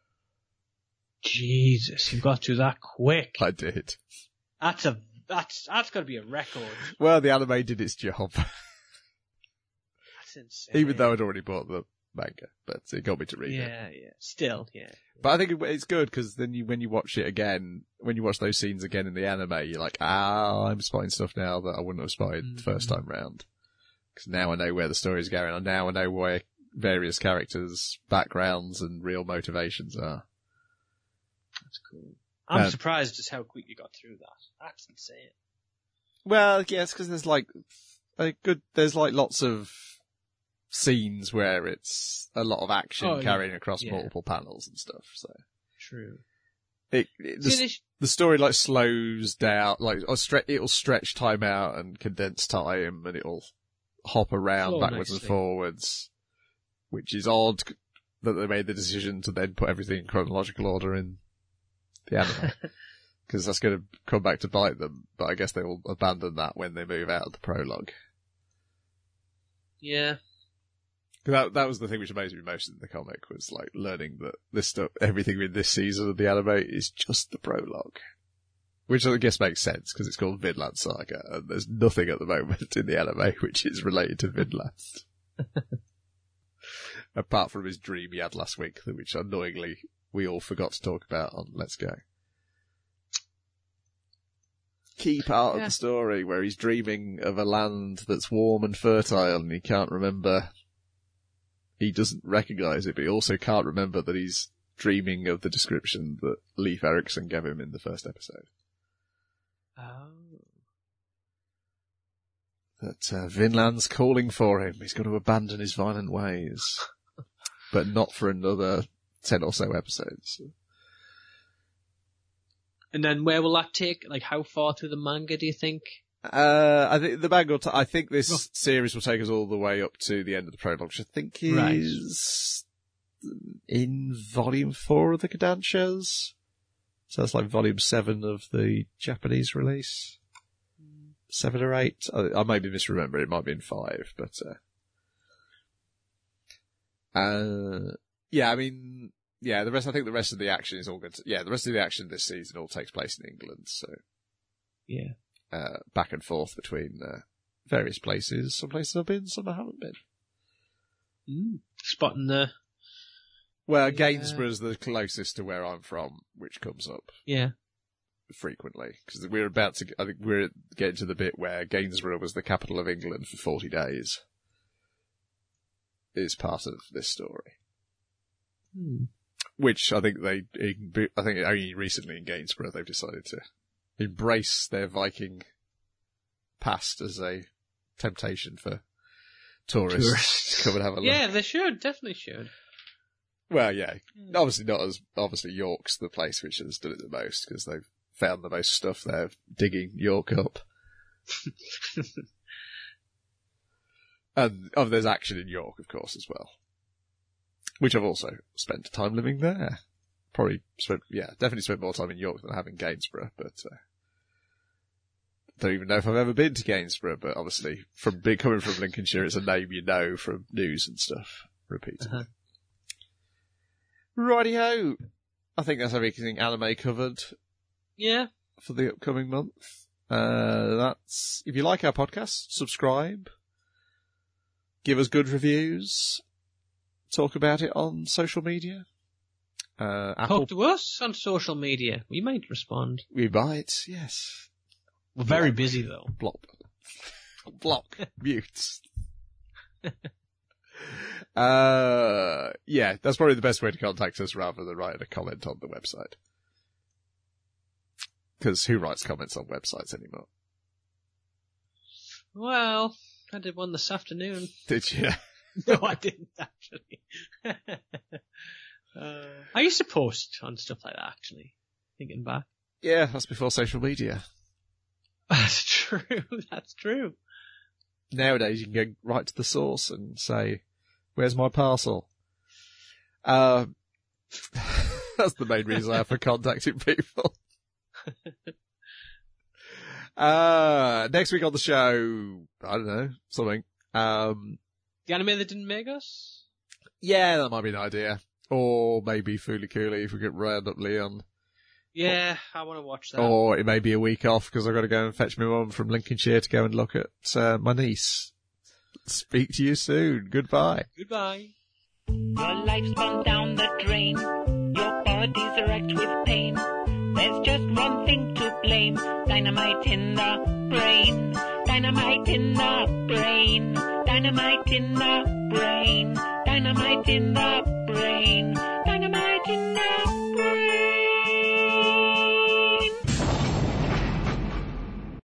Jesus, you got to that quick. I did. That's a that's that's got to be a record. Well, the anime did its job. That's insane. Even though I'd already bought the manga, but it got me to read it. Yeah, yeah. Still, yeah. But I think it, it's good because then you, when you watch it again, when you watch those scenes again in the anime, you're like, ah, I'm spotting stuff now that I wouldn't have spotted Mm-hmm. the first time round. Because now I know where the story's going, and now I know where various characters' backgrounds and real motivations are. That's cool. I'm Um, surprised just how quick you got through that. That's insane. Well, yes, because there's like a good, there's like lots of scenes where it's a lot of action Oh, yeah. carrying across Yeah. multiple panels and stuff. So True. it, it See, the, this- the story like slows down, like or stre- it'll stretch time out and condense time, and it'll hop around Flow backwards and nicely. forwards, which is odd that they made the decision to then put everything in chronological order in the anime. Because that's going to come back to bite them, but I guess they will abandon that when they move out of the prologue. Yeah. 'Cause That that was the thing which amazed me most in the comic, was like learning that this stuff, everything in this season of the anime is just the prologue. Which I guess makes sense, because it's called Vinland Saga, and there's nothing at the moment in the anime which is related to Vinland. Apart from his dream he had last week, which annoyingly we all forgot to talk about on Let's Go. Key part Yeah. of the story where he's dreaming of a land that's warm and fertile and he can't remember. He doesn't recognise it, but he also can't remember that he's dreaming of the description that Leif Erikson gave him in the first episode. Oh. That uh, Vinland's calling for him. He's got to abandon his violent ways. But not for another ten or so episodes. And then where will that take? Like, how far through the manga do you think? Uh, I think the manga will t- I think this Oh. series will take us all the way up to the end of the prologue, which I think Right. is in volume four of the Kodanshas. So that's like volume seven of the Japanese release. Seven or eight. I, I may be misremembering. It might be in five, but, uh, uh, yeah, I mean, yeah, the rest, I think the rest of the action is all good. To, yeah, the rest of the action this season all takes place in England, so. Yeah. Uh, back and forth between, uh, various places. Some places I've been, some I haven't been. Mm. Spotting the, Well, Yeah. Gainsborough's the closest to where I'm from, which comes up yeah. frequently. Because we're about to, I think we're getting to the bit where Gainsborough was the capital of England for forty days. Is part of this story. Hmm. Which I think they, I think only recently in Gainsborough they've decided to embrace their Viking past as a temptation for tourists, Tourists. to come and have a look. Yeah, they should. Definitely should. Well, yeah. Obviously not as, obviously York's the place which has done it the most, because they've found the most stuff there, digging York up. And oh, there's action in York, of course, as well. Which I've also spent time living there. Probably spent, yeah, definitely spent more time in York than I have in Gainsborough, but, uh, don't even know if I've ever been to Gainsborough, but obviously, from big, coming from Lincolnshire, it's a name you know from news and stuff, repeatedly. Uh-huh. Righty-ho! I think that's everything anime covered Yeah. for the upcoming month. Uh, that's, if you like our podcast, subscribe. Give us good reviews. Talk about it on social media. Uh, Apple, Talk to us on social media. We might respond. we might, yes. We're very Block. busy though. Block. Block. Mute. uh, yeah, that's probably the best way to contact us rather than writing a comment on the website. Because who writes comments on websites anymore? Well, I did one this afternoon. Did you? No, I didn't actually. uh, I used to post on stuff like that actually. Thinking back. Yeah, that's before social media. That's true. That's true. Nowadays you can go right to the source and say, where's my parcel? Uh, that's the main reason I have for contacting people. uh, next week on the show, I don't know, something. Um, The anime that didn't make us? yeah, that might be an idea. Or maybe Fooly Cooly if we could round up Leon. Yeah, I want to watch that. Or it may be a week off because I've got to go and fetch my mum from Lincolnshire to go and look at uh, my niece. Speak to you soon. Goodbye. Goodbye. Your life's gone down the drain. Your body's wrecked with pain. There's just one thing to blame. Dynamite in the brain. Dynamite in the brain. Dynamite in the brain. Dynamite in the